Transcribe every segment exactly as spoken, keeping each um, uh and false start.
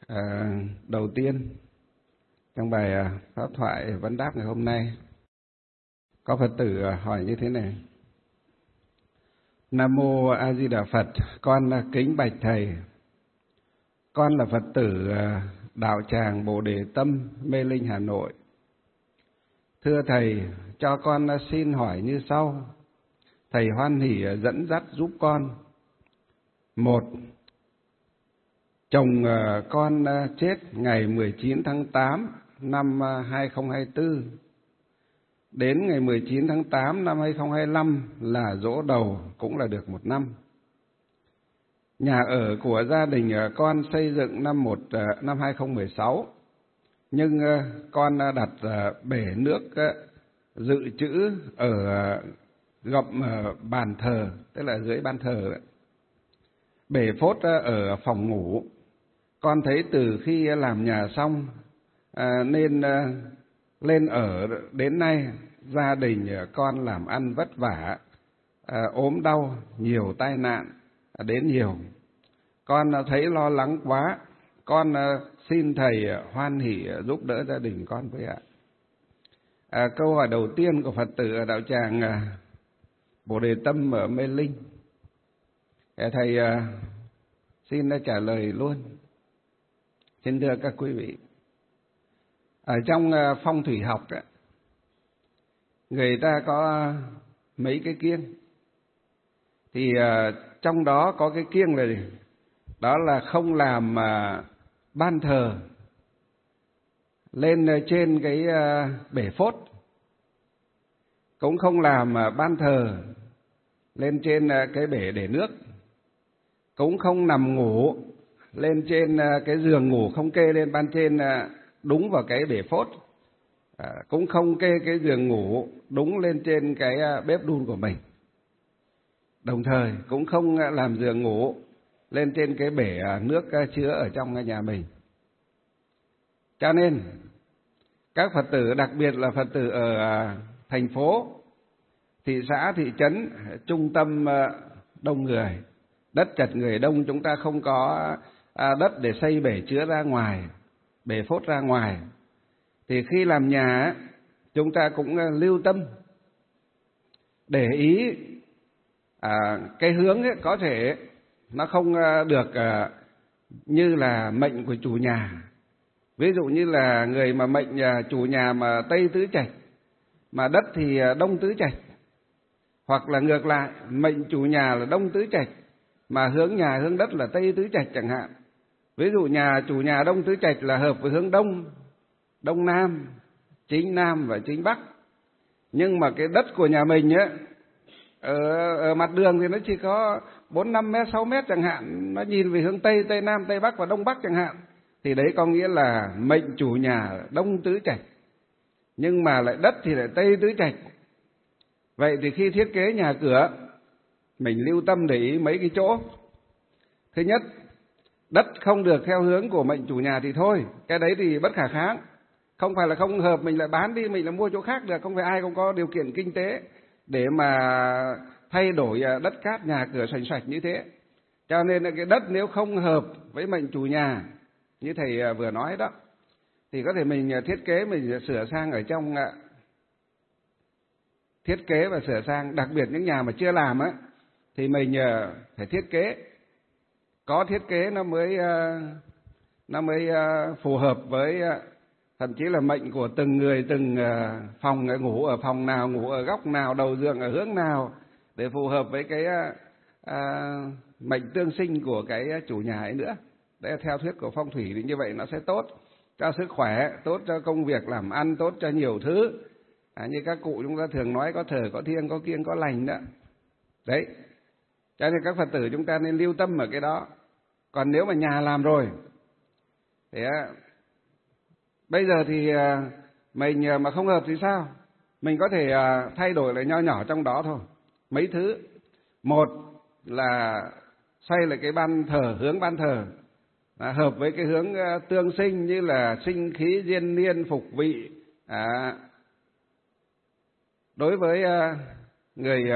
À, đầu tiên trong bài pháp thoại vấn đáp ngày hôm nay có Phật tử hỏi như thế này: Nam mô A Di Đà Phật, con kính bạch thầy, con là Phật tử đạo tràng Bồ Đề Tâm, Mê Linh, Hà Nội. Thưa thầy, cho con xin hỏi như sau. Thầy hoan hỉ dẫn dắt giúp con. Một, chồng con chết ngày mười chín tháng tám năm hai nghìn không trăm hai mươi tư. Đến ngày mười chín tháng tám năm hai nghìn không trăm hai mươi lăm là giỗ đầu, cũng là được một năm. Nhà ở của gia đình con xây dựng năm một năm hai nghìn không trăm mười sáu, nhưng con đặt bể nước dự trữ ở gầm bàn thờ, tức là dưới ban thờ. Bể phốt ở phòng ngủ. Con thấy từ khi làm nhà xong à, nên à, lên ở đến nay, gia đình con làm ăn vất vả, à, ốm đau, nhiều tai nạn à, đến nhiều. Con thấy lo lắng quá, con à, xin thầy hoan hỉ giúp đỡ gia đình con với ạ. À, câu hỏi đầu tiên của Phật tử ở đạo tràng à, Bồ Đề Tâm ở Mê Linh, thầy à, xin trả lời luôn. Xin thưa các quý vị, ở trong phong thủy học ấy, người ta có mấy cái kiêng, thì trong đó có cái kiêng này, đó là không làm ban thờ lên trên cái bể phốt, cũng không làm ban thờ lên trên cái bể để nước, cũng không nằm ngủ lên trên cái giường ngủ, không kê lên ban trên đúng vào cái bể phốt, à, cũng không kê cái giường ngủ đúng lên trên cái bếp đun của mình. Đồng thời cũng không làm giường ngủ lên trên cái bể nước chứa ở trong nhà mình. Cho nên các Phật tử, đặc biệt là Phật tử ở thành phố, thị xã, thị trấn, trung tâm đông người, đất chật người đông, chúng ta không có đất để xây bể chứa ra ngoài, bể phốt ra ngoài, thì khi làm nhà chúng ta cũng lưu tâm để ý à, cái hướng ấy, có thể nó không được à, như là mệnh của chủ nhà. Ví dụ như là người mà mệnh chủ nhà mà Tây Tứ Trạch, mà đất thì Đông Tứ Trạch, hoặc là ngược lại, mệnh chủ nhà là Đông Tứ Trạch mà hướng nhà hướng đất là Tây Tứ Trạch chẳng hạn. Ví dụ nhà chủ nhà Đông Tứ Trạch là hợp với hướng Đông, Đông Nam, chính Nam và chính Bắc. Nhưng mà cái đất của nhà mình á, ở, ở mặt đường thì nó chỉ có bốn năm mét, sáu mét chẳng hạn, nó nhìn về hướng Tây, Tây Nam, Tây Bắc và Đông Bắc chẳng hạn, thì đấy có nghĩa là mệnh chủ nhà Đông Tứ Trạch, nhưng mà lại đất thì lại Tây Tứ Trạch. Vậy thì khi thiết kế nhà cửa, mình lưu tâm để ý mấy cái chỗ. Thứ nhất, đất không được theo hướng của mệnh chủ nhà thì thôi, cái đấy thì bất khả kháng. Không phải là không hợp mình lại bán đi, mình lại mua chỗ khác được. Không phải ai cũng có điều kiện kinh tế để mà thay đổi đất cát nhà cửa sành sạch như thế. Cho nên là cái đất nếu không hợp với mệnh chủ nhà, như thầy vừa nói đó, thì có thể mình thiết kế, mình sửa sang ở trong thiết kế và sửa sang. Đặc biệt những nhà mà chưa làm á, thì mình phải thiết kế. Có thiết kế nó mới nó mới phù hợp với thậm chí là mệnh của từng người, từng phòng, ngủ ở phòng nào, ngủ ở góc nào, đầu giường ở hướng nào, để phù hợp với cái à, mệnh tương sinh của cái chủ nhà ấy nữa. Đấy là theo thuyết của phong thủy, thì như vậy nó sẽ tốt cho sức khỏe, tốt cho công việc làm ăn, tốt cho nhiều thứ. À, như các cụ chúng ta thường nói, có thờ, có thiêng, có kiêng, có lành đó. Đấy, cho nên các Phật tử chúng ta nên lưu tâm ở cái đó. Còn nếu mà nhà làm rồi thì bây giờ thì mình mà không hợp thì sao? Mình có thể thay đổi lại nho nhỏ trong đó thôi. Mấy thứ. Một là xoay lại cái ban thờ, hướng ban thờ à, hợp với cái hướng tương sinh, như là sinh khí diên niên phục vị à, đối với người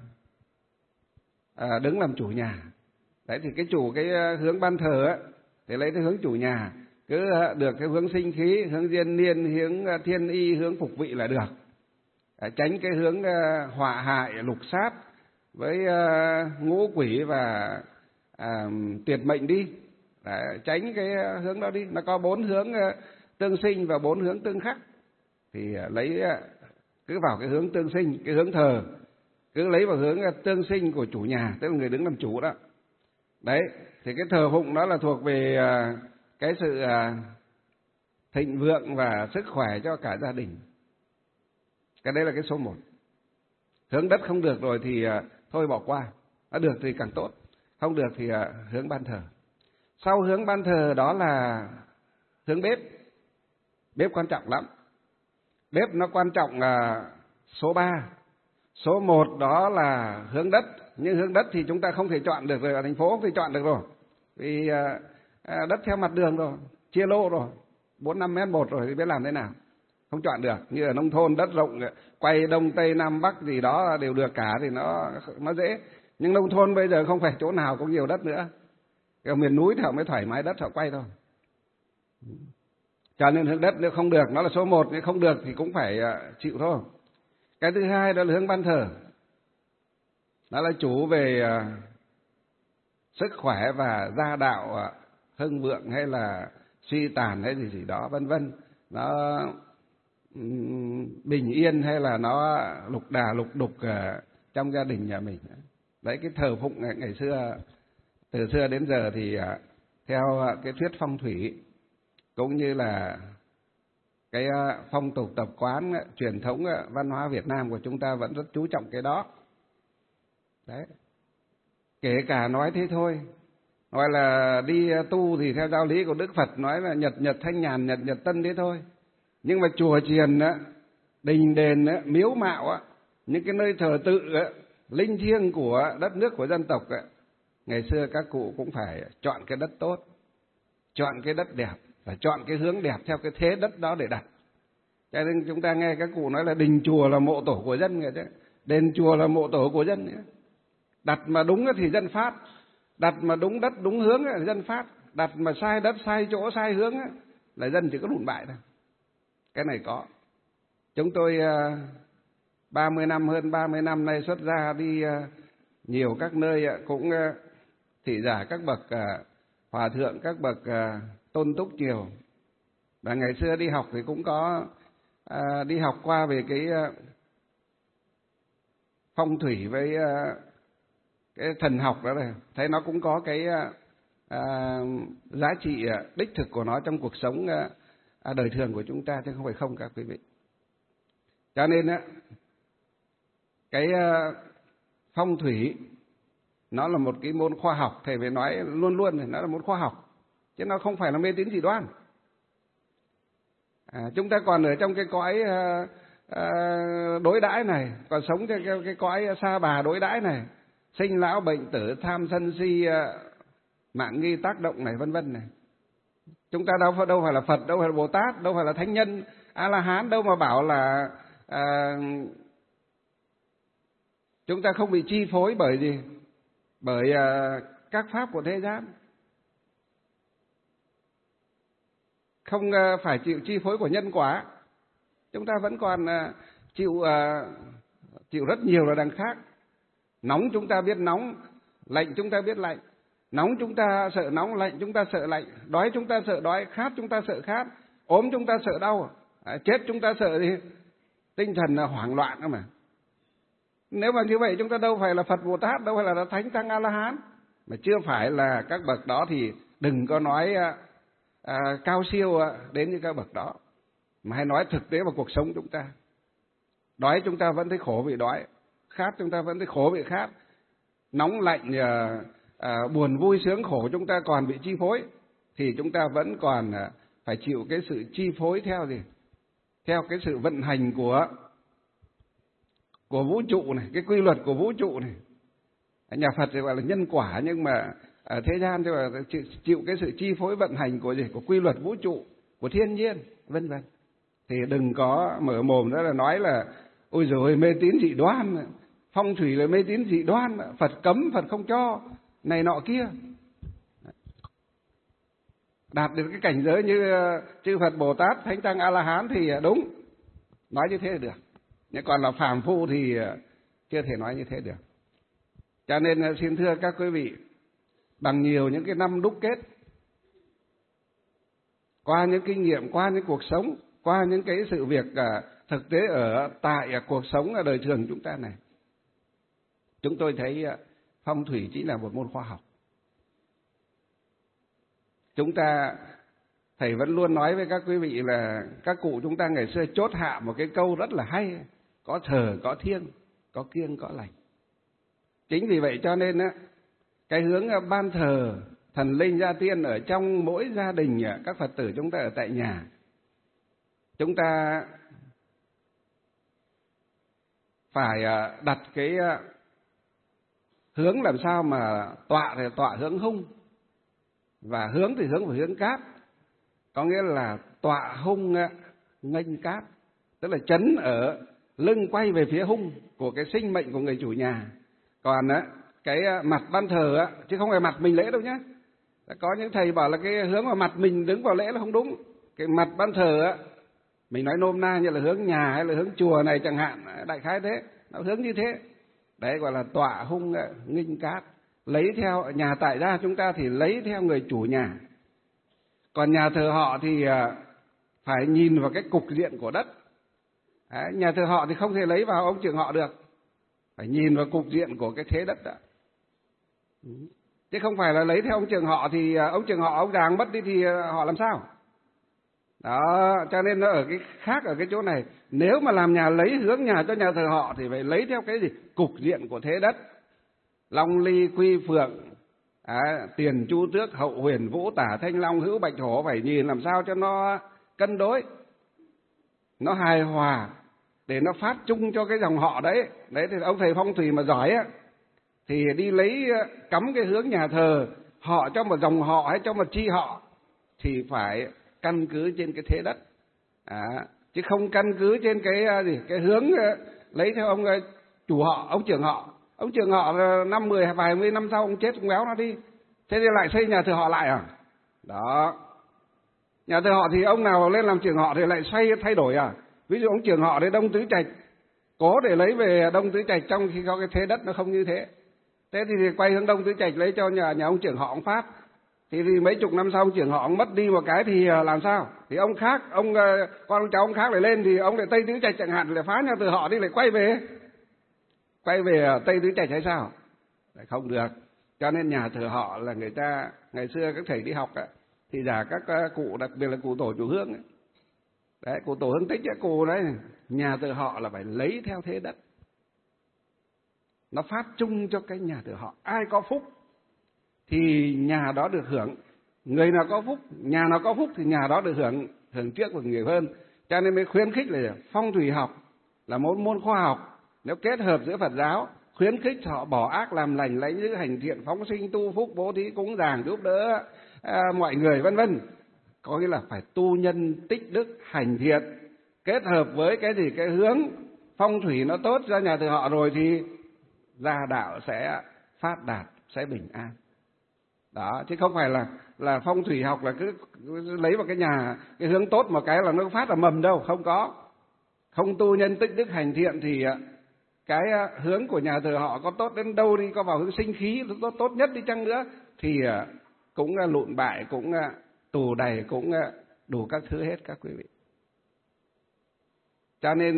à, đứng làm chủ nhà. Đấy, thì cái chủ cái hướng ban thờ á, thì lấy cái hướng chủ nhà, cứ được cái hướng sinh khí, hướng diên niên, hướng thiên y, hướng phục vị là được. Tránh cái hướng họa hại lục sát với ngũ quỷ và à, tuyệt mệnh đi. Đấy, tránh cái hướng đó đi. Nó có bốn hướng tương sinh và bốn hướng tương khắc, thì lấy cứ vào cái hướng tương sinh, cái hướng thờ cứ lấy vào hướng tương sinh của chủ nhà, tức là người đứng làm chủ đó. Đấy, thì cái thờ phụng đó là thuộc về cái sự thịnh vượng và sức khỏe cho cả gia đình. Cái đấy là cái số một. Hướng đất không được rồi thì thôi bỏ qua, nó được thì càng tốt, không được thì hướng ban thờ. Sau hướng ban thờ đó là hướng bếp. Bếp quan trọng lắm. Bếp nó quan trọng là số ba. Số một đó là hướng đất. Nhưng hướng đất thì chúng ta không thể chọn được rồi, ở thành phố không thể chọn được rồi. Vì đất theo mặt đường rồi, chia lô rồi, bốn năm mét một rồi thì biết làm thế nào. Không chọn được. Như ở nông thôn đất rộng, quay đông tây nam bắc gì đó đều được cả thì nó nó dễ. Nhưng nông thôn bây giờ không phải chỗ nào có nhiều đất nữa. Ở miền núi thì họ mới thoải mái đất họ quay thôi. Cho nên hướng đất nếu không được, nó là số một, nếu không được thì cũng phải chịu thôi. Cái thứ hai đó là hướng ban thờ. Đó là chủ về sức khỏe và gia đạo hưng vượng hay là suy tàn hay gì gì đó vân vân. Nó bình yên hay là nó lục đà lục đục trong gia đình nhà mình. Đấy, cái thờ phụng ngày, ngày xưa, từ xưa đến giờ thì theo cái thuyết phong thủy cũng như là cái phong tục tập quán, truyền thống văn hóa Việt Nam của chúng ta vẫn rất chú trọng cái đó. Đấy. Kể cả nói thế thôi, nói là đi tu thì theo giáo lý của Đức Phật nói là nhật nhật thanh nhàn, nhật nhật tân thế thôi. Nhưng mà chùa chiền, đình đền, miếu mạo, những cái nơi thờ tự linh thiêng của đất nước của dân tộc, ngày xưa các cụ cũng phải chọn cái đất tốt, chọn cái đất đẹp và chọn cái hướng đẹp theo cái thế đất đó để đặt. Cho nên chúng ta nghe các cụ nói là đình chùa là mộ tổ của dân vậy đấy, đền chùa là mộ tổ của dân nữa. Đặt mà đúng thì dân phát, đặt mà đúng đất đúng hướng là dân phát, đặt mà sai đất sai chỗ sai hướng là dân chỉ có lùn bại thôi. Cái này có. Chúng tôi ba mươi năm, hơn ba mươi năm nay xuất gia đi nhiều các nơi cũng thị giả các bậc hòa thượng, các bậc tôn túc nhiều. Và ngày xưa đi học thì cũng có đi học qua về cái phong thủy với cái thần học đó này, thấy nó cũng có cái giá trị đích thực của nó trong cuộc sống đời thường của chúng ta, chứ không phải không các quý vị. Cho nên á, cái phong thủy nó là một cái môn khoa học, thầy phải nói luôn luôn này, nó là môn khoa học chứ nó không phải là mê tín dị đoan. À, chúng ta còn ở trong cái cõi à, à, đối đãi này, còn sống trong cái, cái cõi sa bà đối đãi này, sinh lão bệnh tử, tham sân si, à, mạng nghi tác động này vân vân này. Chúng ta đâu phải đâu phải là Phật, đâu phải là Bồ Tát, đâu phải là thánh nhân A La Hán đâu mà bảo là à, chúng ta không bị chi phối bởi gì? Bởi à, các pháp của thế gian, không à, phải chịu chi phối của nhân quả. Chúng ta vẫn còn à, chịu à, chịu rất nhiều là đằng khác. Nóng chúng ta biết nóng, lạnh chúng ta biết lạnh. Nóng chúng ta sợ nóng, lạnh chúng ta sợ lạnh, đói chúng ta sợ đói, khát chúng ta sợ khát, ốm chúng ta sợ đau, à, chết chúng ta sợ gì? Tinh thần là hoảng loạn cơ mà. Nếu mà như vậy chúng ta đâu phải là Phật Bồ Tát, đâu phải là Thánh Tăng A La Hán, mà chưa phải là các bậc đó thì đừng có nói à, à, cao siêu đến như các bậc đó, mà hãy nói thực tế vào cuộc sống chúng ta. Đói chúng ta vẫn thấy khổ vì đói, khát chúng ta vẫn thấy khổ vì khát, nóng lạnh à, à, buồn vui sướng khổ chúng ta còn bị chi phối, thì chúng ta vẫn còn à, phải chịu cái sự chi phối theo gì? Theo cái sự vận hành của của vũ trụ này, cái quy luật của vũ trụ này. Nhà Phật thì gọi là nhân quả, nhưng mà ở thế gian thì là chịu, chịu cái sự chi phối vận hành của gì? Của quy luật vũ trụ, của thiên nhiên, vân vân. Thì đừng có mở mồm đó là nói là ôi giời mê tín dị đoan, phong thủy là mê tín dị đoan, Phật cấm, Phật không cho, này nọ kia. đạt được cái cảnh giới như chư Phật Bồ Tát, Thánh Tăng A La Hán thì đúng, nói như thế là được. Nhưng còn là phàm phu thì chưa thể nói như thế được. Cho nên xin thưa các quý vị, bằng nhiều những cái năm đúc kết, qua những kinh nghiệm, qua những cuộc sống, qua những cái sự việc thực tế ở tại cuộc sống ở đời thường chúng ta này, chúng tôi thấy phong thủy chỉ là một môn khoa học. Chúng ta, thầy vẫn luôn nói với các quý vị là các cụ chúng ta ngày xưa chốt hạ một cái câu rất là hay: có thờ có thiêng, có kiêng có lành. Chính vì vậy cho nên á, cái hướng ban thờ thần linh gia tiên ở trong mỗi gia đình các Phật tử chúng ta ở tại nhà, chúng ta phải đặt cái hướng làm sao mà tọa thì tọa hướng hung, và hướng thì hướng về hướng cát, có nghĩa là tọa hung nghênh cát, tức là chấn ở lưng quay về phía hung của cái sinh mệnh của người chủ nhà. Còn á, cái mặt ban thờ á, chứ không phải mặt mình lễ đâu nhé. Có những thầy bảo là cái hướng mà mặt mình đứng vào lễ là không đúng. Cái mặt ban thờ á, mình nói nôm na như là hướng nhà hay là hướng chùa này chẳng hạn, đại khái thế, nó hướng như thế. Đấy gọi là tọa hung nghênh cát. Lấy theo nhà tại gia chúng ta thì lấy theo người chủ nhà. Còn nhà thờ họ thì phải nhìn vào cái cục diện của đất. Đấy, nhà thờ họ thì không thể lấy vào ông trưởng họ được, phải nhìn vào cục diện của cái thế đất đó. Chứ không phải là lấy theo ông trưởng họ thì ông trưởng họ ông giàng mất đi thì họ làm sao? Đó, cho nên nó ở cái khác ở cái chỗ này. Nếu mà làm nhà lấy hướng nhà cho nhà thờ họ thì phải lấy theo cái gì? Cục diện của thế đất. Long ly quy phượng, à, tiền chu tước, hậu huyền vũ, tả thanh long, hữu bạch hổ, phải nhìn làm sao cho nó cân đối, nó hài hòa, để nó phát chung cho cái dòng họ đấy. Đấy thì ông thầy phong thủy mà giỏi á, thì đi lấy cắm cái hướng nhà thờ họ cho một dòng họ hay cho một chi họ thì phải căn cứ trên cái thế đất, à, chứ không căn cứ trên cái gì cái hướng lấy theo ông chủ họ, ông trưởng họ. Ông trưởng họ năm mười vài mươi năm sau ông chết, ông béo nó đi, thế thì lại xây nhà thờ họ lại à? Đó, nhà thờ họ thì ông nào lên làm trưởng họ thì lại xoay thay đổi à? Ví dụ ông trưởng họ đấy Đông Tứ Trạch, cố để lấy về Đông Tứ Trạch trong khi có cái thế đất nó không như thế. Thế thì, thì quay hướng Đông Tứ Trạch lấy cho nhà nhà ông trưởng họ ông Pháp. Thì, thì mấy chục năm sau ông trưởng họ ông mất đi một cái thì làm sao? Thì ông khác, ông con ông cháu ông khác lại lên thì ông lại Tây Tứ Trạch chẳng hạn, lại phá nhà thờ họ đi, lại quay về quay về Tây Tứ Trạch hay sao? Lại không được. Cho nên nhà thờ họ là người ta ngày xưa các thầy đi học ấy, thì giả các cụ, đặc biệt là cụ tổ chủ hương ấy. Đấy, cụ tổ hương tích ấy, cụ đấy, nhà thờ họ là phải lấy theo thế đất, nó phát chung cho cái nhà thờ họ. Ai có phúc thì nhà đó được hưởng, người nào có phúc, nhà nào có phúc thì nhà đó được hưởng hưởng trước và nhiều hơn. Cho nên mới khuyến khích là phong thủy học là một môn khoa học, nếu kết hợp giữa Phật giáo, khuyến khích họ bỏ ác làm lành, lấy giữ hành thiện, phóng sinh tu phúc, bố thí cúng dường giúp đỡ à, mọi người vân vân. Có nghĩa là phải tu nhân tích đức hành thiện, kết hợp với cái gì cái hướng phong thủy nó tốt ra nhà thờ họ rồi thì gia đạo sẽ phát đạt, sẽ bình an. Đó, chứ không phải là là phong thủy học là cứ, cứ lấy vào cái nhà cái hướng tốt một cái là nó phát là mầm đâu, không có. Không tu nhân tích đức hành thiện thì cái hướng của nhà thờ họ có tốt đến đâu đi, có vào hướng sinh khí tốt, tốt nhất đi chăng nữa thì cũng lụn bại, cũng tù đầy, cũng đủ các thứ hết các quý vị. Cho nên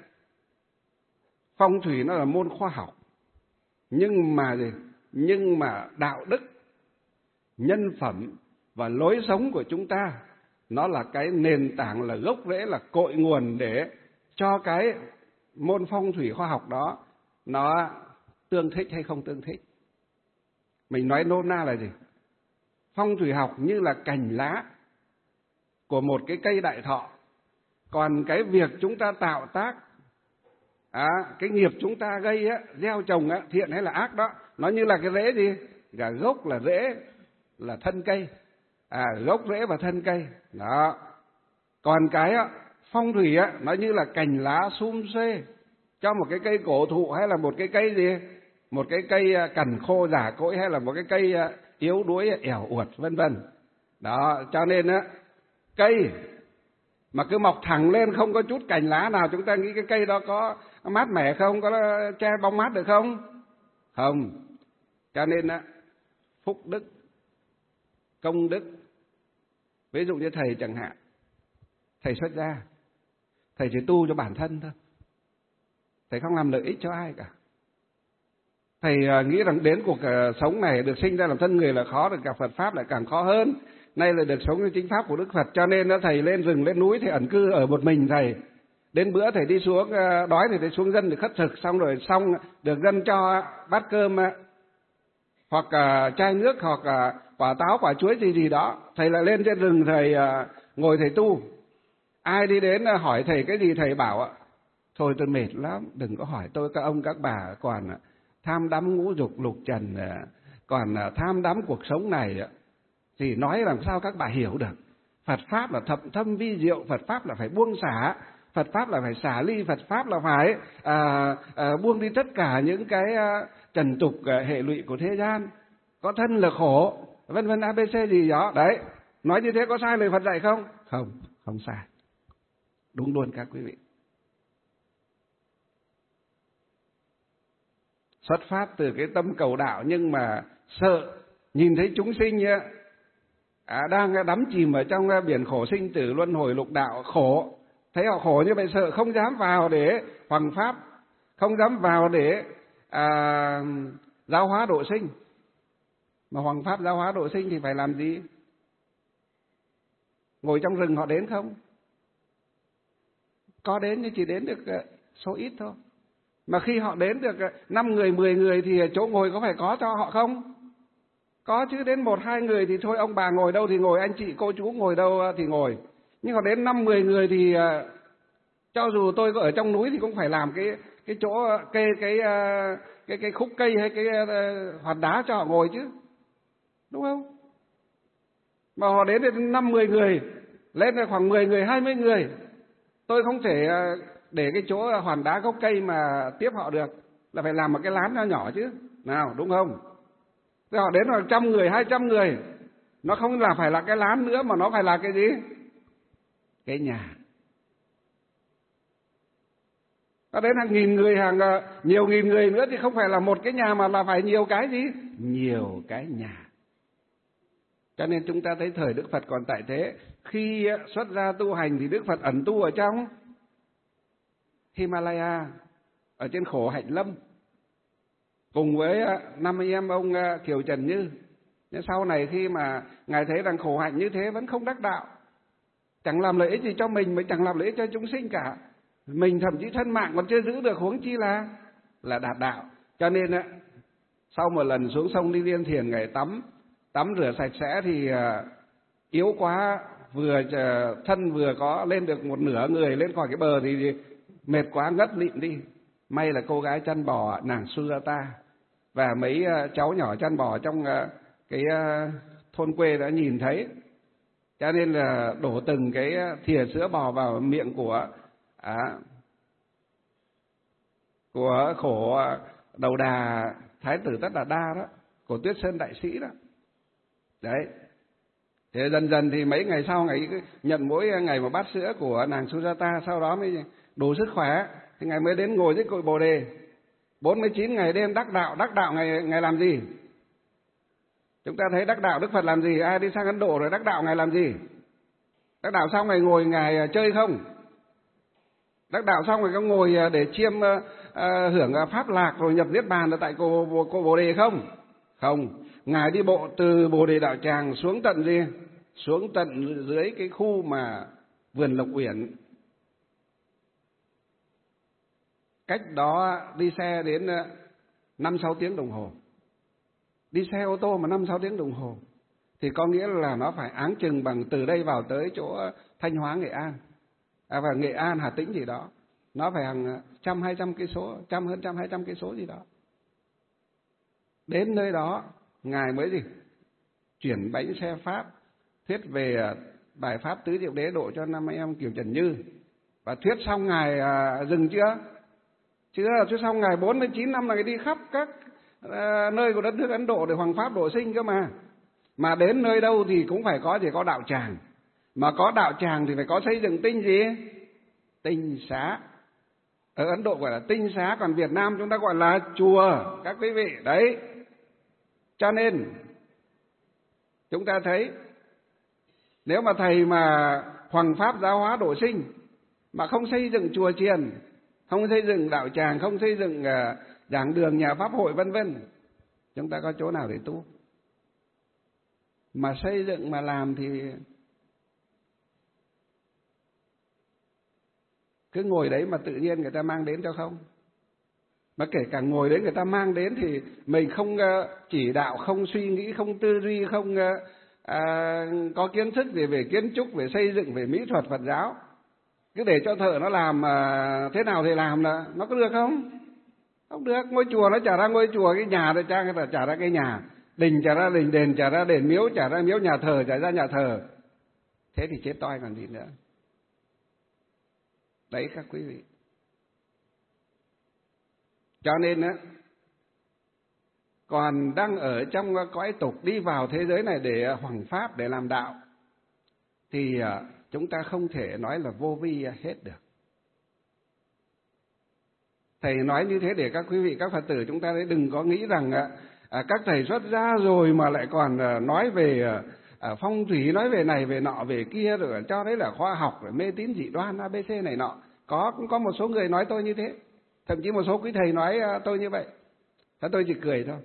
phong thủy nó là môn khoa học, nhưng mà gì? Nhưng mà đạo đức, nhân phẩm và lối sống của chúng ta nó là cái nền tảng, là gốc rễ, là cội nguồn để cho cái môn phong thủy khoa học đó nó tương thích hay không tương thích. Mình nói nôm na là gì? Phong thủy học như là cành lá của một cái cây đại thọ. Còn cái việc chúng ta tạo tác, à, cái nghiệp chúng ta gây á, gieo trồng á, thiện hay là ác đó, nó như là cái rễ gì? Cả gốc là rễ, là thân cây. À, gốc rễ và thân cây. Đó. Còn cái á, phong thủy á, nó như là cành lá sum xuê cho một cái cây cổ thụ hay là một cái cây gì? Một cái cây cằn khô giả cỗi hay là một cái cây yếu đuối ẻo uột vân vân. Đó, cho nên á, cây mà cứ mọc thẳng lên không có chút cành lá nào, chúng ta nghĩ cái cây đó có mát mẻ không, có che bóng mát được không? Không. Cho nên á, phúc đức, công đức, ví dụ như thầy chẳng hạn, thầy xuất gia, thầy chỉ tu cho bản thân thôi, thầy không làm lợi ích cho ai cả. Thầy nghĩ rằng đến cuộc sống này được sinh ra làm thân người là khó, được gặp Phật Pháp lại càng khó hơn. Nay là được sống trong chính Pháp của Đức Phật, cho nên đó thầy lên rừng lên núi, thầy ẩn cư ở một mình thầy. Đến bữa thầy đi xuống đói thì thầy xuống dân để khất thực, xong rồi xong được dân cho bát cơm hoặc chai nước hoặc quả táo quả chuối gì gì đó, thầy lại lên trên rừng thầy ngồi thầy tu. Ai đi đến hỏi thầy cái gì thầy bảo thôi tôi mệt lắm, đừng có hỏi tôi, các ông các bà còn tham đắm ngũ dục lục trần, còn tham đắm cuộc sống này thì nói làm sao các bà hiểu được. Phật Pháp là thậm thâm vi diệu, Phật Pháp là phải buông xả, Phật Pháp là phải xả ly, Phật Pháp là phải à, à, buông đi tất cả những cái à, trần tục à, hệ lụy của thế gian. Có thân là khổ, vân vân a bê xê gì đó. Đấy, nói như thế có sai lời Phật dạy không? Không, không sai. Đúng luôn các quý vị. Xuất phát từ cái tâm cầu đạo, nhưng mà sợ nhìn thấy chúng sinh à, đang đắm chìm ở trong biển khổ sinh tử luân hồi lục đạo khổ, thấy họ khổ như vậy sợ không dám vào để hoằng pháp, không dám vào để à, giáo hóa độ sinh. Mà hoằng pháp giáo hóa độ sinh thì phải làm gì? Ngồi trong rừng họ đến không? Có đến nhưng chỉ đến được số ít thôi. Mà khi họ đến được năm người, mười người thì chỗ ngồi có phải có cho họ không? Có chứ, đến một hai người thì thôi, ông bà ngồi đâu thì ngồi, anh chị cô chú ngồi đâu thì ngồi. Nhưng họ đến năm mười người thì cho dù tôi có ở trong núi thì cũng phải làm cái cái chỗ cây cái cái cái khúc cây hay cái hoạt đá cho họ ngồi chứ, đúng không? Mà họ đến đến năm mười người, lên là khoảng mười người, hai mươi người, tôi không thể để cái chỗ hoàn đá gốc cây mà tiếp họ được, là phải làm một cái lán nhỏ nhỏ chứ, nào đúng không? Thế họ đến là trăm người, hai trăm người, nó không là phải là cái lán nữa mà nó phải là cái gì? Cái nhà. Nó đến hàng nghìn người, hàng nhiều nghìn người nữa thì không phải là một cái nhà mà là phải nhiều cái gì? Nhiều cái nhà. Cho nên chúng ta thấy thời Đức Phật còn tại thế, khi xuất gia tu hành thì Đức Phật ẩn tu ở trong Himalaya, ở trên khổ hạnh lâm, cùng với năm anh em ông Kiều Trần Như. Nhưng sau này khi mà Ngài thấy rằng khổ hạnh như thế vẫn không đắc đạo, chẳng làm lợi ích gì cho mình, mới chẳng làm lợi ích cho chúng sinh cả, mình thậm chí thân mạng còn chưa giữ được, huống chi là là đạt đạo. Cho nên sau một lần xuống sông Đi Liên Thiền, Ngài tắm tắm rửa sạch sẽ thì yếu quá, vừa thân vừa có lên được một nửa người lên khỏi cái bờ thì mệt quá ngất lịm đi. May là cô gái chăn bò nàng Sujata và mấy cháu nhỏ chăn bò trong cái thôn quê đã nhìn thấy, cho nên là đổ từng cái thìa sữa bò vào miệng của à, của khổ đầu đà Thái tử Tất Đà Đa đó, của Tuyết Sơn Đại Sĩ đó. Đấy. Thế dần dần thì mấy ngày sau, ngày nhận mỗi ngày một bát sữa của nàng Sujata, sau đó mới đủ sức khỏe, thì Ngài mới đến ngồi dưới cội Bồ Đề. bốn mươi chín ngày đêm đắc đạo, đắc đạo Ngài, Ngài làm gì? Chúng ta thấy đắc đạo Đức Phật làm gì? Ai đi sang Ấn Độ rồi đắc đạo Ngài làm gì? Đắc đạo xong Ngài ngồi Ngài chơi không? Đắc đạo xong Ngài có ngồi để chiêm uh, hưởng pháp lạc rồi nhập niết bàn ở tại cội Bồ Đề không? Không. Ngài đi bộ từ Bồ Đề Đạo Tràng xuống tận gì? Xuống tận dưới cái khu mà vườn Lộc Uyển. Cách đó đi xe đến năm sáu tiếng đồng hồ. Đi xe ô tô mà năm sáu tiếng đồng hồ thì có nghĩa là nó phải áng chừng bằng từ đây vào tới chỗ Thanh Hóa, Nghệ An, à, và Nghệ An, Hà Tĩnh gì đó, nó phải hàng trăm hai trăm cây số, trăm hơn trăm hai trăm cây số gì đó. Đến nơi đó Ngài mới gì? Chuyển bánh xe Pháp, thuyết về bài Pháp Tứ Diệu Đế độ cho năm anh em Kiều Trần Như. Và thuyết xong Ngài à, dừng chưa? Chưa, thuyết xong Ngài bốn mươi chín năm là Ngài đi khắp các à, nơi của đất nước Ấn Độ để hoằng Pháp độ sinh cơ mà. Mà đến nơi đâu thì cũng phải có gì, có đạo tràng. Mà có đạo tràng thì phải có xây dựng tinh gì? Tinh xá. Ở Ấn Độ gọi là tinh xá, còn Việt Nam chúng ta gọi là chùa, các quý vị. Đấy. Cho nên chúng ta thấy nếu mà thầy mà hoằng pháp giáo hóa độ sinh mà không xây dựng chùa chiền, không xây dựng đạo tràng, không xây dựng uh, giảng đường, nhà pháp hội vân vân, chúng ta có chỗ nào để tu? Mà xây dựng mà làm thì cứ ngồi đấy mà tự nhiên người ta mang đến cho không? Mà kể cả ngồi đấy người ta mang đến thì mình không uh, chỉ đạo, không suy nghĩ, không tư duy, không uh, À, có kiến thức gì về kiến trúc, về xây dựng, về mỹ thuật Phật giáo, cứ để cho thợ nó làm à, thế nào thì làm, là nó có được không? Không được. Ngôi chùa nó trả ra ngôi chùa, cái nhà nó trả, trả ra cái nhà, đình trả ra đình, đền trả ra đền, miếu trả ra miếu, nhà thờ trả ra nhà thờ. Thế thì chết toi còn gì nữa. Đấy các quý vị. Cho nên á, còn đang ở trong cõi tục, đi vào thế giới này để hoằng pháp, để làm đạo, thì chúng ta không thể nói là vô vi hết được. Thầy nói như thế để các quý vị, các Phật tử chúng ta đừng có nghĩ rằng các thầy xuất gia rồi mà lại còn nói về phong thủy, nói về này về nọ về kia, rồi cho đấy là khoa học, rồi mê tín dị đoan a bê xê này nọ. Có, cũng có một số người nói tôi như thế, thậm chí một số quý thầy nói tôi như vậy. Thế tôi chỉ cười thôi,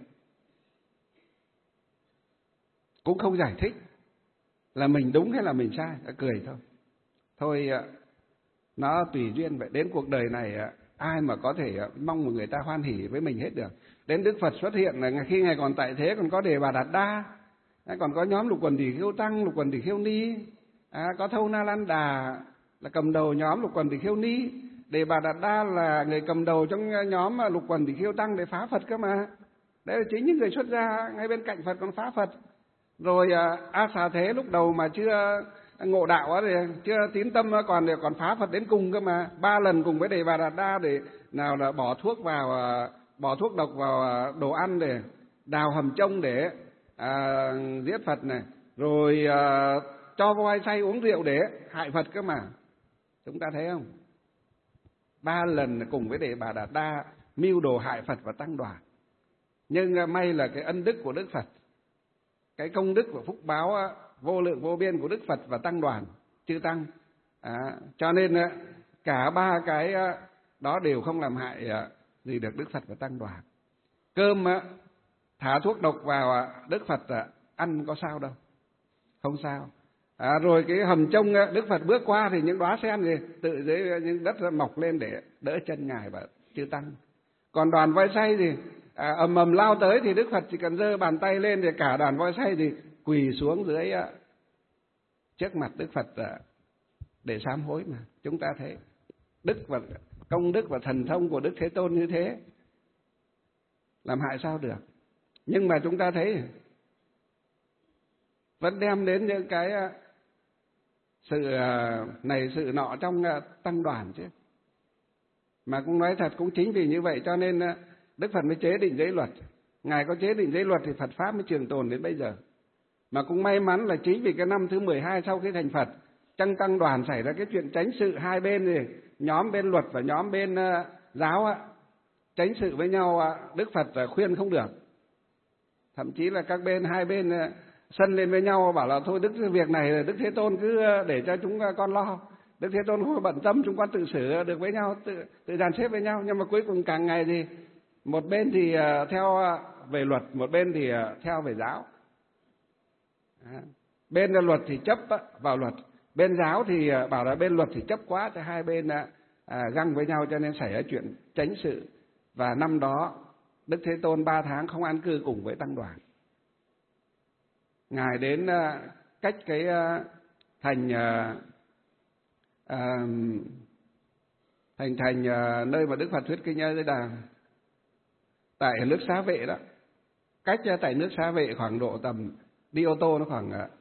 cũng không giải thích là mình đúng hay là mình sai, cười thôi. Thôi nó tùy duyên vậy. Đến cuộc đời này ai mà có thể mong một người ta hoan hỉ với mình hết được. Đến Đức Phật xuất hiện là khi Ngài còn tại thế, còn có Đề Bà Đạt Đa, còn có nhóm Lục Quần Tỷ Khiêu Tăng, Lục Quần Tỷ Khiêu Ni, à, có Thâu Na Lan Đà là cầm đầu nhóm Lục Quần Tỷ Khiêu Ni. Đề Bà Đạt Đa là người cầm đầu trong nhóm Lục Quần Tỷ Khiêu Tăng để phá Phật cơ mà. Đấy là chính những người xuất gia ngay bên cạnh Phật còn phá Phật. Rồi A Xà Thế lúc đầu mà chưa ngộ đạo á, thì chưa tín tâm còn còn phá Phật đến cùng cơ mà. Ba lần cùng với Đề Bà Đạt Đa để nào là bỏ thuốc vào, bỏ thuốc độc vào đồ ăn, để đào hầm trông để à, giết Phật này, rồi à, cho voi say uống rượu để hại Phật cơ mà. Chúng ta thấy không? Ba lần cùng với Đề Bà Đạt Đa mưu đồ hại Phật và tăng đoàn. Nhưng may là cái ân đức của Đức Phật, cái công đức và phúc báo vô lượng vô biên của Đức Phật và tăng đoàn chư tăng, à, cho nên cả ba cái đó đều không làm hại gì được Đức Phật và tăng đoàn. Cơm thả thuốc độc vào Đức Phật ăn có sao đâu, không sao. À, rồi cái hầm trông Đức Phật bước qua thì những đóa sen thì tự dưới những đất mọc lên để đỡ chân Ngài và chư tăng. Còn đoàn voi say thì à, ầm ầm lao tới thì Đức Phật chỉ cần giơ bàn tay lên thì cả đoàn voi say thì quỳ xuống dưới uh, trước mặt Đức Phật uh, để sám hối mà. Chúng ta thấy đức và công đức và thần thông của Đức Thế Tôn như thế, làm hại sao được. Nhưng mà chúng ta thấy vẫn đem đến những cái uh, sự uh, này sự nọ trong uh, tăng đoàn chứ. Mà cũng nói thật, cũng chính vì như vậy cho nên uh, Đức Phật mới chế định giới luật. Ngài có chế định giới luật thì Phật Pháp mới trường tồn đến bây giờ. Mà cũng may mắn là chính vì cái năm thứ mười hai sau khi thành Phật, trong tăng đoàn xảy ra cái chuyện chánh sự hai bên, thì nhóm bên luật và nhóm bên uh, giáo uh, chánh sự với nhau, uh, Đức Phật uh, khuyên không được. Thậm chí là các bên hai bên uh, sân lên với nhau, bảo là thôi Đức việc này Đức Thế Tôn cứ uh, để cho chúng uh, con lo. Đức Thế Tôn không bận tâm, chúng con tự xử được với nhau, tự, tự dàn xếp với nhau. Nhưng mà cuối cùng càng ngày thì một bên thì uh, theo uh, về luật, một bên thì uh, theo về giáo. À, bên luật thì chấp uh, vào luật, bên giáo thì uh, bảo là bên luật thì chấp quá, cho hai bên uh, uh, găng với nhau, cho nên xảy ra chuyện chánh sự. Và năm đó Đức Thế Tôn ba tháng không an cư cùng với tăng đoàn. Ngài đến uh, cách cái uh, thành uh, uh, thành thành uh, nơi mà Đức Phật thuyết kinh A Di Đà, tại nước Xá Vệ đó, cách tại nước Xá Vệ khoảng độ tầm đi ô tô nó khoảng uh,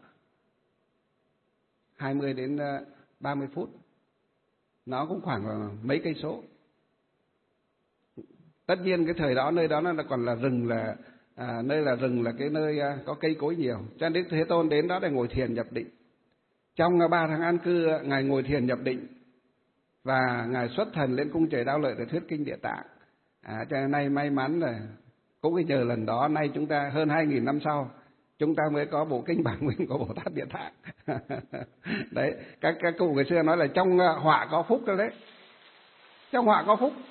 hai mươi đến ba mươi phút, nó cũng khoảng uh, mấy cây số. Tất nhiên cái thời đó nơi đó nó còn là rừng, là à, nơi là rừng là cái nơi à, có cây cối nhiều, cho nên Đức Thế Tôn đến đó để ngồi thiền nhập định. Trong ba tháng an cư, ngài ngồi thiền nhập định và ngài xuất thần lên cung trời Đao Lợi để thuyết kinh Địa Tạng. À, cho nên nay may mắn là cũng cái nhờ lần đó, nay chúng ta hơn hai nghìn năm sau chúng ta mới có bộ kinh bản nguyên của Bồ Tát Địa Tạng. Đấy, các các cụ ngày xưa nói là trong họa có phúc đó đấy, trong họa có phúc.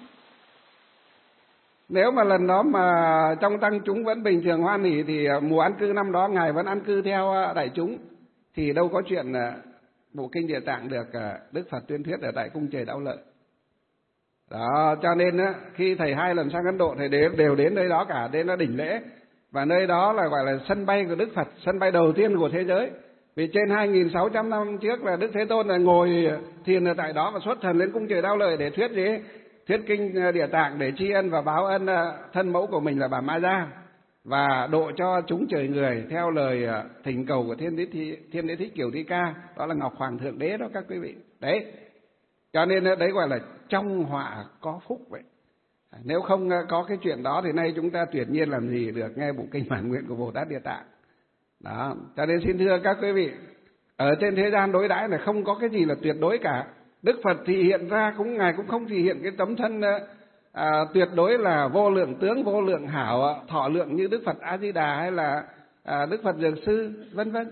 Nếu mà lần đó mà trong tăng chúng vẫn bình thường hoan hỉ thì mùa an cư năm đó ngài vẫn an cư theo đại chúng, thì đâu có chuyện bộ kinh Địa Tạng được Đức Phật tuyên thuyết ở tại cung trời Đao Lợi. Đó, cho nên á, khi thầy hai lần sang Ấn Độ thầy đều, đều đến nơi đó cả, đến là đỉnh lễ, và nơi đó là gọi là sân bay của Đức Phật, sân bay đầu tiên của thế giới. Vì trên hai nghìn sáu trăm năm trước là Đức Thế Tôn là ngồi thiền ở tại đó và xuất thần lên cung trời Đao Lợi để thuyết gì? Thuyết kinh Địa Tạng để tri ân và báo ân thân mẫu của mình là bà Ma Gia, và độ cho chúng trời người theo lời thỉnh cầu của Thiên Đế Thích, Thiên Đế Thích Kiểu Thi Ca, đó là Ngọc Hoàng Thượng Đế đó các quý vị. Đấy, cho nên đấy gọi là trong họa có phúc vậy. Nếu không có cái chuyện đó thì nay chúng ta tuyệt nhiên làm gì được nghe bộ kinh bản nguyện của Bồ Tát Địa Tạng. Đó, cho nên xin thưa các quý vị, ở trên thế gian đối đãi là không có cái gì là tuyệt đối cả. Đức Phật thì hiện ra cũng ngài cũng không thì hiện cái tấm thân à, tuyệt đối là vô lượng tướng, vô lượng hảo, thọ lượng như Đức Phật A Di Đà hay là à, Đức Phật Dược Sư vân vân.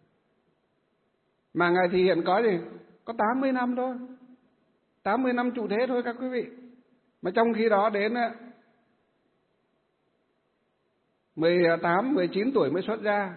Mà ngài thì hiện có gì? Có tám mươi năm thôi. tám mươi năm trụ thế thôi các quý vị. Mà trong khi đó đến mười tám, mười chín tuổi mới xuất gia.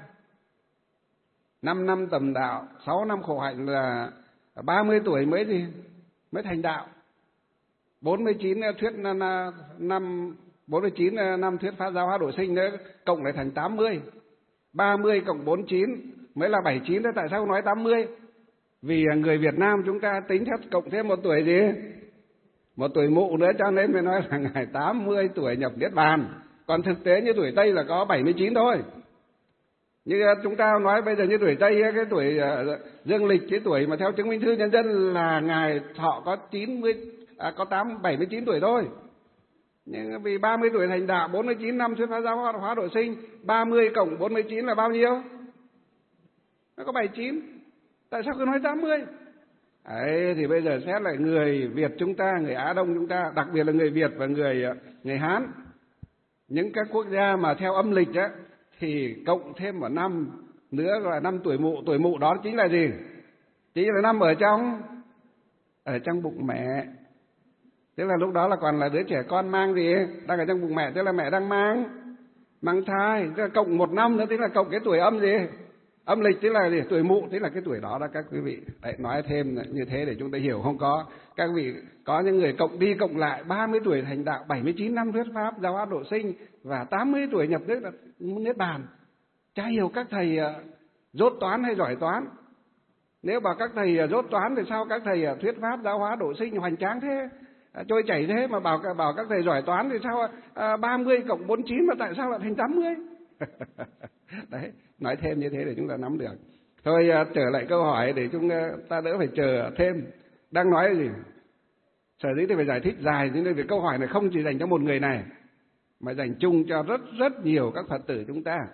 năm năm tầm đạo, sáu năm khổ hạnh là ba mươi tuổi mới gì? Mới thành đạo. bốn mươi chín thuyết năm bốn mươi chín năm thuyết pháp giáo hóa độ sinh nữa, cộng lại thành tám mươi. ba mươi cộng bốn mươi chín mới là bảy mươi chín, tại sao không nói tám mươi? Vì người Việt Nam chúng ta tính theo cộng thêm một tuổi gì? Một tuổi mụ nữa, cho nên mới nói là ngài tám mươi tuổi nhập Niết Bàn. Còn thực tế như tuổi Tây là có bảy mươi chín thôi. Như chúng ta nói bây giờ như tuổi Tây, cái tuổi dương lịch, cái tuổi mà theo chứng minh thư nhân dân là ngài thọ có chín mươi, à, có tám, bảy mươi chín tuổi thôi. Nhưng vì ba mươi tuổi thành đạo, bốn mươi chín năm thuyết pháp giáo hóa độ sinh, ba mươi cộng bốn mươi chín là bao nhiêu? Nó có bảy mươi chín. Tại sao cứ nói tám mươi? Ấy, thì bây giờ xét lại người Việt chúng ta, người Á Đông chúng ta, đặc biệt là người Việt và người người Hán, những các quốc gia mà theo âm lịch á, thì cộng thêm một năm nữa là năm tuổi mụ. Tuổi mụ đó chính là gì? Chính là năm ở trong ở trong bụng mẹ. Tức là lúc đó là còn là đứa trẻ con mang gì? Đang ở trong bụng mẹ, tức là mẹ đang mang mang thai. Tức là cộng một năm nữa, tức là cộng cái tuổi âm gì? Âm lịch tức là gì? Tuổi mụ, tức là cái tuổi đó đó các quý vị. Đấy, nói thêm như thế để chúng ta hiểu không có. Các quý vị có những người cộng đi cộng lại ba mươi tuổi thành đạo, bảy mươi chín năm thuyết pháp giáo hóa độ sinh và tám mươi tuổi nhập nước Niết Bàn. Chả hiểu các thầy dốt toán hay giỏi toán. Nếu bảo các thầy dốt toán thì sao các thầy thuyết pháp giáo hóa độ sinh hoành tráng thế, trôi chảy thế, mà bảo bảo các thầy giỏi toán thì sao à, ba mươi cộng bốn mươi chín mà tại sao lại thành tám mươi? Đấy, nói thêm như thế để chúng ta nắm được. Thôi trở lại câu hỏi để chúng ta đỡ phải chờ thêm. Đang nói gì? Sở dĩ thì phải giải thích dài, nhưng vì câu hỏi này không chỉ dành cho một người này, mà dành chung cho rất rất nhiều các Phật tử chúng ta.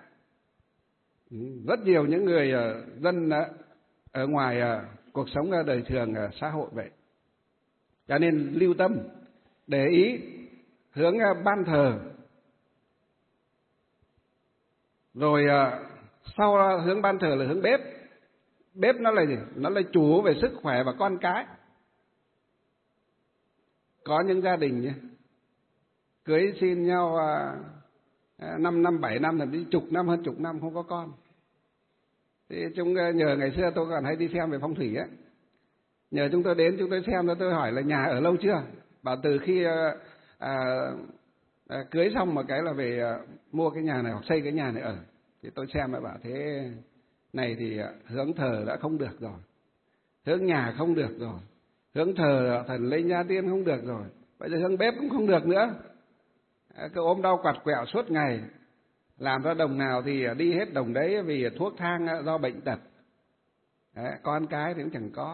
Rất nhiều những người dân ở ngoài cuộc sống đời thường xã hội vậy. Cho nên lưu tâm, để ý hướng ban thờ. Rồi sau hướng ban thờ là hướng bếp. Bếp nó là gì? Nó là chủ về sức khỏe và con cái. Có những gia đình nhé, cưới xin nhau năm năm, bảy năm, thậm chí chục năm, hơn chục năm không có con. Thì chúng nhờ ngày xưa tôi còn hay đi xem về phong thủy á. Nhờ chúng tôi đến, chúng tôi xem, tôi hỏi là nhà ở lâu chưa? Bảo từ khi à, à, à, cưới xong một cái là về à, mua cái nhà này hoặc xây cái nhà này ở. Thì tôi xem và bảo thế này thì hướng thờ đã không được rồi, hướng nhà không được rồi, hướng thờ thần Linh Nha Tiên không được rồi, bây giờ hướng bếp cũng không được nữa. À, cứ ốm đau quặt quẹo suốt ngày, làm ra đồng nào thì đi hết đồng đấy, vì thuốc thang do bệnh tật. Đấy, con cái thì cũng chẳng có.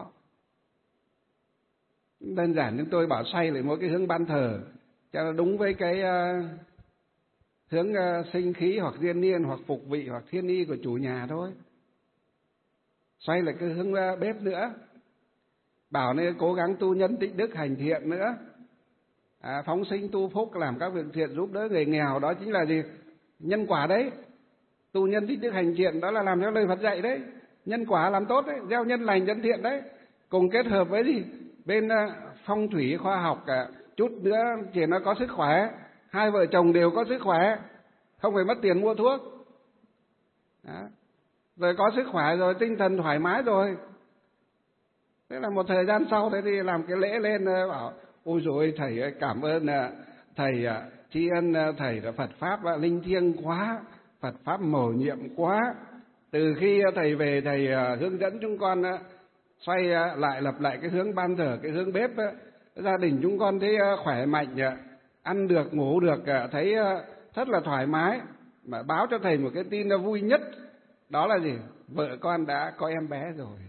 Đơn giản chúng tôi bảo xoay lại mỗi cái hướng ban thờ cho nó đúng với cái hướng uh, sinh khí hoặc diên niên hoặc phục vị hoặc thiên y của chủ nhà thôi. Xoay lại cái hướng uh, bếp nữa, bảo nên cố gắng tu nhân tịnh đức hành thiện nữa, à, phóng sinh tu phúc, làm các việc thiện giúp đỡ người nghèo. Đó chính là gì? Nhân quả đấy. Tu nhân tịnh đức hành thiện đó là làm theo lời Phật dạy đấy. Nhân quả làm tốt đấy, gieo nhân lành nhân thiện đấy. Cùng kết hợp với gì? Bên uh, phong thủy khoa học, uh, chút nữa chỉ nó có sức khỏe, hai vợ chồng đều có sức khỏe, không phải mất tiền mua thuốc. Đó. Rồi có sức khỏe rồi, tinh thần thoải mái rồi. Thế là một thời gian sau thế thì làm cái lễ lên, bảo ôi dồi thầy ơi, cảm ơn thầy, tri ân thầy là Phật Pháp linh thiêng quá, Phật Pháp mầu nhiệm quá. Từ khi thầy về thầy hướng dẫn chúng con xoay lại lập lại cái hướng ban thờ, cái hướng bếp, gia đình chúng con thấy khỏe mạnh, ăn được ngủ được, thấy rất là thoải mái. Mà báo cho thầy một cái tin vui nhất, đó là gì? Vợ con đã có em bé rồi.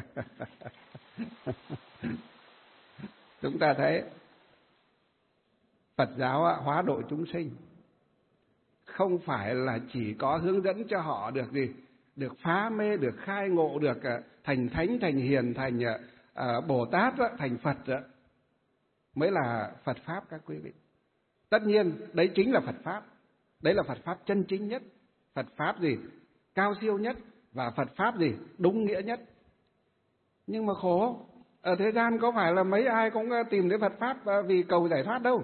Chúng ta thấy Phật giáo hóa độ chúng sinh không phải là chỉ có hướng dẫn cho họ được gì, được phá mê, được khai ngộ, được thành thánh, thành hiền, thành uh, Bồ Tát, thành Phật mới là Phật Pháp các quý vị. Tất nhiên đấy chính là Phật Pháp, đấy là Phật Pháp chân chính nhất, Phật Pháp gì cao siêu nhất, và Phật Pháp gì đúng nghĩa nhất. Nhưng mà khổ, ở thế gian có phải là mấy ai cũng tìm đến Phật Pháp vì cầu giải thoát đâu.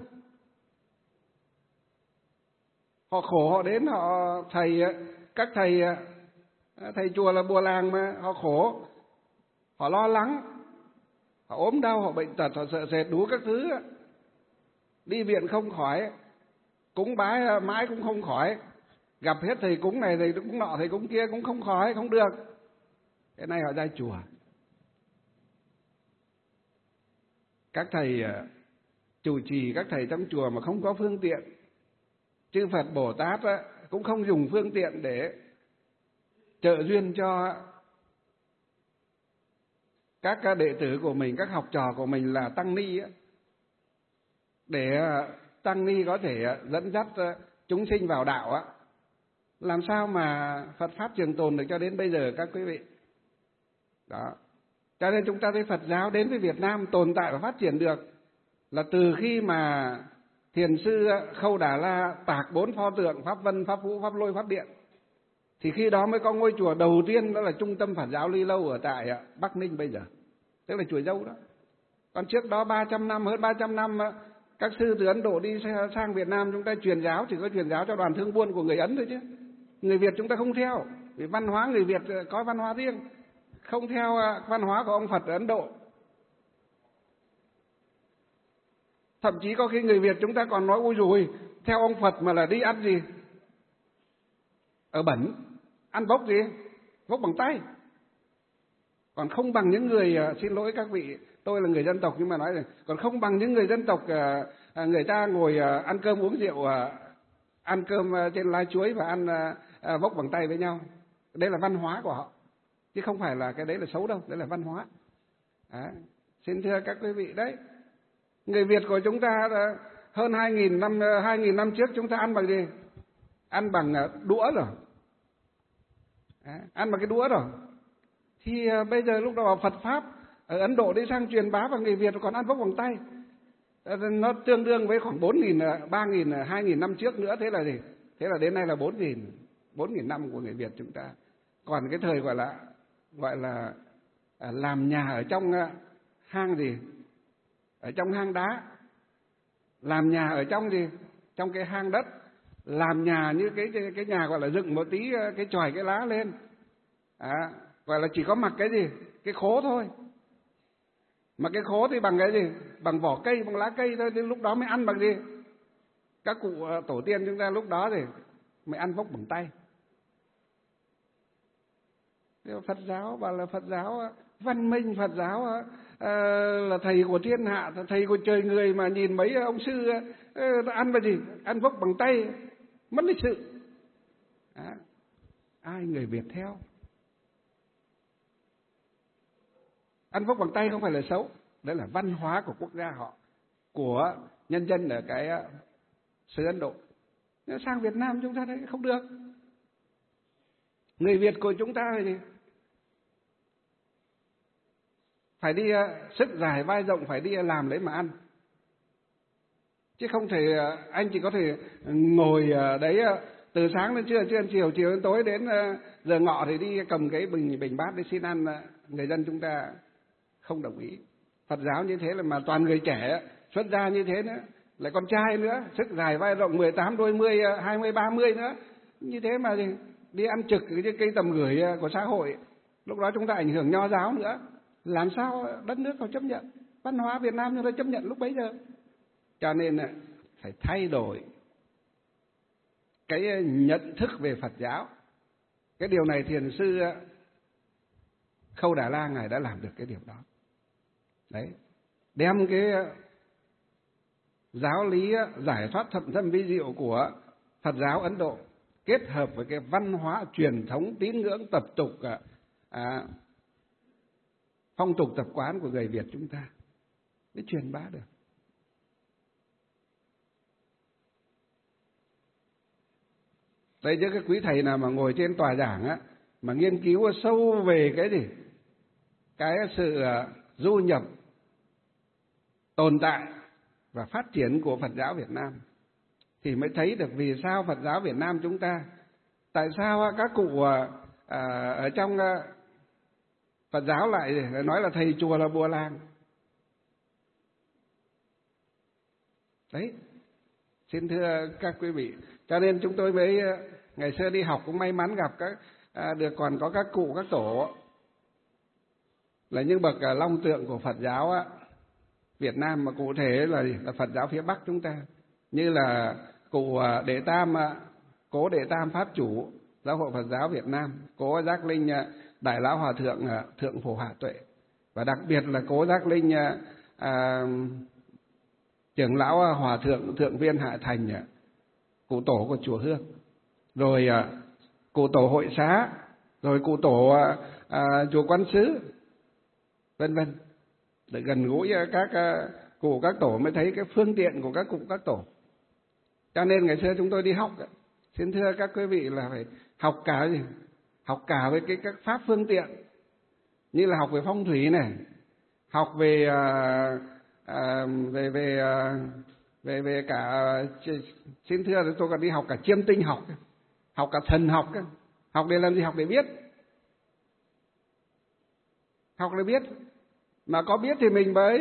Họ khổ, họ đến họ thầy, các thầy thầy chùa là bùa làng mà, họ khổ, họ lo lắng, họ ốm đau, họ bệnh tật, họ sợ sệt đủ các thứ, đi viện không khỏi, cúng bái mãi cũng không khỏi, gặp hết thầy cúng này thầy cúng nọ thầy cúng kia cũng không khỏi, không được. Cái này họ ra chùa. Các thầy chủ trì, các thầy trong chùa mà không có phương tiện, chư Phật Bồ Tát cũng không dùng phương tiện để trợ duyên cho các đệ tử của mình, các học trò của mình là tăng ni, để tăng ni có thể dẫn dắt chúng sinh vào đạo, làm sao mà Phật Pháp trường tồn được cho đến bây giờ các quý vị. Đó. Cho nên chúng ta thấy Phật giáo đến với Việt Nam tồn tại và phát triển được là từ khi mà Thiền sư Khâu Đà La tạc bốn pho tượng Pháp Vân, Pháp Vũ, Pháp Lôi, Pháp Điện, thì khi đó mới có ngôi chùa đầu tiên, đó là Trung tâm Phật giáo Ly Lâu ở tại Bắc Ninh bây giờ, tức là chùa Dâu đó. Còn trước đó ba trăm năm, hơn ba trăm năm, các sư từ Ấn Độ đi sang Việt Nam, chúng ta truyền giáo chỉ có truyền giáo cho đoàn thương buôn của người Ấn thôi chứ. Người Việt chúng ta không theo, vì văn hóa người Việt có văn hóa riêng, không theo văn hóa của ông Phật ở Ấn Độ. Thậm chí có khi người Việt chúng ta còn nói ôi dồi, theo ông Phật mà là đi ăn gì? Ở bẩn, ăn bốc gì? Bốc bằng tay. Còn không bằng những người, xin lỗi các vị, tôi là người dân tộc nhưng mà nói rồi, còn không bằng những người dân tộc người ta ngồi ăn cơm uống rượu, ăn cơm trên lá chuối và ăn bốc bằng tay với nhau. Đây là văn hóa của họ, chứ không phải là cái đấy là xấu đâu, đấy là văn hóa. Đấy. Xin thưa các quý vị đấy, người Việt của chúng ta hơn hai nghìn năm, hai nghìn năm trước chúng ta ăn bằng gì? Ăn bằng đũa rồi. Đấy. Ăn bằng cái đũa rồi. Thì bây giờ lúc đó Phật Pháp ở Ấn Độ đi sang truyền bá và người Việt còn ăn bốc bằng tay. Nó tương đương với khoảng bốn nghìn, ba nghìn, hai nghìn năm trước nữa. Thế là gì? Thế là đến nay là bốn nghìn, bốn nghìn năm của người Việt chúng ta. Còn cái thời gọi là gọi là làm nhà ở trong hang gì? Ở trong hang đá. Làm nhà ở trong gì? Trong cái hang đất. Làm nhà như cái cái, cái nhà gọi là dựng một tí cái chòi cái lá lên. À, gọi là chỉ có mặc cái gì? Cái khố thôi. Mà cái khố thì bằng cái gì? Bằng vỏ cây, bằng lá cây thôi. Thì lúc đó mới ăn bằng gì? Các cụ tổ tiên chúng ta lúc đó thì mới ăn bốc bằng tay. Phật giáo bảo là Phật giáo văn minh, Phật giáo à, là thầy của thiên hạ, thầy của trời người, mà nhìn mấy ông sư à, ăn bằng gì? Ăn bốc bằng tay, mất lịch sự. À, ai người Việt theo? Ăn bốc bằng tay không phải là xấu, đấy là văn hóa của quốc gia họ, của nhân dân ở cái xứ Ấn Độ. Nhưng sang Việt Nam chúng ta thấy không được. Người Việt của chúng ta là gì? Phải đi sức dài vai rộng, phải đi làm lấy mà ăn. Chứ không thể, anh chỉ có thể ngồi đấy từ sáng đến trưa, trưa đến chiều, chiều đến tối, đến giờ ngọ thì đi cầm cái bình bình bát để xin ăn. Người dân chúng ta không đồng ý. Phật giáo như thế là mà toàn người trẻ xuất gia như thế nữa, lại con trai nữa, sức dài vai rộng mười tám, đôi mươi, hai mươi, ba mươi nữa. Như thế mà gì? Đi ăn trực cái cây tầm gửi của xã hội. Lúc đó chúng ta ảnh hưởng nho giáo nữa. Làm sao đất nước họ chấp nhận? Văn hóa Việt Nam chúng ta chấp nhận lúc bấy giờ. Cho nên phải thay đổi cái nhận thức về Phật giáo. Cái điều này Thiền sư Khâu Đà La ngài đã làm được cái điều đó. Đấy, đem cái giáo lý giải thoát thậm thâm vi diệu của Phật giáo Ấn Độ kết hợp với cái văn hóa truyền thống tín ngưỡng tập tục, à, phong tục tập quán của người Việt chúng ta mới truyền bá được. Đây chứ cái quý thầy nào mà ngồi trên tòa giảng á, mà nghiên cứu sâu về cái gì? Cái sự du nhập, tồn tại và phát triển của Phật giáo Việt Nam thì mới thấy được vì sao Phật giáo Việt Nam chúng ta, tại sao các cụ à, ở trong Phật giáo lại nói là thầy chùa là bùa làng. Đấy, xin thưa các quý vị, cho nên chúng tôi mới ngày xưa đi học cũng may mắn gặp các à, được còn có các cụ các tổ là những bậc long tượng của Phật giáo á, Việt Nam, mà cụ thể là, là Phật giáo phía Bắc chúng ta, như là cụ Đệ Tam, cố Đệ Tam Pháp Chủ Giáo hội Phật giáo Việt Nam, cố Giác Linh Đại Lão Hòa Thượng Thượng Phổ Hạ Tuệ, và đặc biệt là cố Giác Linh à, trưởng lão Hòa Thượng Thượng Viên Hạ Thành, cụ tổ của chùa Hương, rồi à, cụ tổ Hội Xá, rồi cụ tổ à, à, chùa Quán Sứ, vân vân. Để gần gũi các cụ các tổ mới thấy cái phương tiện của các cụ các tổ. Cho nên ngày xưa chúng tôi đi học, xin thưa các quý vị là phải học cả gì? Học cả về cái các pháp phương tiện, như là học về phong thủy này, học về à, à, về về à, về về cả, xin thưa tôi còn đi học cả chiêm tinh học, học cả thần học. Học để làm gì? Học để biết. Học để biết. Mà có biết thì mình mới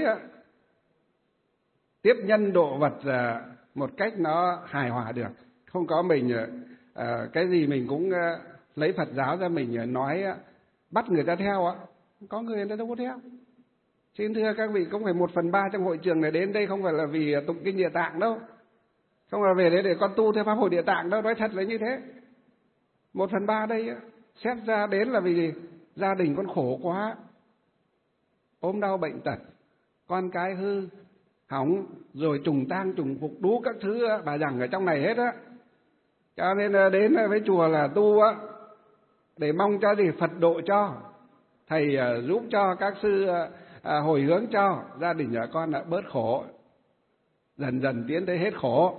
tiếp nhân độ vật một cách nó hài hòa được. Không có mình cái gì mình cũng lấy Phật giáo ra mình nói bắt người ta theo á, có người người ta đâu có theo. Xin thưa các vị, không phải một phần ba trong hội trường này đến đây không phải là vì tụng kinh Địa Tạng đâu, không là về đấy để con tu theo pháp hội Địa Tạng đâu, nói thật là như thế. Một phần ba đây xét ra đến là vì gì? Gia đình con khổ quá, ốm đau bệnh tật, con cái hư hỏng, rồi trùng tang trùng phục đủ các thứ bà rằng ở trong này hết á. Cho nên đến với chùa là tu á, để mong cho gì? Phật độ cho, thầy giúp cho, các sư hồi hướng cho gia đình nhà con đã bớt khổ, dần dần tiến tới hết khổ.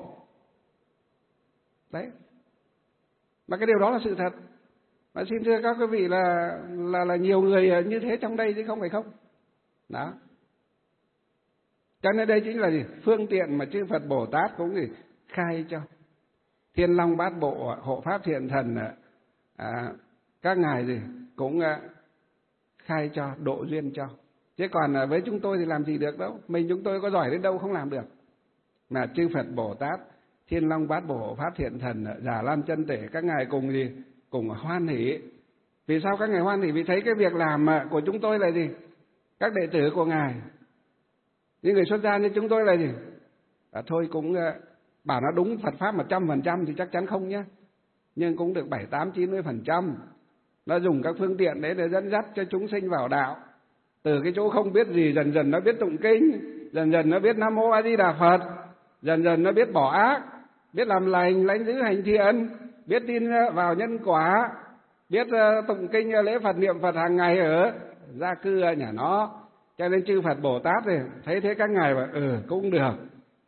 Đấy, mà cái điều đó là sự thật. Mà xin thưa các quý vị là là là nhiều người như thế trong đây chứ không phải không. Đó. Cho nên đây chính là gì? Phương tiện mà chư Phật Bồ Tát cũng gì? Khai cho. Thiên Long Bát Bộ, Hộ Pháp Thiện Thần, à, các ngài gì cũng à, khai cho, độ duyên cho. Chứ còn à, với chúng tôi thì làm gì được đâu. Mình chúng tôi có giỏi đến đâu không làm được. Mà chư Phật Bồ Tát, Thiên Long Bát Bộ, Hộ Pháp Thiện Thần, Già Lam Chân Tể, các ngài cùng gì? Cùng hoan hỷ. Vì sao các ngài hoan hỷ? Vì thấy cái việc làm của chúng tôi là gì? Các đệ tử của ngài, những người xuất gia như chúng tôi là gì? À, thôi cũng uh, bảo nó đúng Phật Pháp một trăm phần trăm thì chắc chắn không nhé. Nhưng cũng được bảy, tám, chín mươi phần trăm. Nó dùng các phương tiện đấy để dẫn dắt cho chúng sinh vào đạo. Từ cái chỗ không biết gì, dần dần nó biết tụng kinh, dần dần nó biết Nam Mô A Di Đà Phật, dần dần nó biết bỏ ác, biết làm lành, lãnh giữ hành thiện, biết tin vào nhân quả, biết uh, tụng kinh lễ Phật niệm Phật hàng ngày ở gia cư nhà nó. Cho nên chư Phật Bồ Tát thì thấy thế các ngài bảo ừ cũng được,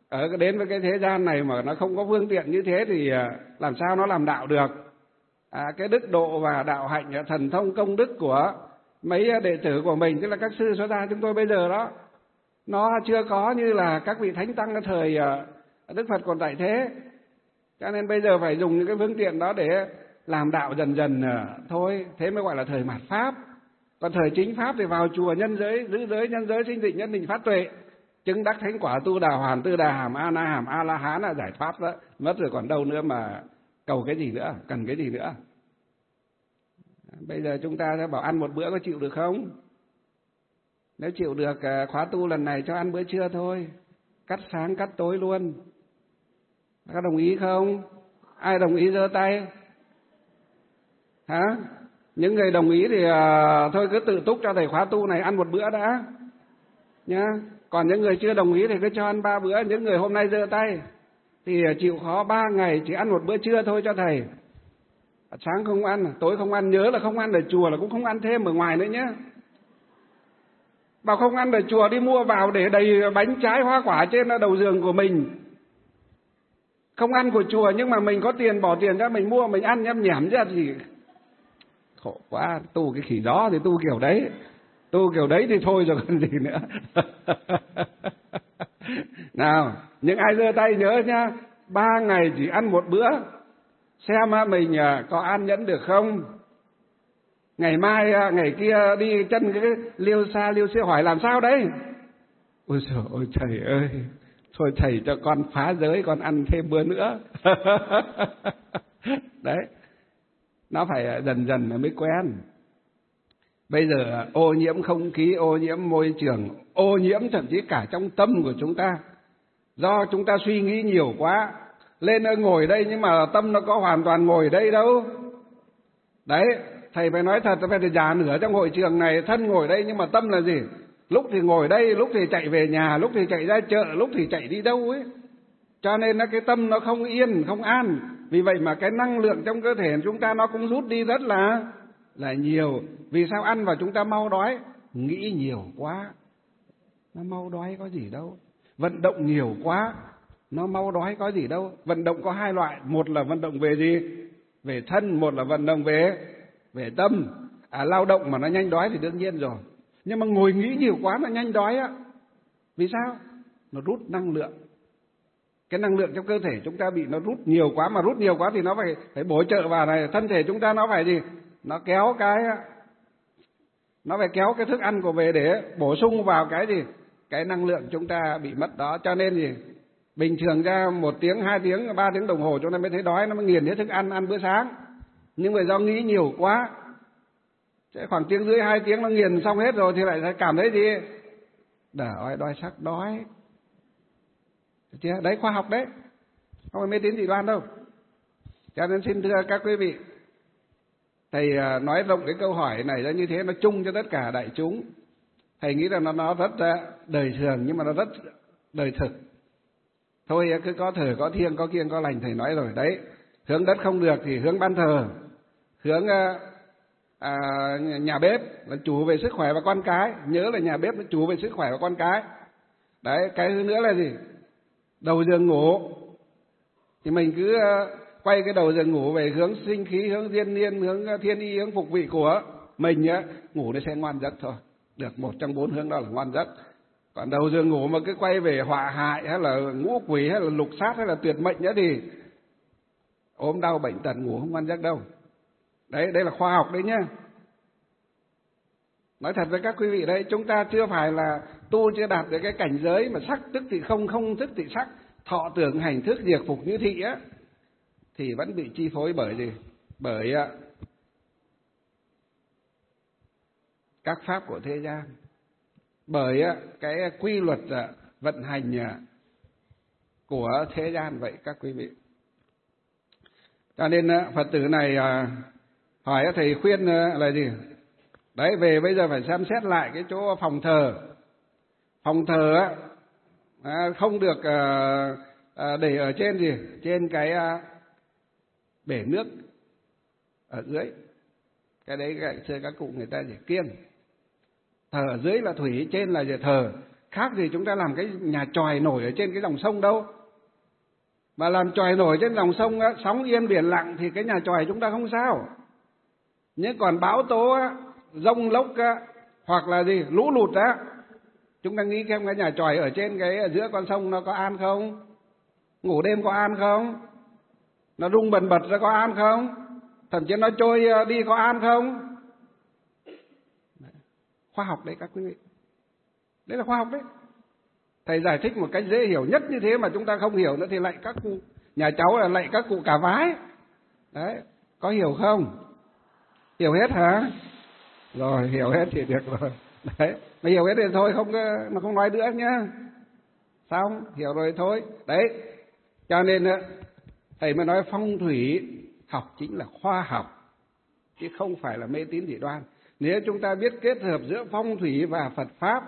ở đến với cái thế gian này mà nó không có phương tiện như thế thì làm sao nó làm đạo được. À, cái đức độ và đạo hạnh, thần thông công đức của mấy đệ tử của mình, tức là các sư xuất gia chúng tôi bây giờ đó, nó chưa có như là các vị thánh tăng ở thời Đức Phật còn tại thế. Cho nên bây giờ phải dùng những cái phương tiện đó để làm đạo dần dần thôi, thế mới gọi là thời mạt Pháp. Còn thời chính Pháp thì vào chùa nhân giới, giữ giới, nhân giới, sinh tịnh, nhân định, phát tuệ, chứng đắc thánh quả, tu đà hoàn, tư đà hàm, a na hàm, a la hán là giải thoát đó, mất rồi còn đâu nữa mà cầu cái gì nữa, cần cái gì nữa. Bây giờ chúng ta sẽ bảo ăn một bữa có chịu được không? Nếu chịu được khóa tu lần này cho ăn bữa trưa thôi, cắt sáng cắt tối luôn. Các đồng ý không? Ai đồng ý giơ tay? Hả? Những người đồng ý thì uh, thôi cứ tự túc cho thầy khóa tu này ăn một bữa đã nhá. Còn những người chưa đồng ý thì cứ cho ăn ba bữa. Những người hôm nay giơ tay thì chịu khó ba ngày chỉ ăn một bữa trưa thôi cho thầy. Sáng không ăn, tối không ăn, nhớ là không ăn ở chùa là cũng không ăn thêm ở ngoài nữa nhé. Bảo không ăn ở chùa đi mua vào để đầy bánh trái hoa quả trên đầu giường của mình. Không ăn của chùa nhưng mà mình có tiền, bỏ tiền ra mình mua, mình ăn nhâm nhảm ra gì. Khổ quá, tu cái khỉ đó thì tu kiểu đấy. Tu kiểu đấy thì thôi rồi còn gì nữa. Nào, những ai giơ tay nhớ nhá, ba ngày chỉ ăn một bữa, xem mình có an nhẫn được không. Ngày mai, ngày kia đi chân cái liêu xa liêu xưa hỏi làm sao đấy. Ôi trời ơi thầy ơi, thôi thầy cho con phá giới, con ăn thêm bữa nữa. Đấy, nó phải dần dần mới quen. Bây giờ ô nhiễm không khí, ô nhiễm môi trường, ô nhiễm thậm chí cả trong tâm của chúng ta. Do chúng ta suy nghĩ nhiều quá, lên ngồi đây nhưng mà tâm nó có hoàn toàn ngồi đây đâu. Đấy, thầy phải nói thật, phải già nửa trong hội trường này, thân ngồi đây nhưng mà tâm là gì? Lúc thì ngồi đây, lúc thì chạy về nhà, lúc thì chạy ra chợ, lúc thì chạy đi đâu ấy. Cho nên là cái tâm nó không yên, không an. Vì vậy mà cái năng lượng trong cơ thể chúng ta nó cũng rút đi rất là là nhiều. Vì sao? Ăn vào chúng ta mau đói, nghĩ nhiều quá nó mau đói có gì đâu. Vận động nhiều quá nó mau đói có gì đâu. Vận động có hai loại, một là vận động về gì? Về thân, một là vận động về về tâm. À, lao động mà nó nhanh đói thì đương nhiên rồi. Nhưng mà ngồi nghĩ nhiều quá nó nhanh đói á. Vì sao? Nó rút năng lượng. Cái năng lượng trong cơ thể chúng ta bị nó rút nhiều quá, mà rút nhiều quá thì nó phải phải bổ trợ vào này, thân thể chúng ta nó phải gì? Nó kéo cái nó phải kéo cái thức ăn của về để bổ sung vào cái gì? Cái năng lượng chúng ta bị mất đó. Cho nên gì? Bình thường ra một tiếng, hai tiếng, ba tiếng đồng hồ chúng ta mới thấy đói, nó mới nghiền hết thức ăn, ăn bữa sáng. Nhưng mà do nghĩ nhiều quá, khoảng tiếng rưỡi, hai tiếng nó nghiền xong hết rồi thì lại cảm thấy gì? Đói, đói sắc đói. Chứ? Đấy khoa học đấy, không phải mê tín dị đoan đâu. Cho nên xin thưa các quý vị, thầy nói rộng cái câu hỏi này ra như thế, nó chung cho tất cả đại chúng. Thầy nghĩ rằng nó, nó rất đời thường nhưng mà nó rất đời thực. Thôi cứ có thờ, có thiêng, có kiêng, có lành, thầy nói rồi đấy. Hướng đất không được thì hướng ban thờ, hướng à, nhà bếp là chủ về sức khỏe và con cái. Nhớ là nhà bếp là chủ về sức khỏe và con cái. Đấy, cái thứ nữa là gì? Đầu giường ngủ thì mình cứ quay cái đầu giường ngủ về hướng sinh khí, hướng thiên nhiên, hướng thiên y, hướng phục vị của mình nhá, ngủ nó sẽ ngoan giấc thôi. Được một trong bốn hướng đó là ngoan giấc. Còn đầu giường ngủ mà cứ quay về họa hại hay là ngũ quỷ hay là lục sát hay là tuyệt mệnh nữa thì ốm đau bệnh tật, ngủ không ngoan giấc đâu. Đấy, đây là khoa học đấy nhá. Nói thật với các quý vị đấy, chúng ta chưa phải là tu chưa đạt được cái cảnh giới mà sắc tức thì không, không tức thì sắc, thọ tưởng hành thức diệt phục như thị á, thì vẫn bị chi phối bởi gì? Bởi các pháp của thế gian, bởi cái quy luật vận hành của thế gian vậy các quý vị. Cho nên Phật tử này hỏi thầy khuyên là gì? Đấy, về bây giờ phải xem xét lại cái chỗ phòng thờ. Phòng thờ á, không được để ở trên gì? Trên cái bể nước ở dưới. Cái đấy xưa các cụ người ta chỉ kiêng. Thờ ở dưới là thủy, trên là thờ. khác gì chúng ta làm cái nhà chòi nổi ở trên cái dòng sông đâu. Mà làm chòi nổi trên dòng sông á, sóng yên biển lặng thì cái nhà chòi chúng ta không sao. Nhưng còn bão tố á, rông lốc á, hoặc là gì lũ lụt á, chúng ta nghĩ xem cái nhà chòi ở trên cái ở giữa con sông nó có an không? Ngủ đêm có an không? Nó rung bần bật ra có an không? Thậm chí nó trôi đi có an không? Khoa học đấy các quý vị. Đấy là khoa học đấy. Thầy giải thích một cách dễ hiểu nhất như thế mà chúng ta không hiểu nữa thì lại các cụ, nhà cháu là lại các cụ cà vái. Đấy, có hiểu không? Hiểu hết hả? Rồi, hiểu hết thì được rồi. Đấy, mà hiểu hết thì thôi, không nó không nói nữa nhá. Xong, hiểu rồi thôi. Đấy, cho nên thầy mới nói phong thủy học chính là khoa học, chứ không phải là mê tín dị đoan. Nếu chúng ta biết kết hợp giữa phong thủy và Phật Pháp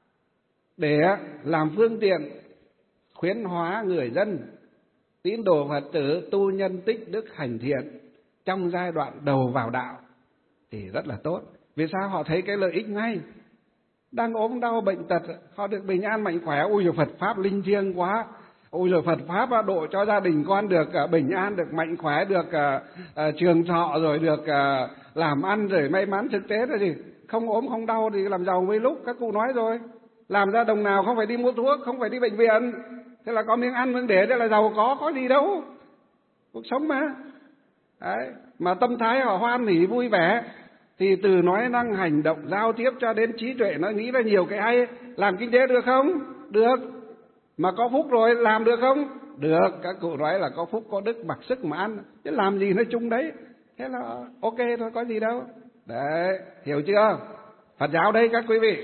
để làm phương tiện khuyến hóa người dân, tín đồ Phật tử tu nhân tích đức hành thiện trong giai đoạn đầu vào đạo thì rất là tốt. Vì sao? Họ thấy cái lợi ích ngay. Đang ốm đau bệnh tật, họ được bình an mạnh khỏe. Ôi giời, Phật Pháp linh thiêng quá. Ôi giời, Phật Pháp độ cho gia đình con được bình an, được mạnh khỏe, được uh, uh, trường thọ, rồi được uh, làm ăn, rồi may mắn. Thực tế là gì? Không ốm không đau thì làm giàu mấy lúc. Các cụ nói rồi, làm ra đồng nào không phải đi mua thuốc, không phải đi bệnh viện, thế là có miếng ăn miếng để, thế là giàu có, có gì đâu. Cuộc sống mà. Đấy. Mà tâm thái họ hoan hỉ vui vẻ thì từ nói năng hành động giao tiếp cho đến trí tuệ nó nghĩ ra nhiều cái hay. Làm kinh tế được không? Được. Mà có phúc rồi làm được không? Được. Các cụ nói là có phúc có đức mặc sức mà ăn, chứ làm gì nói chung đấy. Thế là ok thôi, có gì đâu. Đấy, hiểu chưa? Phật giáo đây các quý vị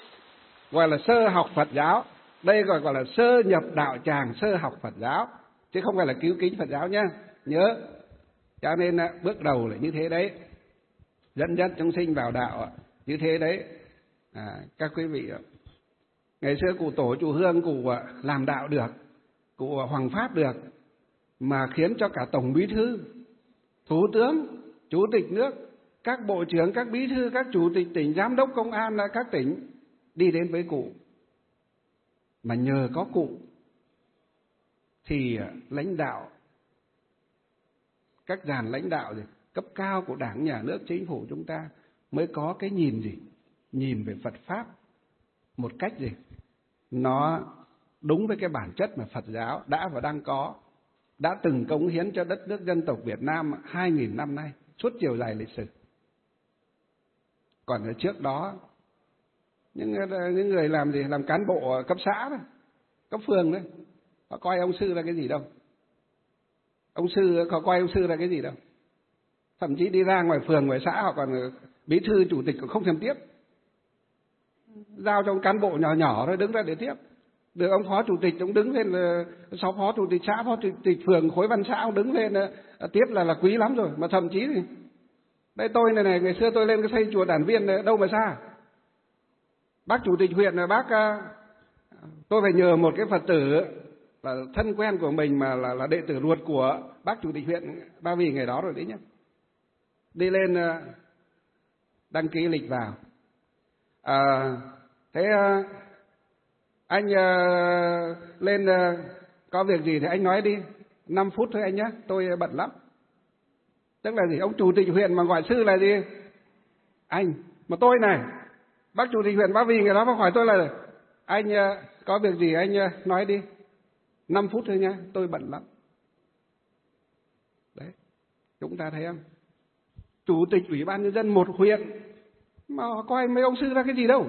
gọi là sơ học Phật giáo. Đây gọi gọi là sơ nhập đạo tràng, sơ học Phật giáo, chứ không phải là cứu kính Phật giáo nhá. Nhớ. Cho nên bước đầu là như thế đấy. Dẫn dắt chúng sinh vào đạo như thế đấy. À, các quý vị, ngày xưa cụ tổ cụ Hương cụ làm đạo được, cụ hoằng pháp được, mà khiến cho cả tổng bí thư, thủ tướng, chủ tịch nước, các bộ trưởng, các bí thư, các chủ tịch tỉnh, giám đốc công an các tỉnh đi đến với cụ. Mà nhờ có cụ thì lãnh đạo, các dàn lãnh đạo gì cấp cao của Đảng, Nhà nước, Chính phủ chúng ta mới có cái nhìn gì? Nhìn về Phật Pháp một cách gì? Nó đúng với cái bản chất mà Phật giáo đã và đang có, đã từng cống hiến cho đất nước dân tộc Việt Nam hai nghìn năm nay, suốt chiều dài lịch sử. Còn ở trước đó, những, những người làm gì? Làm cán bộ cấp xã đó, cấp phường đấy, họ coi ông sư là cái gì đâu. Ông sư, họ coi ông sư là cái gì đâu. Thậm chí đi ra ngoài phường, ngoài xã họ còn bí thư, chủ tịch cũng không thèm tiếp. Giao cho cán bộ nhỏ nhỏ thôi đứng ra để tiếp. Được ông phó chủ tịch cũng đứng lên, sáu phó chủ tịch xã, phó chủ tịch phường, khối văn xã cũng đứng lên tiếp là là quý lắm rồi. Mà thậm chí thì đây tôi này này, ngày xưa tôi lên cái xây chùa Đản Viên đâu mà xa. Bác chủ tịch huyện là bác, tôi phải nhờ một cái Phật tử là thân quen của mình mà là, là đệ tử ruột của bác chủ tịch huyện Ba Vì ngày đó rồi đấy nhé. Đi lên đăng ký lịch vào. À, thế anh lên có việc gì thì anh nói đi, năm phút thôi anh nhé, tôi bận lắm. Tức là gì? Ông chủ tịch huyện mà gọi sư là gì? Anh. Mà tôi này, bác chủ tịch huyện Ba Vì người đó mà hỏi tôi là anh có việc gì anh nói đi, năm phút thôi nhé, tôi bận lắm. Đấy, chúng ta thấy không? Chủ tịch Ủy ban Nhân dân một huyện mà họ coi mấy ông sư ra cái gì đâu.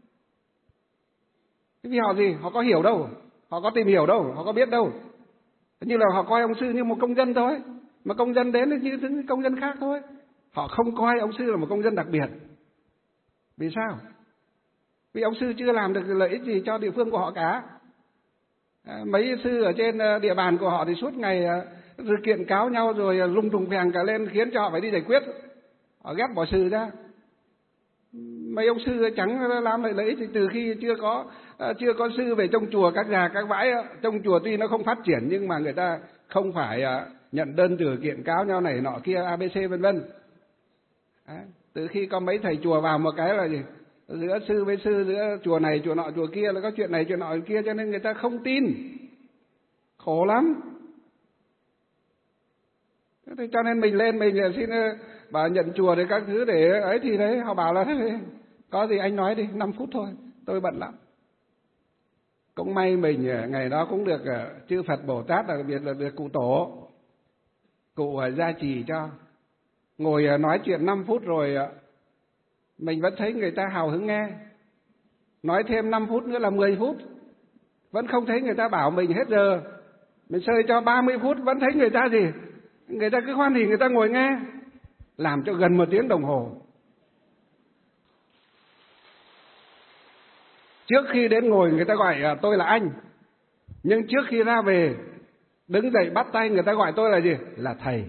Cái gì họ gì? Họ có hiểu đâu, họ có tìm hiểu đâu, họ có biết đâu. Như là họ coi ông sư như một công dân thôi. Mà công dân đến thì như những công dân khác thôi. Họ không coi ông sư là một công dân đặc biệt. Vì sao? Vì ông sư chưa làm được lợi ích gì cho địa phương của họ cả. À, mấy sư ở trên địa bàn của họ thì suốt ngày sự kiện cáo nhau rồi lung tung phèn cả lên, khiến cho họ phải đi giải quyết. Họ ghép bỏ sư ra. Mấy ông sư chẳng làm lại lợi ích gì. Từ khi chưa có chưa có sư về trong chùa, các nhà các bãi trong chùa tuy nó không phát triển nhưng mà người ta không phải nhận đơn từ kiện cáo nhau này nọ kia a bê xê vân vân. Từ khi có mấy thầy chùa vào một cái là gì? giữa sư với sư, giữa chùa này chùa nọ chùa kia là có chuyện này chuyện nọ chuyện kia, cho nên người ta không tin, khổ lắm. Thế cho nên mình lên mình xin bảo nhận chùa để các thứ để ấy, thì đấy họ bảo là thế, có gì anh nói đi, năm phút thôi, tôi bận lắm. Cũng may mình ngày đó cũng được chư Phật Bồ Tát, đặc biệt là được cụ Tổ, cụ gia trì cho. Ngồi nói chuyện năm phút rồi mình vẫn thấy người ta hào hứng nghe. Nói thêm năm phút nữa là mười phút, vẫn không thấy người ta bảo mình hết giờ. Mình sơi cho ba mươi phút vẫn thấy người ta gì, người ta cứ hoan hỉ, người ta ngồi nghe, làm cho gần một tiếng đồng hồ. Trước khi đến ngồi người ta gọi tôi là anh, nhưng trước khi ra về đứng dậy bắt tay người ta gọi tôi là gì? Là thầy.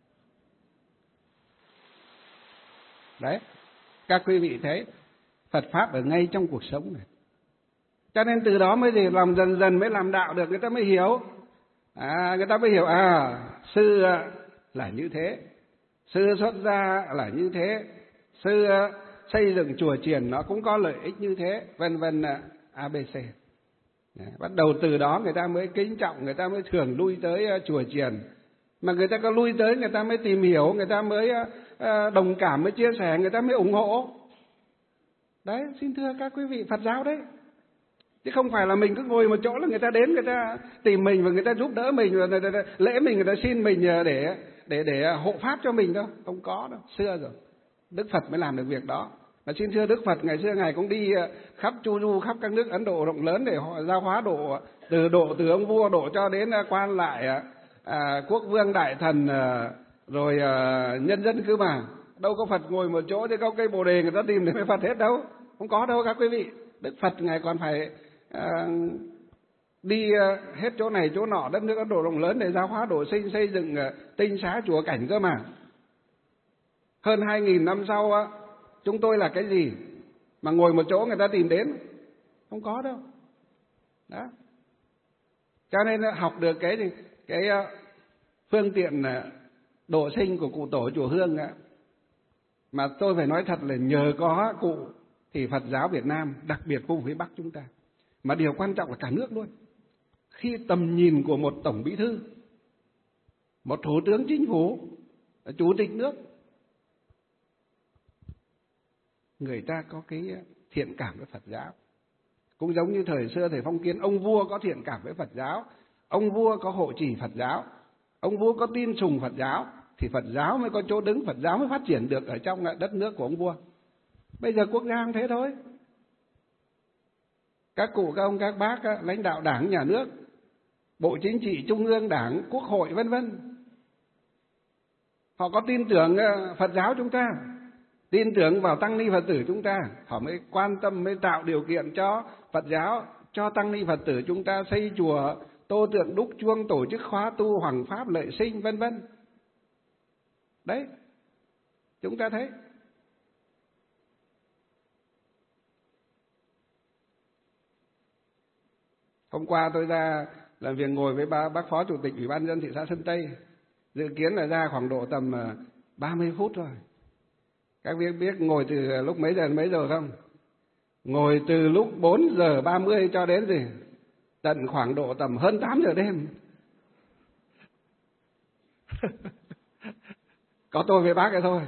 Đấy, các quý vị thấy Phật Pháp ở ngay trong cuộc sống này. Cho nên từ đó mới gì, làm dần dần mới làm đạo được, người ta mới hiểu. À, người ta mới hiểu, à, sư là như thế, sư xuất gia là như thế, sư xây dựng chùa chiền nó cũng có lợi ích như thế, vân vân a bê xê. Bắt đầu từ đó người ta mới kính trọng, người ta mới thường lui tới chùa chiền. Mà người ta có lui tới, người ta mới tìm hiểu, người ta mới đồng cảm, mới chia sẻ, người ta mới ủng hộ. Đấy, xin thưa các quý vị Phật giáo đấy. Chứ không phải là mình cứ ngồi một chỗ là người ta đến, người ta tìm mình và người ta giúp đỡ mình, và người ta lễ mình, người ta xin mình để để để hộ pháp cho mình đâu, không có đâu, xưa rồi. Đức Phật mới làm được việc đó. Và xin thưa Đức Phật ngày xưa ngài cũng đi khắp chu du khắp các nước Ấn Độ rộng lớn để họ giao hóa độ, từ độ từ ông vua độ cho đến quan lại, à, quốc vương đại thần, à, rồi à, nhân dân cứ mà. Đâu có Phật ngồi một chỗ chứ có cây bồ đề người ta tìm để mới Phật hết đâu, không có đâu các quý vị. Đức Phật ngài còn phải à, đi hết chỗ này chỗ nọ, đất nước Ấn Độ rộng lớn để giao hóa độ sinh, xây dựng tinh xá chùa cảnh cơ mà. Hơn hai nghìn năm sau á, chúng tôi là cái gì mà ngồi một chỗ người ta tìm đến, không có đâu. Đó. Cho nên học được cái gì, cái phương tiện độ sinh của cụ Tổ chùa Hương á, mà tôi phải nói thật là nhờ có cụ thì Phật giáo Việt Nam, đặc biệt vùng phía Bắc chúng ta, mà điều quan trọng là cả nước luôn, khi tầm nhìn của một tổng bí thư, một thủ tướng chính phủ, chủ tịch nước, người ta có cái thiện cảm với Phật giáo. Cũng giống như thời xưa thời phong kiến, ông vua có thiện cảm với Phật giáo, ông vua có hộ trì Phật giáo, ông vua có tin sùng Phật giáo, thì Phật giáo mới có chỗ đứng, Phật giáo mới phát triển được ở trong đất nước của ông vua. Bây giờ quốc gia cũng thế thôi. Các cụ, các ông, các bác lãnh đạo đảng, nhà nước, bộ chính trị, trung ương, đảng, quốc hội vân vân, họ có tin tưởng Phật giáo chúng ta, tin tưởng vào tăng ni Phật tử chúng ta, họ mới quan tâm, mới tạo điều kiện cho Phật giáo, cho tăng ni Phật tử chúng ta xây chùa, tô tượng đúc chuông, tổ chức khóa tu, hoằng pháp, lợi sinh vân vân. Đấy, chúng ta thấy. Hôm qua tôi ra làm việc ngồi với bác, bác Phó Chủ tịch Ủy ban nhân dân thị xã Sơn Tây, dự kiến là ra khoảng độ tầm ba mươi phút thôi. Các biết biết ngồi từ lúc mấy giờ đến mấy giờ không? Ngồi từ lúc bốn giờ ba mươi cho đến gì? Tận khoảng độ tầm hơn tám giờ đêm. Có tôi với bác ấy thôi.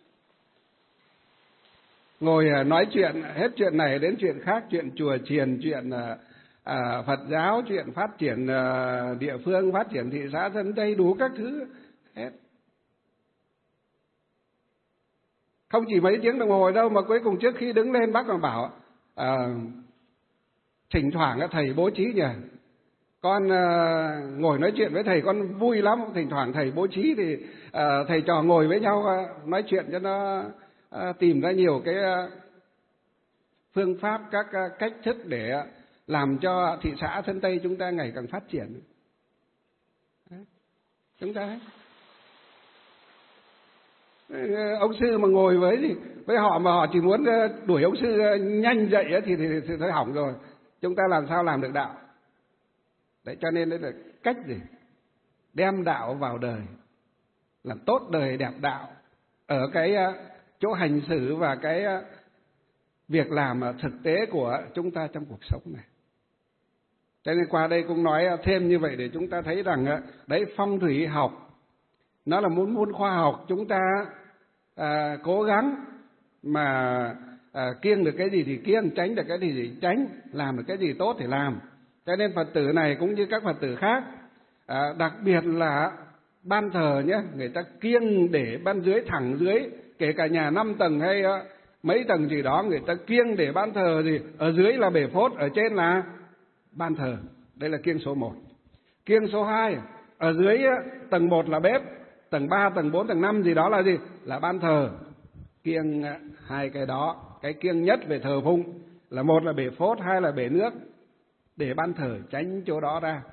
Ngồi nói chuyện hết chuyện này đến chuyện khác, chuyện chùa chiền, chuyện à, Phật giáo, chuyện phát triển à, địa phương, phát triển thị xã Sơn Tây, đủ các thứ hết. Không chỉ mấy tiếng đồng hồ đâu, mà cuối cùng trước khi đứng lên bác còn bảo à, thỉnh thoảng thầy bố trí nhỉ, con à, ngồi nói chuyện với thầy con vui lắm, thỉnh thoảng thầy bố trí thì à, thầy trò ngồi với nhau à, nói chuyện cho nó à, tìm ra nhiều cái à, phương pháp, các à, cách thức để làm cho thị xã Sơn Tây chúng ta ngày càng phát triển. Đấy. Chúng ta ông sư mà ngồi với gì với họ mà họ chỉ muốn đuổi ông sư nhanh dậy thì, thì, thì thôi hỏng rồi. Chúng ta làm sao làm được đạo? Đấy, cho nên đấy là cách gì đem đạo vào đời, làm tốt đời đẹp đạo ở cái chỗ hành xử và cái việc làm thực tế của chúng ta trong cuộc sống này. Cho nên qua đây cũng nói thêm như vậy để chúng ta thấy rằng đấy, phong thủy học nó là muốn môn khoa học, chúng ta à, cố gắng mà à, kiêng được cái gì thì kiêng, tránh được cái gì thì tránh, làm được cái gì tốt thì làm. Cho nên Phật tử này cũng như các Phật tử khác, à, đặc biệt là ban thờ nhé, người ta kiêng để ban dưới, thẳng dưới, kể cả nhà năm tầng hay uh, mấy tầng gì đó, người ta kiêng để ban thờ gì, ở dưới là bể phốt, ở trên là ban thờ. Đây là kiêng số một. Kiêng số hai, ở dưới uh, tầng một là bếp, tầng ba, tầng bốn, tầng năm gì đó là gì? Là ban thờ. Kiêng uh, hai cái đó. Cái kiêng nhất về thờ phụng là một là bể phốt, hai là bể nước, để ban thờ, tránh chỗ đó ra.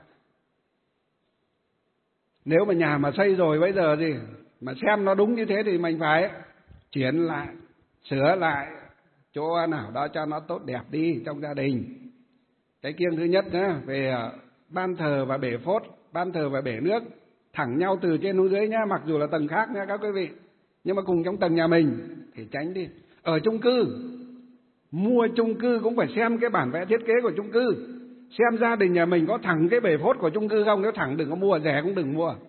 Nếu mà nhà mà xây rồi bây giờ gì mà xem nó đúng như thế thì mình phải chuyển lại, sửa lại chỗ nào đó cho nó tốt đẹp đi trong gia đình. Cái kiêng thứ nhất nhé, về ban thờ và bể phốt, ban thờ và bể nước thẳng nhau từ trên xuống dưới nhá, mặc dù là tầng khác nha các quý vị, nhưng mà cùng trong tầng nhà mình thì tránh đi. Ở chung cư, mua chung cư cũng phải xem cái bản vẽ thiết kế của chung cư, xem gia đình nhà mình có thẳng cái bể phốt của chung cư không. Nếu thẳng đừng có mua, rẻ cũng đừng mua.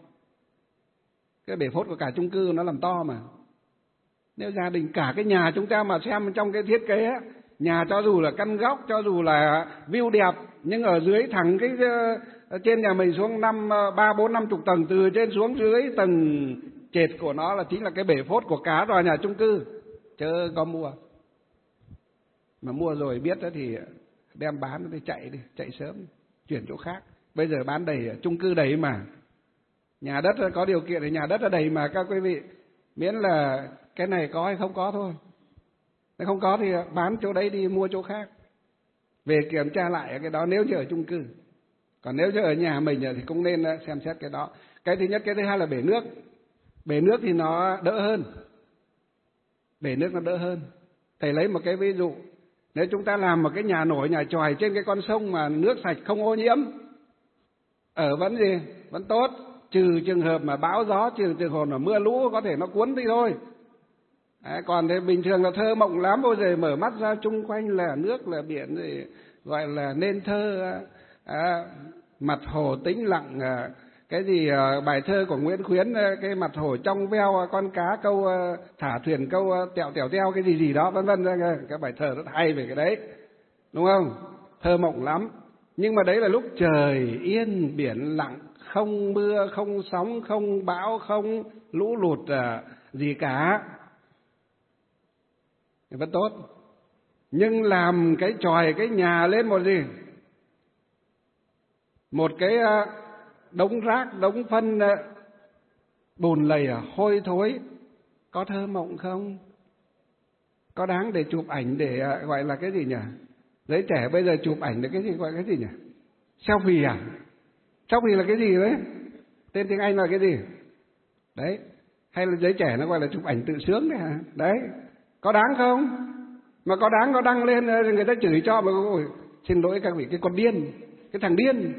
Cái bể phốt của cả chung cư nó làm to mà. Nếu gia đình cả cái nhà chúng ta mà xem trong cái thiết kế á, nhà cho dù là căn góc, cho dù là view đẹp, nhưng ở dưới thẳng cái trên nhà mình xuống năm ba bốn năm chục tầng, từ trên xuống dưới tầng trệt của nó là chính là cái bể phốt của cả tòa nhà chung cư, chớ có mua. Mà mua rồi biết đó thì đem bán thì chạy đi, chạy sớm, chuyển chỗ khác. Bây giờ bán đầy, chung cư đầy mà. Nhà đất có điều kiện thì nhà đất là đầy mà các quý vị. Miễn là cái này có hay không có thôi. Nếu không có thì bán chỗ đấy đi, mua chỗ khác. Về kiểm tra lại cái đó nếu như ở chung cư. Còn nếu như ở nhà mình thì cũng nên xem xét cái đó. Cái thứ nhất, cái thứ hai là bể nước. Bể nước thì nó đỡ hơn. Bể nước nó đỡ hơn. Thầy lấy một cái ví dụ. Nếu chúng ta làm một cái nhà nổi, nhà chòi trên cái con sông mà nước sạch không ô nhiễm, ở vẫn gì? Vẫn tốt. Trừ trường hợp mà bão gió, trừ trường hợp mà mưa lũ có thể nó cuốn đi thôi. Đấy, còn thì bình thường là thơ mộng lắm. Bao giờ mở mắt ra chung quanh là nước, là biển, thì gọi là nên thơ à, mặt hồ tĩnh lặng. À, cái gì à, bài thơ của Nguyễn Khuyến, cái mặt hồ trong veo, con cá câu thả thuyền câu tẹo tẹo teo, cái gì gì đó vân vân. Cái bài thơ rất hay về cái đấy, đúng không? Thơ mộng lắm. Nhưng mà đấy là lúc trời yên biển lặng, không mưa, không sóng, không bão, không lũ lụt à, gì cả, thì vẫn tốt. Nhưng làm cái chòi, cái nhà lên một gì, một cái đống rác, đống phân bùn lầy hôi thối, có thơ mộng không? Có đáng để chụp ảnh, để gọi là cái gì nhỉ? Giới trẻ bây giờ chụp ảnh được cái gì, gọi cái gì nhỉ? Selfie à? Selfie là cái gì đấy? Tên tiếng Anh là cái gì? Đấy. Hay là giới trẻ nó gọi là chụp ảnh tự sướng đấy hả? Đấy. Có đáng không? Mà có đáng, có đăng lên người ta chửi cho mà ôi, xin lỗi các vị, cái con điên, cái thằng điên.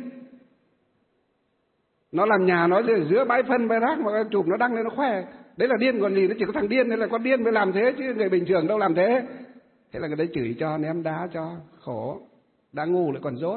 Nó làm nhà nó giữa bãi phân bãi rác mà chụp nó đăng lên nó khoe. Đấy là điên còn gì, nó chỉ có thằng điên nên là con điên mới làm thế, chứ người bình thường đâu làm thế. Thế là người ta chửi cho, ném đá cho, khổ. Đã ngu lại còn dốt.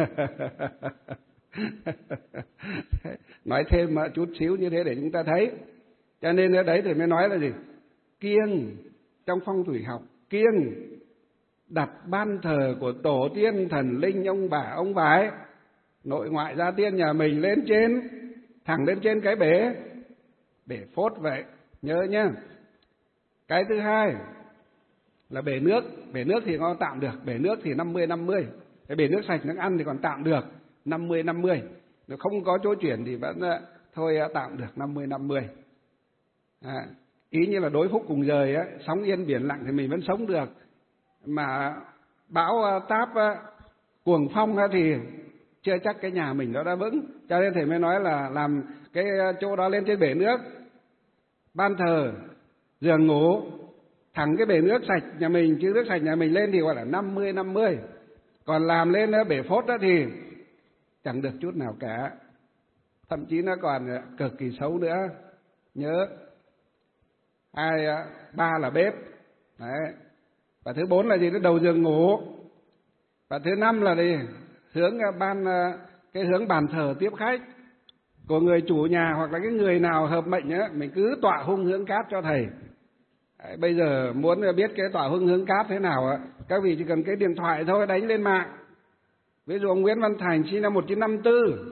Nói thêm chút xíu như thế để chúng ta thấy. Cho nên ở đấy thì mới nói là gì? Kiêng trong phong thủy học, kiêng đặt ban thờ của tổ tiên thần linh ông bà ông bà ấy, nội ngoại gia tiên nhà mình lên trên, thẳng lên trên cái bể, bể phốt vậy, nhớ nhá. Cái thứ hai là bể nước. Bể nước thì nó tạm được, bể nước thì năm mươi năm mươi. Cái bể nước sạch nước ăn thì còn tạm được, năm mươi năm mươi. Nếu không có chỗ chuyển thì vẫn thôi tạm được năm mươi năm mươi. À, ý như là đối phúc cùng rời á, sóng yên biển lặng thì mình vẫn sống được. Mà bão táp cuồng phong thì chưa chắc cái nhà mình nó đã vững. Cho nên thầy mới nói là làm cái chỗ đó lên trên bể nước, ban thờ, giường ngủ, thẳng cái bể nước sạch nhà mình, chứ nước sạch nhà mình lên thì gọi là năm mươi năm mươi. Còn làm lên bể phốt đó thì chẳng được chút nào cả. Thậm chí nó còn cực kỳ xấu nữa. Nhớ, hai, ba là bếp. Đấy. Và thứ bốn là gì? Nó đầu giường ngủ. Và thứ năm là gì? Hướng ban cái hướng bàn thờ tiếp khách của người chủ nhà hoặc là cái người nào hợp mệnh á, mình cứ tọa hung hướng cát cho thầy. Đấy, bây giờ muốn biết cái tọa hung hướng cát thế nào á, các vị chỉ cần cái điện thoại thôi, đánh lên mạng. Ví dụ ông Nguyễn Văn Thành sinh năm một nghìn chín trăm năm mươi tư,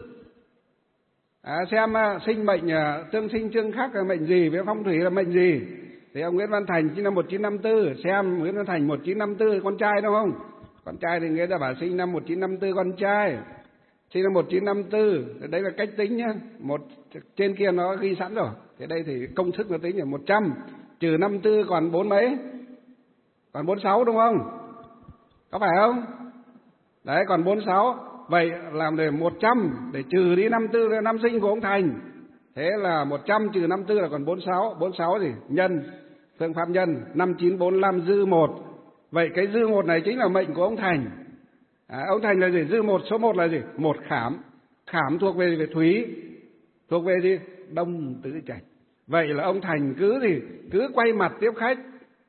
à, xem uh, sinh mệnh uh, tương sinh tương khắc là mệnh gì, với phong thủy là mệnh gì. Thì ông Nguyễn Văn Thành sinh năm một nghìn chín trăm năm mươi tư, xem Nguyễn Văn Thành một nghìn chín trăm năm mươi tư con trai đúng không? Con trai thì người ta bảo sinh năm một nghìn chín trăm năm mươi tư con trai, sinh năm một nghìn chín trăm năm mươi tư, đấy là cách tính nhá. Một trên kia nó ghi sẵn rồi. Thế đây thì công thức nó tính là một trăm trừ năm mươi tư còn bốn mấy? Còn bốn mươi sáu đúng không? Có phải không? Đấy, còn bốn mươi sáu. Vậy làm để một trăm để trừ đi năm mươi tư là năm sinh của ông Thành. Thế là một trăm trừ năm mươi tư là còn bốn mươi sáu. bốn mươi sáu gì? Nhân, phương pháp nhân, năm chín bốn lăm dư một. Vậy cái dư một này chính là mệnh của ông Thành. À, ông Thành là gì? Dư một, số một là gì? Một khảm. Khảm thuộc về, về thủy, thuộc về gì? Đông tứ trạch. Vậy là ông Thành cứ gì? Cứ quay mặt tiếp khách.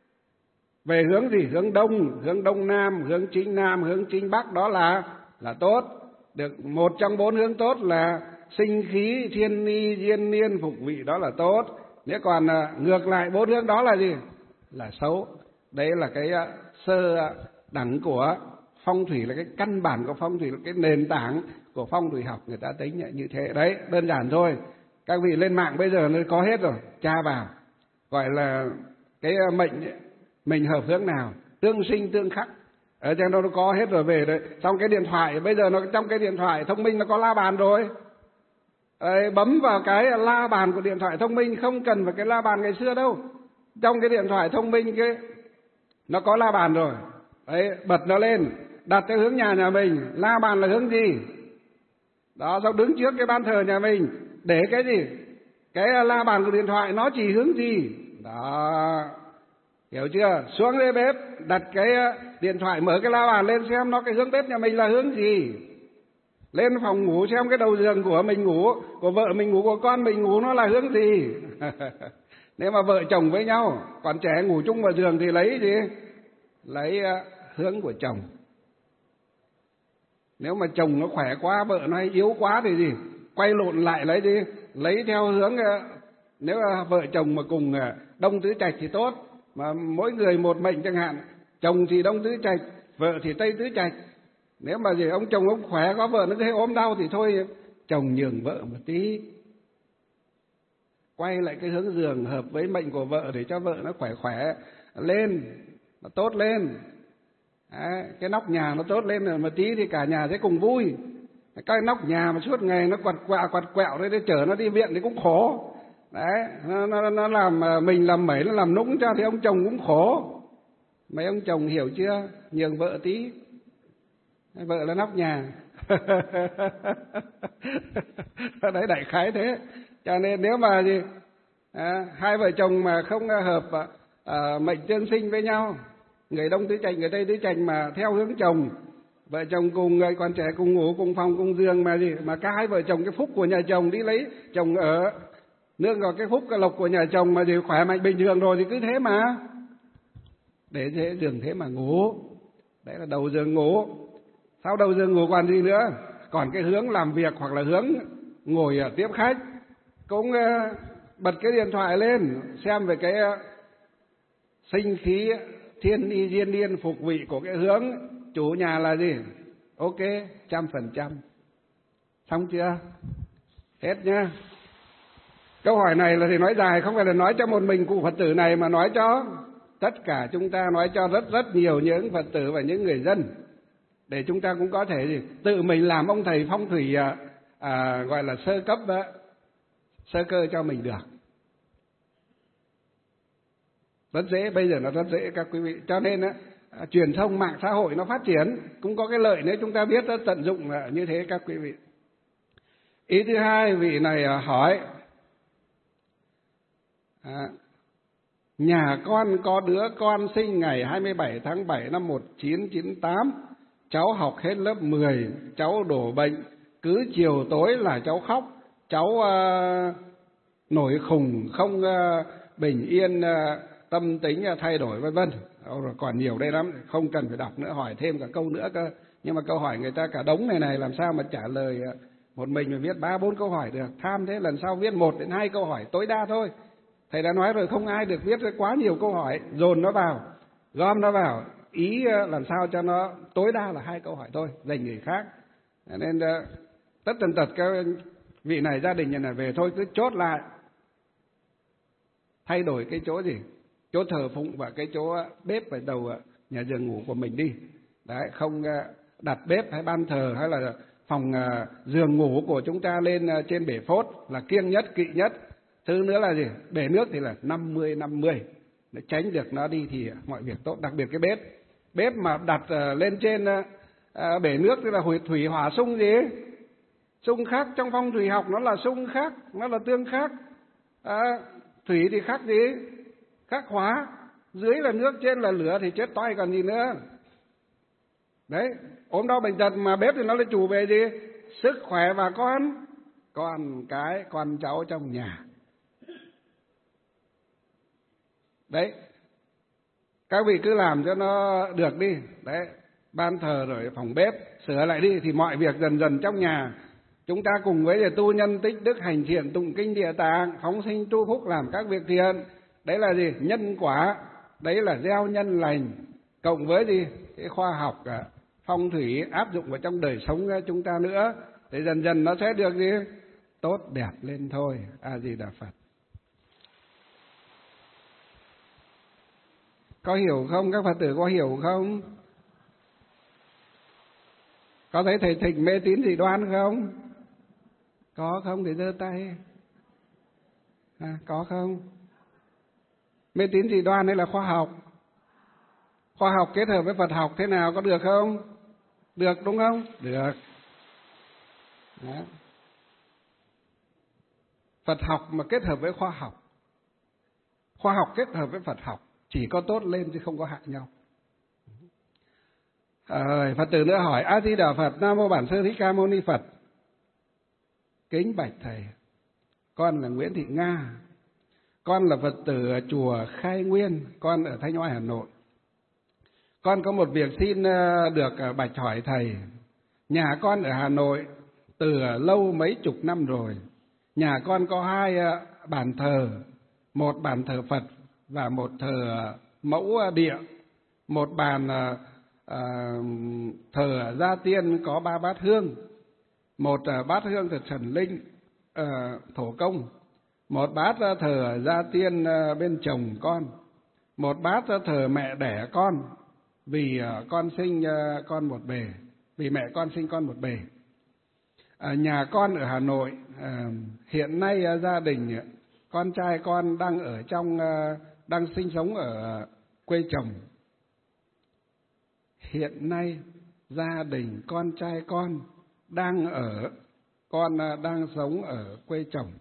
Về hướng gì? Hướng đông, hướng đông nam, hướng chính nam, hướng chính bắc, đó là là tốt. Được một trong bốn hướng tốt là sinh khí, thiên ni, diên niên, phục vị, đó là tốt. Nếu còn uh, ngược lại bốn hướng đó là gì? Là xấu. Đấy là cái uh, sơ đẳng của phong thủy, là cái căn bản của phong thủy, là cái nền tảng của phong thủy học người ta tính như thế. Đấy, đơn giản thôi. Các vị lên mạng bây giờ nó có hết rồi, tra vào. Gọi là cái uh, mệnh mình hợp hướng nào, tương sinh tương khắc. Ở trên đó nó có hết rồi về đấy. Trong cái điện thoại, bây giờ nó trong cái điện thoại thông minh nó có la bàn rồi. Đấy, bấm vào cái la bàn của điện thoại thông minh, không cần phải cái la bàn ngày xưa đâu. Trong cái điện thoại thông minh cái nó có la bàn rồi. Đấy, bật nó lên, đặt cái hướng nhà nhà mình, la bàn là hướng gì? Đó, xong đứng trước cái ban thờ nhà mình, để cái gì? Cái la bàn của điện thoại nó chỉ hướng gì? Đó, hiểu chưa? Xuống dưới bếp, đặt cái điện thoại, mở cái la bàn lên xem nó cái hướng bếp nhà mình là hướng gì. Lên phòng ngủ xem cái đầu giường của mình ngủ, của vợ mình ngủ, của con mình ngủ nó là hướng gì. Nếu mà vợ chồng với nhau, còn trẻ ngủ chung vào giường thì lấy gì? Lấy hướng của chồng. Nếu mà chồng nó khỏe quá, vợ nó hay yếu quá thì gì? Quay lộn lại lấy gì? Lấy theo hướng, nếu vợ chồng mà cùng đông tứ trạch thì tốt. Mà mỗi người một mệnh chẳng hạn, chồng thì đông tứ trạch, vợ thì tây tứ trạch. Nếu mà gì ông chồng ông khỏe, có vợ nó thấy ốm đau thì thôi, chồng nhường vợ một tí, quay lại cái hướng giường hợp với mệnh của vợ để cho vợ nó khỏe khỏe lên, nó tốt lên. Đấy, cái nóc nhà nó tốt lên rồi một tí thì cả nhà sẽ cùng vui. Cái nóc nhà mà suốt ngày nó quặt quẹo quặt quẹo đấy, để chở nó đi viện thì cũng khổ. Đấy, nó, nó, nó làm mình làm mẩy, nó làm nũng cho thì ông chồng cũng khổ. Mấy ông chồng hiểu chưa? Nhường vợ tí, vợ là nóc nhà. Đấy, đại khái thế. Cho nên nếu mà gì à, hai vợ chồng mà không hợp à, mệnh tương sinh với nhau, người đông tứ trạch, người tây tứ trạch mà theo hướng chồng, vợ chồng cùng người còn trẻ cùng ngủ cùng phòng cùng giường mà gì mà cả hai vợ chồng cái phúc của nhà chồng đi lấy chồng ở, nương vào cái phúc cái lộc của nhà chồng mà gì khỏe mạnh bình thường rồi thì cứ thế mà để thế giường thế mà ngủ. Đấy là đầu giường ngủ. Sau đầu giường ngủ còn gì nữa? Còn cái hướng làm việc hoặc là hướng ngồi ở tiếp khách, cũng uh, bật cái điện thoại lên xem về cái uh, sinh khí thiên y diên niên phục vị của cái hướng chủ nhà là gì. Ok, trăm phần trăm. Xong chưa? Hết nhá. Câu hỏi này là thì nói dài, không phải là nói cho một mình cụ Phật tử này, mà nói cho tất cả chúng ta, nói cho rất rất nhiều những Phật tử và những người dân, để chúng ta cũng có thể gì tự mình làm ông thầy phong thủy à, à, gọi là sơ cấp đó, sơ cơ cho mình được. Rất dễ, bây giờ nó rất dễ các quý vị. Cho nên á, truyền thông mạng xã hội nó phát triển cũng có cái lợi nếu chúng ta biết tận dụng như thế các quý vị. Ý thứ hai, vị này hỏi à, nhà con có đứa con sinh ngày hai mươi bảy tháng bảy năm một nghìn chín trăm chín mươi tám, cháu học hết lớp mười, cháu đổ bệnh, cứ chiều tối là cháu khóc, cháu uh, nổi khùng, không uh, bình yên uh, tâm tính thay đổi vân vân. Rồi còn nhiều đây lắm, không cần phải đọc nữa, hỏi thêm cả câu nữa cơ. Nhưng mà câu hỏi người ta cả đống này này, làm sao mà trả lời một mình mà viết ba bốn câu hỏi được. Tham thế, lần sau viết một đến hai câu hỏi tối đa thôi. Thầy đã nói rồi, không ai được viết quá nhiều câu hỏi, dồn nó vào, gom nó vào, ý làm sao cho nó tối đa là hai câu hỏi thôi, dành người khác. Nên tất tần tật các vị này, gia đình nhà này về thôi, cứ chốt lại, thay đổi cái chỗ gì, chỗ thờ phụng và cái chỗ bếp ở đầu nhà giường ngủ của mình đi. Đấy, không đặt bếp hay ban thờ hay là phòng giường ngủ của chúng ta lên trên bể phốt là kiêng nhất, kỵ nhất. Thứ nữa là gì? Bể nước thì là năm mươi năm mươi, để tránh được nó đi thì mọi việc tốt. Đặc biệt cái bếp, bếp mà đặt lên trên bể nước thì là thủy hỏa xung gì? Xung khắc, trong phong thủy học nó là xung khắc, nó là tương khắc. À, thủy thì khắc gì? Khắc hỏa. Dưới là nước, trên là lửa thì chết toay còn gì nữa. Đấy, ốm đau bệnh tật mà bếp thì nó là chủ về gì? Sức khỏe và con, con cái, con cháu trong nhà. Đấy, các vị cứ làm cho nó được đi. Đấy, ban thờ rồi phòng bếp sửa lại đi, thì mọi việc dần dần trong nhà chúng ta cùng với tu nhân tích đức, hành thiện, tụng kinh địa tạng, phóng sinh tu phúc, làm các việc thiện. Đấy là gì? Nhân quả. Đấy là gieo nhân lành, cộng với gì? Cái khoa học phong thủy áp dụng vào trong đời sống chúng ta nữa, thì dần dần nó sẽ được gì? Tốt đẹp lên thôi. A Di Đà Phật. Có hiểu không? Các Phật tử có hiểu không? Có thấy thầy Thịnh mê tín dị đoan không? Có không thì giơ tay. À, có không? Mê tín dị đoan hay là khoa học? Khoa học kết hợp với Phật học thế nào, có được không? Được đúng không? Được. Đó. Phật học mà kết hợp với khoa học, khoa học kết hợp với Phật học, chỉ có tốt lên chứ không có hại nhau. À, Phật tử nữa hỏi: A Di Đà Phật, Nam Mô Bản Sư Thích Ca Mâu Ni Phật. Kính bạch thầy, con là Nguyễn Thị Nga, con là Phật tử ở chùa Khai Nguyên, con ở Thanh Oai, Hà Nội. Con có một việc xin được bạch hỏi thầy. Nhà con ở Hà Nội từ lâu mấy chục năm rồi. Nhà con có hai bàn thờ, một bàn thờ Phật và một thờ mẫu địa. Một bàn à, thờ gia tiên có ba bát hương, một bát hương thờ thần linh à, thổ công, một bát thờ gia tiên bên chồng con, một bát thờ mẹ đẻ con, vì con sinh con một bề, vì mẹ con sinh con một bề. À, nhà con ở Hà Nội, à, hiện nay gia đình con trai con đang ở trong đang sinh sống ở quê chồng. Hiện nay gia đình con trai con đang ở con đang sống ở quê chồng.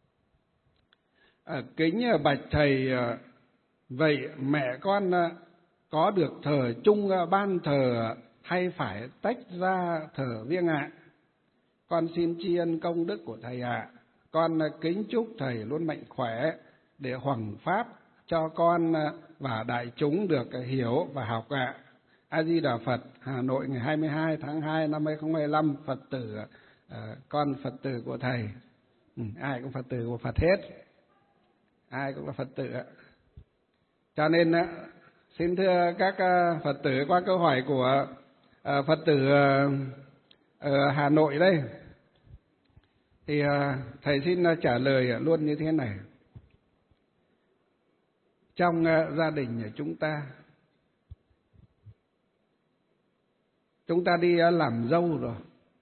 À, kính bạch thầy, vậy mẹ con có được thờ chung ban thờ hay phải tách ra thờ riêng ạ? Con xin tri ân công đức của thầy ạ. À. Con kính chúc thầy luôn mạnh khỏe để hoằng pháp cho con và đại chúng được hiểu và học ạ. À. A Di Đà Phật. Hà Nội ngày hai mươi hai tháng hai năm hai không hai lăm. Phật tử, à, con Phật tử của thầy. Ừ, ai cũng Phật tử của Phật hết, ai cũng là Phật tử ạ. Cho nên xin thưa các Phật tử, qua câu hỏi của Phật tử ở Hà Nội đây, thì thầy xin trả lời luôn như thế này. Trong gia đình của chúng ta, chúng ta đi làm dâu rồi,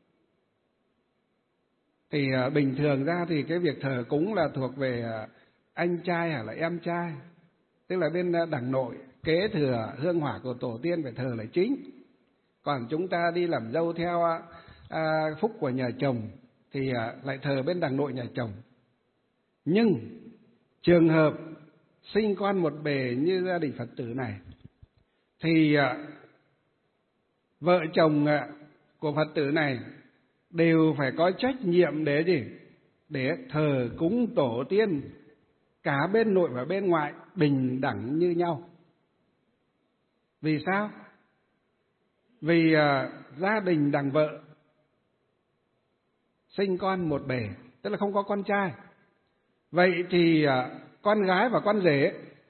thì bình thường ra thì cái việc thờ cúng là thuộc về anh trai hay là em trai, tức là bên đằng nội kế thừa hương hỏa của tổ tiên phải thờ là chính. Còn chúng ta đi làm dâu theo à, phúc của nhà chồng thì à, lại thờ bên đằng nội nhà chồng. Nhưng trường hợp sinh con một bề như gia đình Phật tử này thì à, vợ chồng à, của Phật tử này đều phải có trách nhiệm để gì? Để thờ cúng tổ tiên cả bên nội và bên ngoại, bình đẳng như nhau. Vì sao? Vì uh, gia đình đằng vợ sinh con một bề, tức là không có con trai. Vậy thì uh, con gái và con rể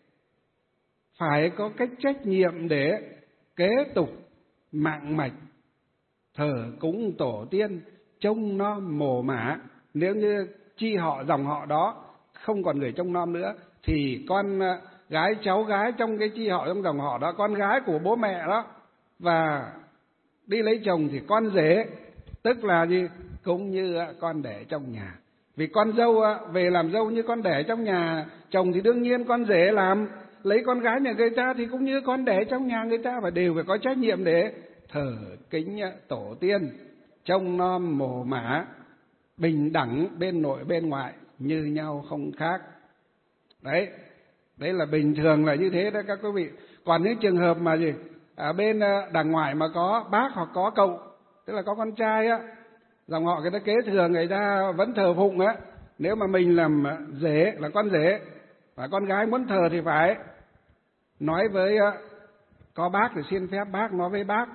phải có cái trách nhiệm để kế tục mạng mạch, thờ cúng tổ tiên, trông nom mồ mả. Nếu như chi họ dòng họ đó không còn người trông nom nữa, thì con gái cháu gái trong cái chi họ trong dòng họ đó, con gái của bố mẹ đó, và đi lấy chồng thì con rể, tức là gì? Cũng như con đẻ trong nhà. Vì con dâu về làm dâu như con đẻ trong nhà chồng, thì đương nhiên con rể làm lấy con gái nhà người ta thì cũng như con đẻ trong nhà người ta, và đều phải có trách nhiệm để thờ kính tổ tiên, trông nom mồ mả, bình đẳng bên nội bên ngoại, như nhau không khác. Đấy, đấy là bình thường là như thế đó các quý vị. Còn những trường hợp mà gì ở bên đằng ngoại mà có bác hoặc có cậu, tức là có con trai á, dòng họ người ta kế thừa, người ta vẫn thờ phụng á. Nếu mà mình làm rể, là con rể, và con gái muốn thờ thì phải nói với, có bác thì xin phép bác nói với bác.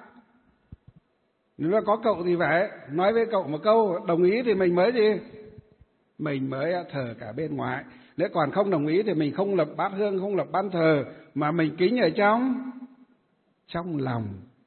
Nếu là có cậu thì phải nói với cậu một câu, đồng ý thì mình mới gì? Mình mới thờ cả bên ngoài. Nếu còn không đồng ý thì mình không lập bát hương, không lập ban thờ, mà mình kính ở trong trong lòng.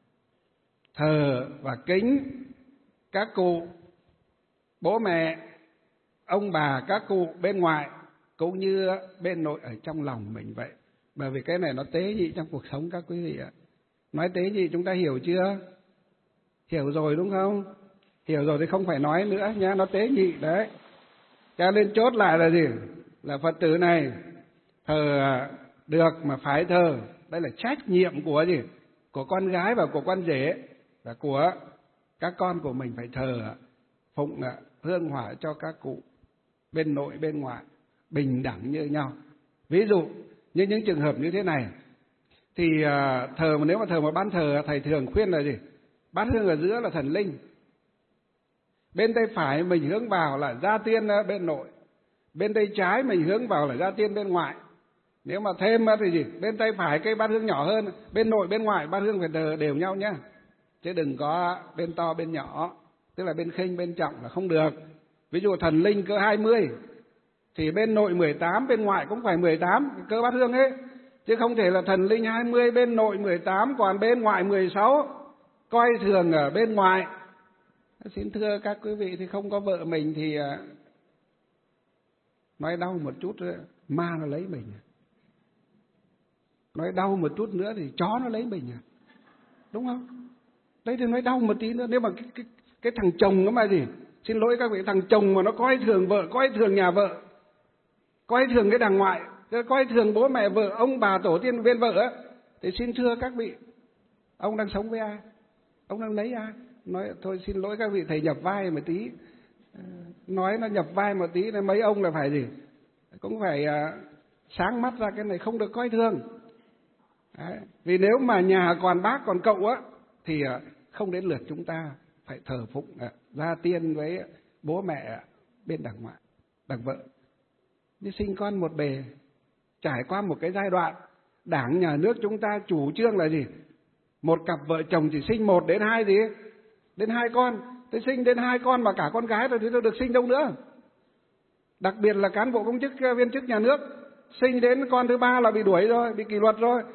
Thờ và kính các cụ, bố mẹ, ông bà, các cụ bên ngoài cũng như bên nội ở trong lòng mình vậy. Bởi vì cái này nó tế nhị trong cuộc sống các quý vị ạ. Nói tế nhị chúng ta hiểu chưa? Hiểu rồi đúng không? Hiểu rồi thì không phải nói nữa nha, nó tế nhị đấy. Cho nên chốt lại là gì? Là Phật tử này thờ được mà phải thờ. Đây là trách nhiệm của gì? Của con gái và của con rể, và của các con của mình phải thờ phụng hương hỏa cho các cụ bên nội bên ngoại, bình đẳng như nhau. Ví dụ như những trường hợp như thế này thì thờ, mà nếu mà thờ một ban thờ, thầy thường khuyên là gì? Bát hương ở giữa là thần linh, bên tay phải mình hướng vào là gia tiên bên nội, bên tay trái mình hướng vào là gia tiên bên ngoại. Nếu mà thêm thì gì? Bên tay phải cái bát hương nhỏ hơn, bên nội bên ngoại bát hương phải thờ đều nhau nhá, chứ đừng có bên to bên nhỏ, tức là bên khinh bên trọng là không được. Ví dụ thần linh cỡ hai mươi thì bên nội mười tám, bên ngoại cũng phải mười tám cỡ bát hương ấy, chứ không thể là thần linh hai mươi bên nội mười tám còn bên ngoại mười sáu, coi thường ở bên ngoài. Xin thưa các quý vị, thì không có vợ mình thì nói đau một chút ma nó lấy mình, nói đau một chút nữa thì chó nó lấy mình, đúng không? Đấy thì nói đau một tí nữa. Nếu mà cái, cái, cái thằng chồng nó mà gì, xin lỗi các vị, thằng chồng mà nó coi thường vợ, coi thường nhà vợ, coi thường cái đàng ngoại, coi thường bố mẹ vợ, ông bà tổ tiên bên vợ á, thì xin thưa các vị, ông đang sống với ai? Ông đang lấy ai? Nói thôi xin lỗi các vị, thầy nhập vai một tí, nói nó nhập vai một tí, mấy ông là phải gì, cũng phải uh, sáng mắt ra cái này không được coi thường. Đấy. Vì nếu mà nhà còn bác còn cậu á thì uh, không đến lượt chúng ta phải thờ phụng uh, gia tiên với bố mẹ bên đằng ngoại, đằng vợ. Như sinh con một bề, trải qua một cái giai đoạn Đảng nhà nước chúng ta chủ trương là gì? Một cặp vợ chồng chỉ sinh một đến hai gì? Đến hai con. Thế sinh đến hai con mà cả con gái rồi thì tôi được sinh đâu nữa. Đặc biệt là cán bộ công chức viên chức nhà nước, sinh đến con thứ ba là bị đuổi rồi, bị kỷ luật rồi,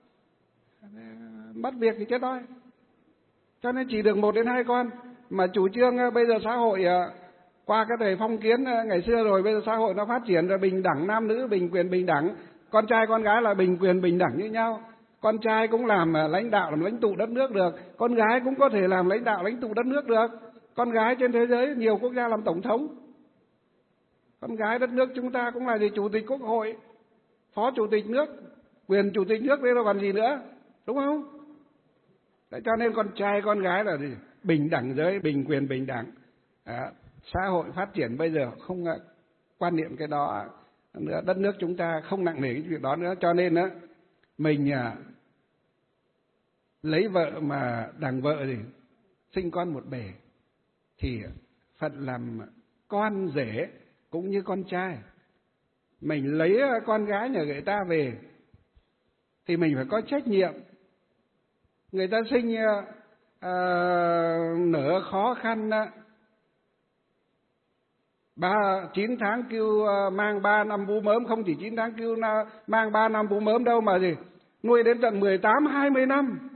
mất việc thì chết thôi. Cho nên chỉ được một đến hai con. Mà chủ trương bây giờ xã hội qua cái thời phong kiến ngày xưa rồi, bây giờ xã hội nó phát triển rồi, bình đẳng nam nữ, bình quyền bình đẳng, con trai con gái là bình quyền bình đẳng như nhau. Con trai cũng làm lãnh đạo, làm lãnh tụ đất nước được, con gái cũng có thể làm lãnh đạo lãnh tụ đất nước được. Con gái trên thế giới nhiều quốc gia làm tổng thống. Con gái đất nước chúng ta cũng là gì? Chủ tịch quốc hội, phó chủ tịch nước, quyền chủ tịch nước đây là còn gì nữa, đúng không? Đấy, cho nên con trai con gái là gì? Bình đẳng giới, bình quyền bình đẳng. À, xã hội phát triển bây giờ không quan niệm cái đó nữa, đất nước chúng ta không nặng nề cái việc đó nữa. Cho nên á, mình à, lấy vợ mà đằng vợ gì sinh con một bề thì phận làm con rể cũng như con trai. mình lấy con gái nhà người ta về thì mình phải có trách nhiệm. Người ta sinh à, nở khó khăn ba chín tháng kêu mang ba năm bú mớm, không chỉ chín tháng kêu mang ba năm bú mớm đâu mà gì nuôi đến tận mười tám hai mươi năm.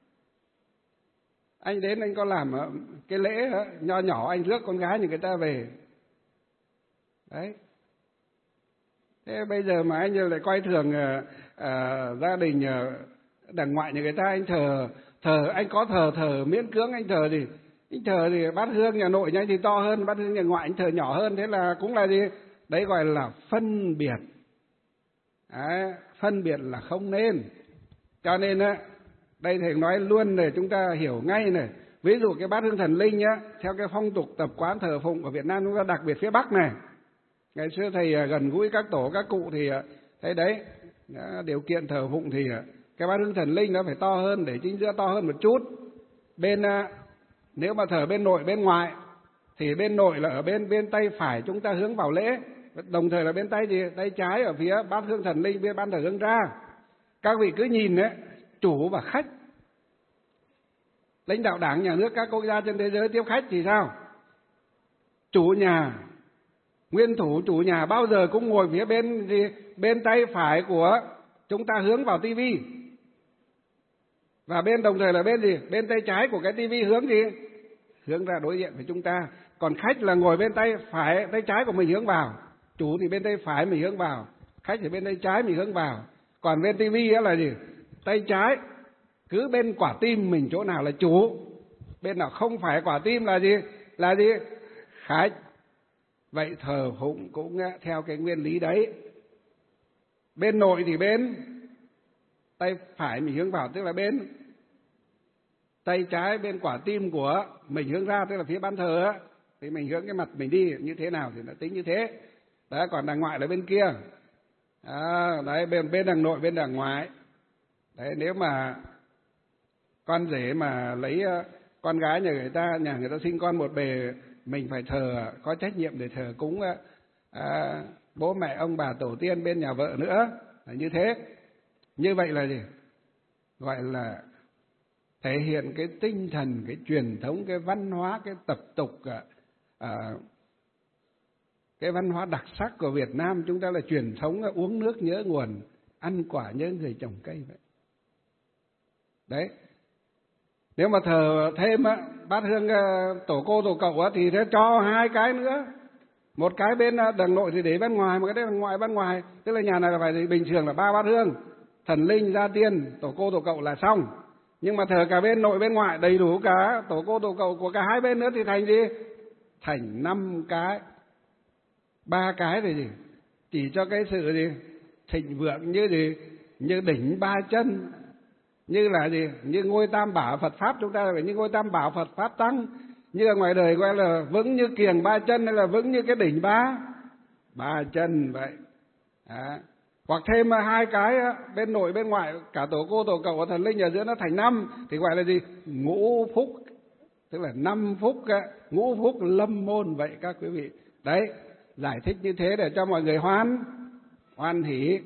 Anh đến anh có làm cái lễ nho nhỏ, anh rước con gái nhà người ta về đấy. Thế bây giờ mà anh lại coi thường à, à, gia đình à, đàng ngoại nhà người ta, anh thờ thờ anh có thờ thờ miễn cưỡng, anh thờ gì anh thờ thì bát hương nhà nội nhà anh thì to hơn, bát hương nhà ngoại anh thờ nhỏ hơn, thế là cũng là gì đấy, gọi là phân biệt. Đấy, phân biệt là không nên. Cho nên á, đây thầy nói luôn để chúng ta hiểu ngay này. Ví dụ cái bát hương thần linh nhá, theo cái phong tục tập quán thờ phụng của Việt Nam chúng ta, đặc biệt phía Bắc này, ngày xưa thầy gần gũi các tổ các cụ thì thấy đấy, điều kiện thờ phụng thì cái bát hương thần linh nó phải to hơn, để chính giữa to hơn một chút. Bên nếu mà thờ bên nội bên ngoại thì bên nội là ở bên bên tay phải chúng ta hướng vào lễ, đồng thời là bên tay gì tay trái ở phía bát hương thần linh bên ban thờ hướng ra. Các vị cứ nhìn đấy, chủ và khách, lãnh đạo đảng nhà nước các quốc gia trên thế giới tiếp khách thì sao? Chủ nhà, nguyên thủ chủ nhà bao giờ cũng ngồi phía bên gì bên tay phải của chúng ta hướng vào tivi, và bên đồng thời là bên gì bên tay trái của cái tivi hướng gì hướng ra đối diện với chúng ta. Còn khách là ngồi bên tay phải, tay trái của mình hướng vào, chủ thì bên tay phải mình hướng vào, khách thì bên tay trái mình hướng vào. Còn bên tivi là gì tay trái, cứ bên quả tim mình chỗ nào là chủ, bên nào không phải quả tim là gì là gì khách. Vậy thờ phụng cũng theo cái nguyên lý đấy. Bên nội thì bên tay phải mình hướng vào, tức là bên tay trái, bên quả tim của mình hướng ra, tức là phía ban thờ á, thì mình hướng cái mặt mình đi như thế nào thì nó tính như thế. Đấy, còn đằng ngoại là bên kia. À, đấy, bên bên đằng nội bên đằng ngoại. Đấy, nếu mà con rể mà lấy con gái nhà người ta, nhà người ta sinh con một bề, mình phải thờ, có trách nhiệm để thờ cúng à, bố mẹ ông bà tổ tiên bên nhà vợ nữa, là như thế. Như vậy là gì? Gọi là thể hiện cái tinh thần, cái truyền thống, cái văn hóa, cái tập tục, à, cái văn hóa đặc sắc của Việt Nam. Chúng ta là truyền thống uống nước nhớ nguồn, ăn quả nhớ người trồng cây vậy. Đấy. Nếu mà thờ thêm á, bát hương tổ cô tổ cậu á, thì sẽ cho hai cái nữa. Một cái bên đằng nội thì để bên ngoài, một cái đằng ngoại bên ngoài. Tức là nhà này là phải bình thường là ba bát hương, thần linh, gia tiên, tổ cô tổ cậu là xong. Nhưng mà thờ cả bên nội bên ngoại đầy đủ cả tổ cô tổ cậu của cả hai bên nữa thì thành gì? Thành năm cái. Ba cái thì gì? Chỉ cho cái sự gì? Thịnh vượng như gì? Như đỉnh ba chân. Như là gì? Như ngôi tam bảo Phật Pháp, chúng ta là phải như ngôi tam bảo Phật Pháp Tăng. Như ở ngoài đời gọi là vững như kiềng ba chân, hay là vững như cái đỉnh ba ba chân vậy. À. Hoặc thêm hai cái bên nội bên ngoại, cả tổ cô tổ cậu và thần linh ở giữa nó thành năm, thì gọi là gì? Ngũ phúc. Tức là năm phúc, ngũ phúc lâm môn vậy các quý vị. Đấy, giải thích như thế để cho mọi người hoan hoan hỉ.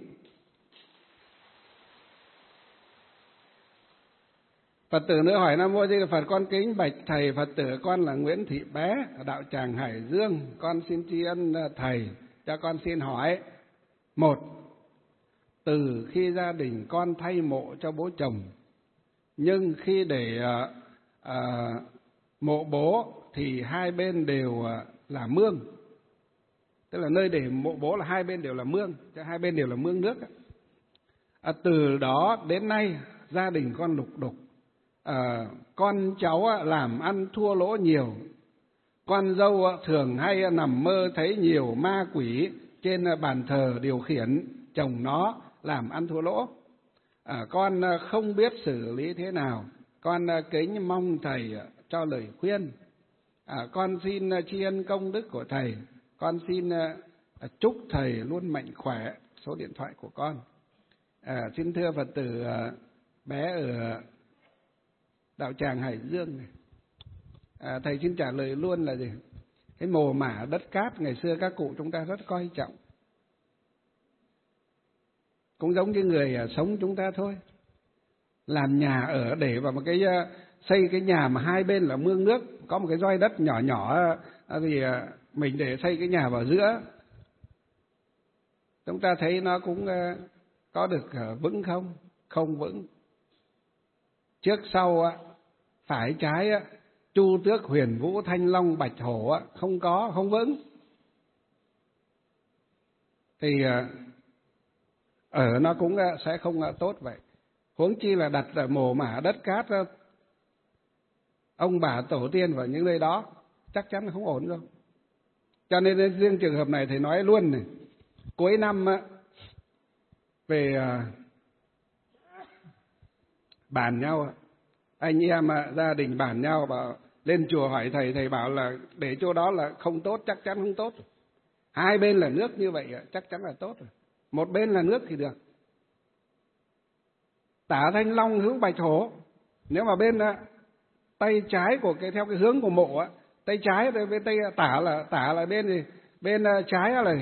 Phật tử nữa hỏi: Nam Mô Di Đà Phật, con kính bạch thầy Phật tử, con là Nguyễn Thị Bé ở đạo tràng Hải Dương, con xin tri ân thầy, cho con xin hỏi. Một, từ khi gia đình con thay mộ cho bố chồng, nhưng khi để à, à, mộ bố thì hai bên đều là mương, tức là nơi để mộ bố là hai bên đều là mương, cho hai bên đều là mương nước. À, từ đó đến nay gia đình con lục đục, à, con cháu làm ăn thua lỗ nhiều, con dâu thường hay nằm mơ thấy nhiều ma quỷ trên bàn thờ điều khiển chồng nó làm ăn thua lỗ. À, con không biết xử lý thế nào, con kính mong thầy cho lời khuyên. À, con xin tri ân công đức của thầy, con xin chúc thầy luôn mạnh khỏe. Số điện thoại của con. À, xin thưa Phật tử Bé ở đạo tràng Hải Dương này. À, thầy xin trả lời luôn là gì? Cái mồ mả đất cát ngày xưa các cụ chúng ta rất coi trọng. cũng giống như người sống chúng ta thôi. Làm nhà ở để vào một cái xây cái nhà mà hai bên là mương nước, có một cái roi đất nhỏ nhỏ thì mình để xây cái nhà vào giữa. Chúng ta thấy nó cũng có được vững không? Không vững. Trước sau phải trái Chu Tước, Huyền Vũ, Thanh Long, Bạch Hổ không có, không vững. Thì ở nó cũng sẽ không tốt vậy. Huống chi là đặt mồ mả đất cát ông bà tổ tiên vào những nơi đó, chắc chắn là không ổn đâu. Cho nên riêng trường hợp này thầy nói luôn này, cuối năm về bàn nhau, anh em gia đình bàn nhau bảo lên chùa hỏi thầy, thầy bảo là để chỗ đó là không tốt, chắc chắn không tốt. Hai bên là nước như vậy chắc chắn là tốt rồi. Một bên là nước thì được. Tả Thanh Long hướng Bạch Hổ, nếu mà bên tay trái của cái theo cái hướng của mộ á, tay trái bên tay tả là tả là bên gì? Bên trái là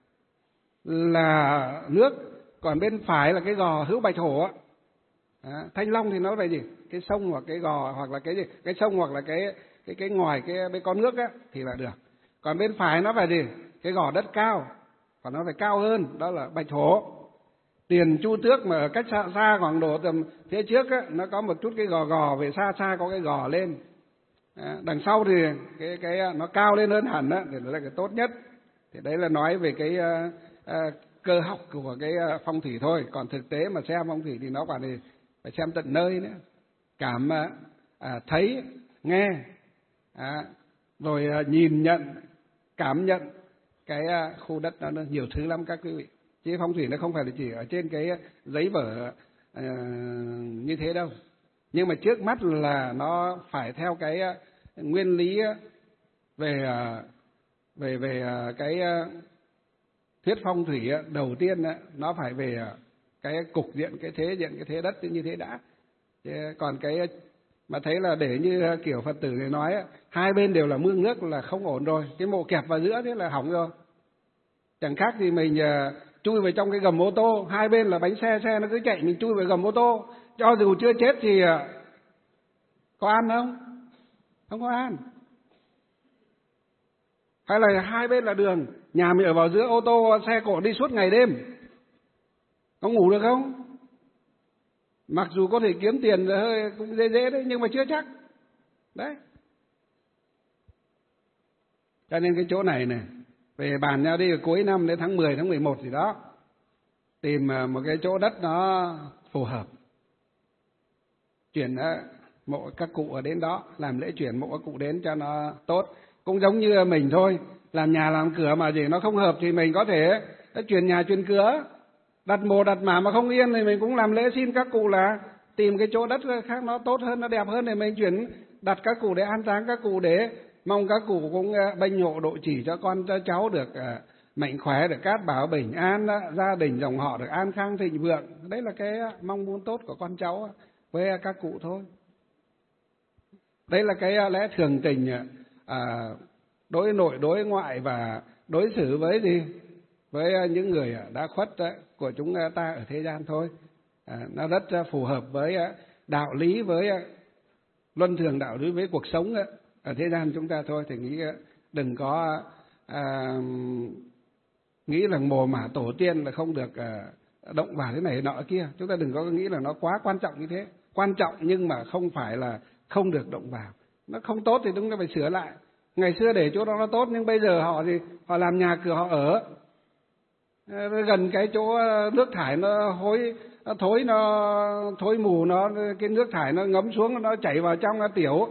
là nước, còn bên phải là cái gò hướng Bạch Hổ á. À, Thanh Long thì nó về gì? Cái sông hoặc cái gò hoặc là cái gì? Cái sông hoặc là cái cái cái ngoài cái bên con nước á thì là được. Còn bên phải nó phải gì? Cái gò đất cao, còn nó phải cao hơn, đó là Bạch Hổ. Tiền Chu Tước mà ở cách xa, xa khoảng độ tầm phía trước á, nó có một chút cái gò gò, về xa xa có cái gò lên. À, đằng sau thì cái cái nó cao lên hơn hẳn á, thì nó là cái tốt nhất. Thì đấy là nói về cái uh, uh, cơ học của cái uh, phong thủy thôi. Còn thực tế mà xem phong thủy thì nó còn thì phải xem tận nơi nữa, cảm uh, uh, thấy, nghe, uh, rồi uh, nhìn nhận, cảm nhận cái uh, khu đất đó, nó nhiều thứ lắm các quý vị. Chứ phong thủy nó không phải là chỉ ở trên cái giấy vở uh, như thế đâu. Nhưng mà trước mắt là nó phải theo cái uh, nguyên lý uh, về uh, về về uh, cái uh, thuyết phong thủy uh, đầu tiên uh, nó phải về uh, cái cục diện, cái thế diện, cái thế đất như thế đã. Chứ còn cái uh, mà thấy là để như uh, kiểu Phật tử này nói uh, hai bên đều là mương nước là không ổn rồi. Cái mộ kẹp vào giữa thế là hỏng rồi. Chẳng khác gì mình uh, chui vào trong cái gầm ô tô, hai bên là bánh xe, xe nó cứ chạy, mình chui vào gầm ô tô, cho dù chưa chết thì có ăn không? Không có ăn. Hay là hai bên là đường, nhà mình ở vào giữa, ô tô xe cộ đi suốt ngày đêm, có ngủ được không? Mặc dù có thể kiếm tiền hơi cũng dễ dễ đấy, nhưng mà chưa chắc. Đấy. Cho nên cái chỗ này này, về bàn nhau đi cuối năm đến tháng mười, tháng mười một gì đó, tìm một cái chỗ đất nó phù hợp, chuyển mộ các cụ ở đến đó, làm lễ chuyển mộ các cụ đến cho nó tốt. Cũng giống như mình thôi, làm nhà làm cửa mà gì nó không hợp thì mình có thể chuyển nhà chuyển cửa, đặt mồ đặt mả mà không yên thì mình cũng làm lễ xin các cụ là tìm cái chỗ đất khác nó tốt hơn, nó đẹp hơn để mình chuyển đặt các cụ để an táng các cụ, để mong các cụ cũng bênh hộ độ chỉ cho con cho cháu được mạnh khỏe, được cát bảo bình an, gia đình dòng họ được an khang thịnh vượng. Đấy là cái mong muốn tốt của con cháu với các cụ thôi. Đấy là cái lẽ thường tình à, đối nội đối ngoại và đối xử với gì, với những người đã khuất của chúng ta ở thế gian thôi. À, nó rất phù hợp với đạo lý, với luân thường đạo lý, với cuộc sống ở thế gian chúng ta thôi. Thì nghĩ đừng có à, nghĩ là mồ mả tổ tiên là không được à, động vào thế này nọ kia. Chúng ta đừng có nghĩ là nó quá quan trọng như thế. Quan trọng nhưng mà không phải là không được động vào. Nó không tốt thì chúng ta phải sửa lại. Ngày xưa để chỗ đó nó tốt, nhưng bây giờ họ thì họ làm nhà cửa họ ở gần cái chỗ nước thải nó hối nó thối nó thối mù, nó cái nước thải nó ngấm xuống, nó chảy vào trong nó tiểu,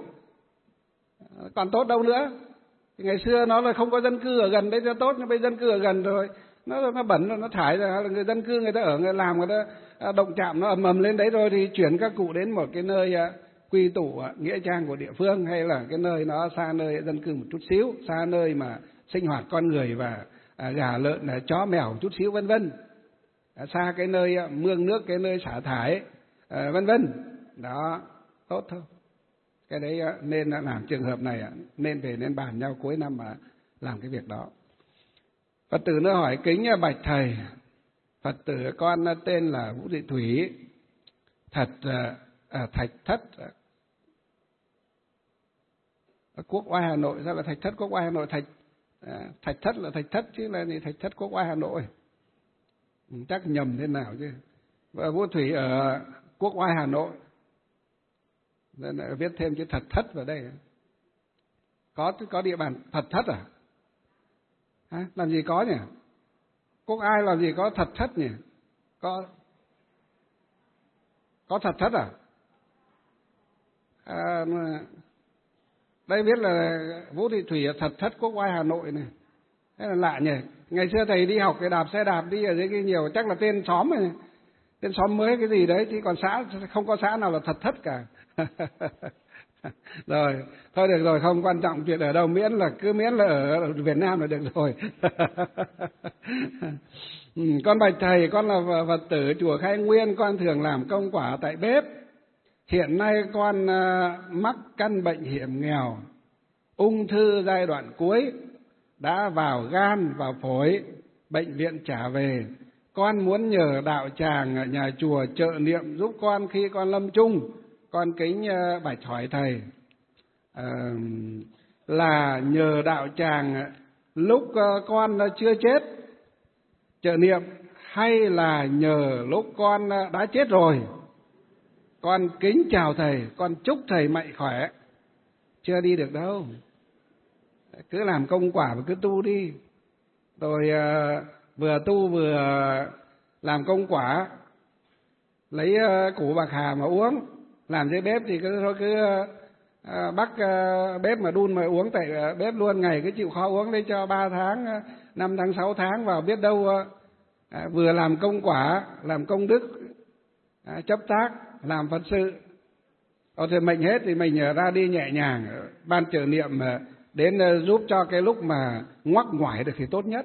còn tốt đâu nữa. Ngày xưa nó là không có dân cư ở gần đấy cho tốt, nhưng bây giờ dân cư ở gần rồi nó nó bẩn, nó thải ra, người dân cư người ta ở, người làm, người ta động chạm nó ầm ầm lên đấy rồi thì chuyển các cụ đến một cái nơi quy tụ nghĩa trang của địa phương, hay là cái nơi nó xa nơi dân cư một chút xíu, xa nơi mà sinh hoạt con người và à, gà lợn, chó mèo một chút xíu vân vân, à, xa cái nơi mương nước, cái nơi xả thải à, vân vân. Đó, tốt thôi. Cái đấy nên làm trường hợp này nên về nên bàn nhau cuối năm mà làm cái việc đó. Phật tử nó hỏi kính bạch thầy, Phật tử con tên là Vũ Thị Thủy, thật à, Thạch Thất, Quốc Oai Hà Nội. Sao là Thạch Thất Quốc Oai Hà Nội? Thạch à, Thạch Thất là Thạch Thất chứ là gì Thạch Thất Quốc Oai Hà Nội, chắc nhầm thế nào chứ. Và Vũ Thủy ở Quốc Oai Hà Nội, nên là viết thêm chữ Thật Thất vào đây. Có có địa bàn Thật Thất à? Hả? Làm gì có nhỉ? Quốc Ai làm gì có Thật Thất nhỉ? Có có Thật Thất à? À đây viết là Vũ Thị Thủy ở Thật Thất Quốc Oai Hà Nội này. Thế là lạ nhỉ. Ngày xưa thầy đi học cái đạp xe đạp đi ở dưới kia nhiều, chắc là tên xóm này, tên xóm mới cái gì đấy, chứ còn xã không có xã nào là Thật Thất cả. Rồi, thôi được rồi, không quan trọng chuyện ở đâu, miễn là cứ miễn là ở Việt Nam là được rồi. Ừ, con bạch thầy, con là Phật tử chùa Khai Nguyên, con thường làm công quả tại bếp. Hiện nay con uh, mắc căn bệnh hiểm nghèo, ung thư giai đoạn cuối, đã vào gan, vào phổi, bệnh viện trả về. Con muốn nhờ đạo tràng ở nhà chùa trợ niệm giúp con khi con lâm chung. Con kính uh, bạch hỏi thầy, uh, là nhờ đạo tràng lúc uh, con uh, chưa chết trợ niệm, hay là nhờ lúc con uh, đã chết rồi? Con kính chào thầy, con chúc thầy mạnh khỏe. Chưa đi được đâu, cứ làm công quả và cứ tu đi. Rồi uh, vừa tu vừa làm công quả, lấy uh, củ bạc hà mà uống. Làm dưới bếp thì cứ thôi cứ uh, bắt uh, bếp mà đun mà uống tại uh, bếp luôn, ngày cứ chịu khó uống đấy cho ba tháng, uh, năm tháng, sáu tháng vào, biết đâu uh, uh, vừa làm công quả, làm công đức, uh, chấp tác, làm Phật sự. Còn thì mình hết thì mình ra đi nhẹ nhàng, ban trợ niệm đến giúp cho cái lúc mà ngoắc ngoải được thì tốt nhất.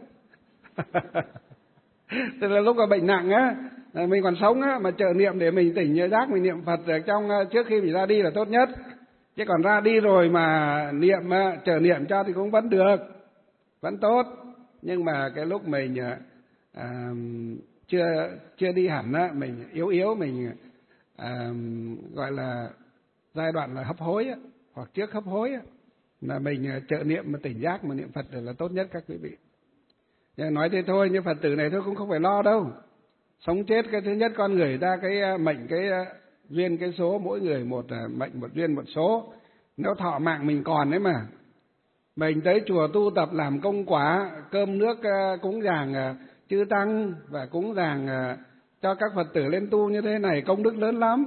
Tức là lúc mà bệnh nặng á, mình còn sống á, mà trợ niệm để mình tỉnh nhớ giác, mình niệm Phật ở trong trước khi mình ra đi là tốt nhất. Chứ còn ra đi rồi mà niệm trợ niệm cho thì cũng vẫn được, vẫn tốt. Nhưng mà cái lúc mình à, chưa chưa đi hẳn á, mình yếu yếu, mình à, gọi là giai đoạn là hấp hối á, hoặc trước hấp hối á, là mình trợ niệm mà tỉnh giác mà niệm Phật là tốt nhất các quý vị. Nhưng nói thế thôi, nhưng Phật tử này thôi cũng không phải lo đâu. Sống chết cái thứ nhất con người ta cái mệnh, cái duyên, cái số, mỗi người một mệnh, một duyên, một số. Nếu thọ mạng mình còn đấy mà. Mình tới chùa tu tập làm công quả, cơm nước cúng dường chư tăng và cúng dường cho các Phật tử lên tu như thế này, công đức lớn lắm.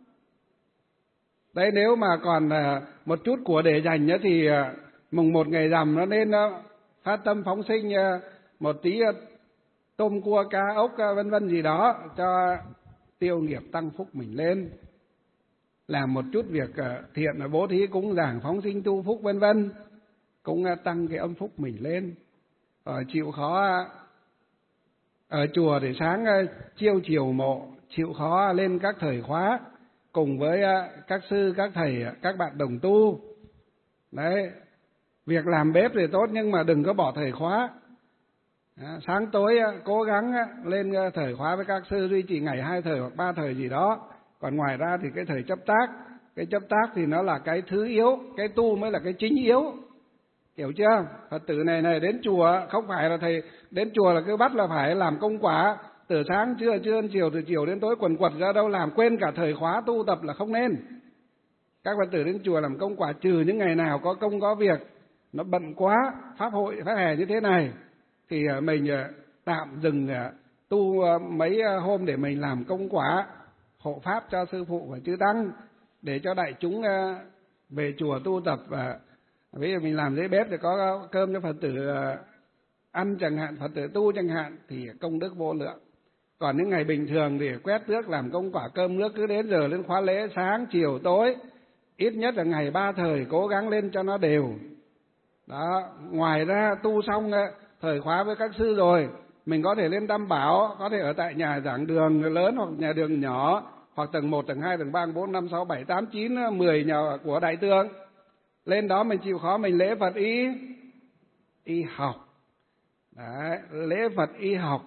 Đấy, nếu mà còn một chút của để dành thì mùng một ngày rằm nó nên phát tâm phóng sinh một tí tôm cua cá ốc vân vân gì đó cho tiêu nghiệp tăng phúc mình lên. Làm một chút việc thiện, bố thí cúng dường phóng sinh tu phúc vân vân, cũng tăng cái âm phúc mình lên. Rồi chịu khó ở chùa để sáng chiêu chiều mộ, chịu khó lên các thời khóa cùng với các sư, các thầy, các bạn đồng tu. Đấy, việc làm bếp thì tốt nhưng mà đừng có bỏ thời khóa. À, sáng tối cố gắng lên thời khóa với các sư, duy trì ngày hai thời hoặc ba thời gì đó. Còn ngoài ra thì cái thời chấp tác, cái chấp tác thì nó là cái thứ yếu, cái tu mới là cái chính yếu. Hiểu chưa? Phật tử này này đến chùa không phải là thầy đến chùa là cứ bắt là phải làm công quả từ sáng trưa trưa chiều, từ chiều đến tối quần quật ra đâu làm, quên cả thời khóa tu tập là không nên. Các Phật tử đến chùa làm công quả trừ những ngày nào có công có việc, nó bận quá, pháp hội pháp hè như thế này thì mình tạm dừng tu mấy hôm để mình làm công quả hộ pháp cho sư phụ và chư tăng, để cho đại chúng về chùa tu tập. Và ví dụ mình làm dưới bếp thì có cơm cho Phật tử ăn chẳng hạn, Phật tử tu chẳng hạn, thì công đức vô lượng. Còn những ngày bình thường thì quét tước làm công quả cơm nước, cứ đến giờ lên khóa lễ sáng chiều tối, ít nhất là ngày ba thời cố gắng lên cho nó đều. Đó, ngoài ra tu xong thời khóa với các sư rồi, mình có thể lên Tam Bảo, có thể ở tại nhà giảng đường lớn hoặc nhà đường nhỏ, hoặc tầng một, tầng hai, tầng ba, tầng bốn, năm, sáu, bảy, tám, chín, mười nhà của đại tướng. Lên đó mình chịu khó mình lễ Phật y y học. Đấy, lễ Phật y học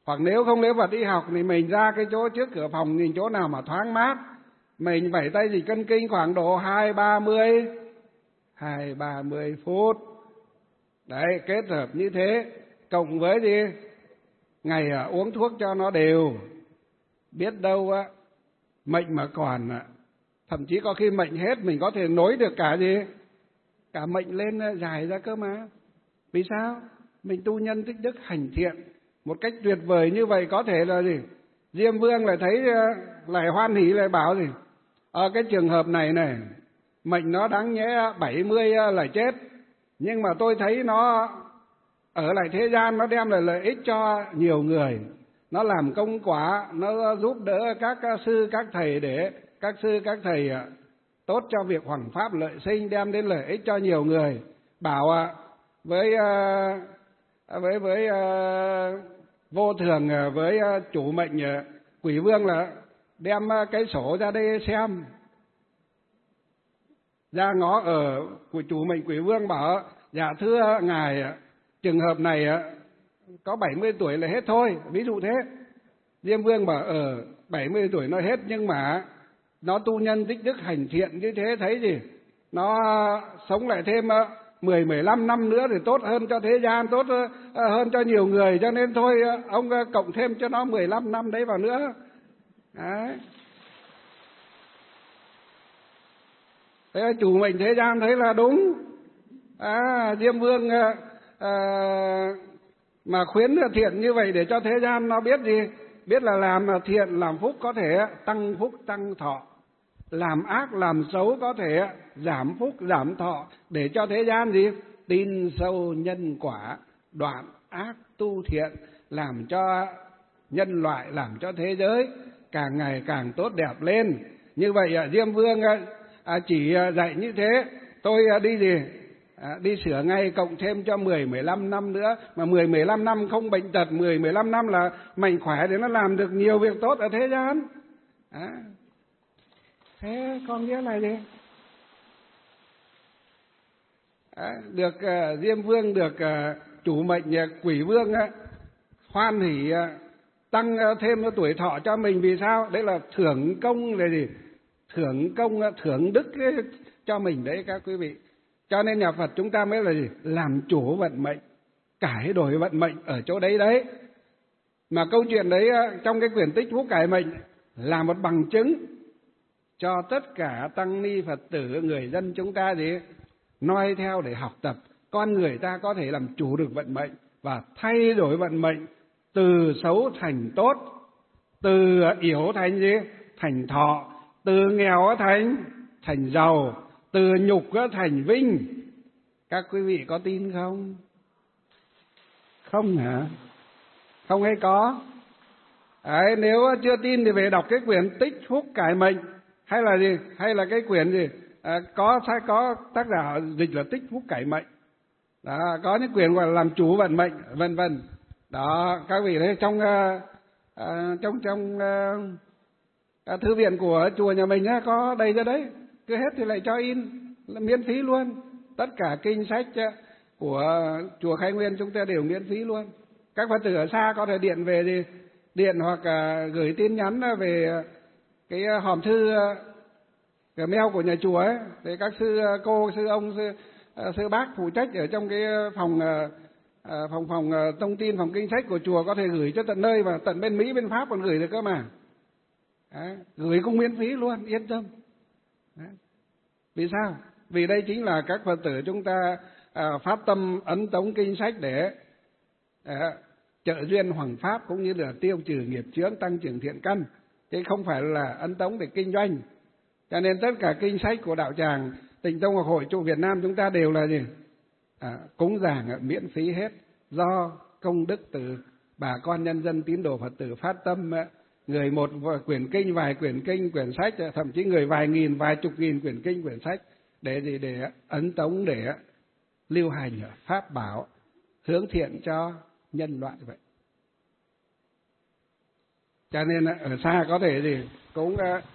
Hoặc nếu không nếu Phật đi học thì mình ra cái chỗ trước cửa phòng, nhìn chỗ nào mà thoáng mát, mình vẩy tay gì cân kinh khoảng độ hai ba mươi hai ba mươi phút. Đấy, kết hợp như thế cộng với gì ngày à, uống thuốc cho nó đều. Biết đâu á mệnh mà còn à, thậm chí có khi mệnh hết mình có thể nối được cả gì cả mệnh lên dài ra cơ mà. Vì sao? Mình tu nhân tích đức hành thiện một cách tuyệt vời như vậy, có thể là gì Diêm Vương lại thấy lại hoan hỉ, lại bảo gì ở cái trường hợp này này mệnh nó đáng nhẽ bảy mươi là chết, nhưng mà tôi thấy nó ở lại thế gian nó đem lại lợi ích cho nhiều người, nó làm công quả, nó giúp đỡ các sư các thầy để các sư các thầy tốt cho việc hoằng pháp lợi sinh, đem đến lợi ích cho nhiều người. Bảo với với với vô thường, với chủ mệnh Quỷ Vương là đem cái sổ ra đây xem. Ra ngó ở của chủ mệnh Quỷ Vương bảo dạ thưa ngài, trường hợp này có bảy mươi tuổi là hết thôi, ví dụ thế. Diêm Vương bảo ở bảy mươi tuổi nó hết, nhưng mà nó tu nhân tích đức hành thiện như thế, thấy gì nó sống lại thêm mười mười lăm năm nữa thì tốt hơn cho thế gian, tốt hơn cho nhiều người, cho nên thôi ông cộng thêm cho nó mười lăm năm đấy vào nữa. Đấy. Thế chủ mệnh thế gian thấy là đúng. À, Diêm Vương à, mà khuyến thiện như vậy để cho thế gian nó biết gì, biết là làm thiện làm phúc có thể tăng phúc tăng thọ, làm ác làm xấu có thể giảm phúc giảm thọ, để cho thế gian gì tin sâu nhân quả, đoạn ác tu thiện, làm cho nhân loại, làm cho thế giới càng ngày càng tốt đẹp lên. Như vậy Diêm Vương chỉ dạy như thế, tôi đi gì À, đi sửa ngay, cộng thêm cho mười mười lăm năm nữa, mà mười mười lăm năm không bệnh tật, mười mười lăm năm là mạnh khỏe để nó làm được nhiều việc tốt ở thế gian. À, thế con nghĩa là gì? À, được uh, Diêm Vương được uh, chủ mệnh uh, Quỷ Vương uh, hoan hỉ uh, tăng uh, thêm uh, tuổi thọ cho mình. Vì sao? Đấy là thưởng công là gì? Thưởng công, uh, thưởng đức uh, cho mình đấy các quý vị. Cho nên nhà Phật chúng ta mới là gì? Làm chủ vận mệnh, cải đổi vận mệnh ở chỗ đấy đấy. Mà câu chuyện đấy trong cái quyển Tích Phúc Cải Mệnh là một bằng chứng cho tất cả tăng ni Phật tử, người dân chúng ta gì noi theo để học tập. Con người ta có thể làm chủ được vận mệnh và thay đổi vận mệnh từ xấu thành tốt, từ yếu thành gì? Thành thọ, từ nghèo thành thành giàu, từ nhục thành vinh. Các quý vị có tin không? Không hả? Không hay có? Đấy, nếu chưa tin thì về đọc cái quyển Tích Phúc Cải Mệnh, hay là gì? Hay là cái quyển gì? À, có sai có tác giả dịch là Tích Phúc Cải Mệnh. Đó, có những quyển gọi là làm chủ vận mệnh, vân vân. Đó, các vị thấy trong uh, uh, trong trong uh, uh, thư viện của chùa nhà mình uh, có đầy ra đấy. Cứ hết thì lại cho in là miễn phí luôn. Tất cả kinh sách của chùa Khai Nguyên chúng ta đều miễn phí luôn. Các Phật tử ở xa có thể điện về thì điện hoặc uh, gửi tin nhắn về cái hòm thư cái mail của nhà chùa ấy, để các sư cô, sư ông, sư, uh, sư bác phụ trách ở trong cái phòng uh, phòng phòng uh, thông tin, phòng kinh sách của chùa có thể gửi cho tận nơi, và tận bên Mỹ bên Pháp còn gửi được cơ mà. Đấy, gửi cũng miễn phí luôn, yên tâm. Đấy. Vì sao? Vì đây chính là các Phật tử chúng ta à, phát tâm ấn tống kinh sách để à, trợ duyên hoằng pháp, cũng như là tiêu trừ nghiệp chướng, tăng trưởng thiện căn, chứ không phải là ấn tống để kinh doanh. Cho nên tất cả kinh sách của đạo tràng Tịnh Tông Học Hội Trụ Việt Nam chúng ta đều là gì? À, cúng dường miễn phí hết, do công đức từ bà con nhân dân tín đồ Phật tử phát tâm, người một quyển kinh, vài quyển kinh, quyển sách, thậm chí người vài nghìn, vài chục nghìn quyển kinh, quyển sách, để gì? Để ấn tống, để lưu hành pháp bảo hướng thiện cho nhân loại vậy. Cho nên ở xa có thể gì cũng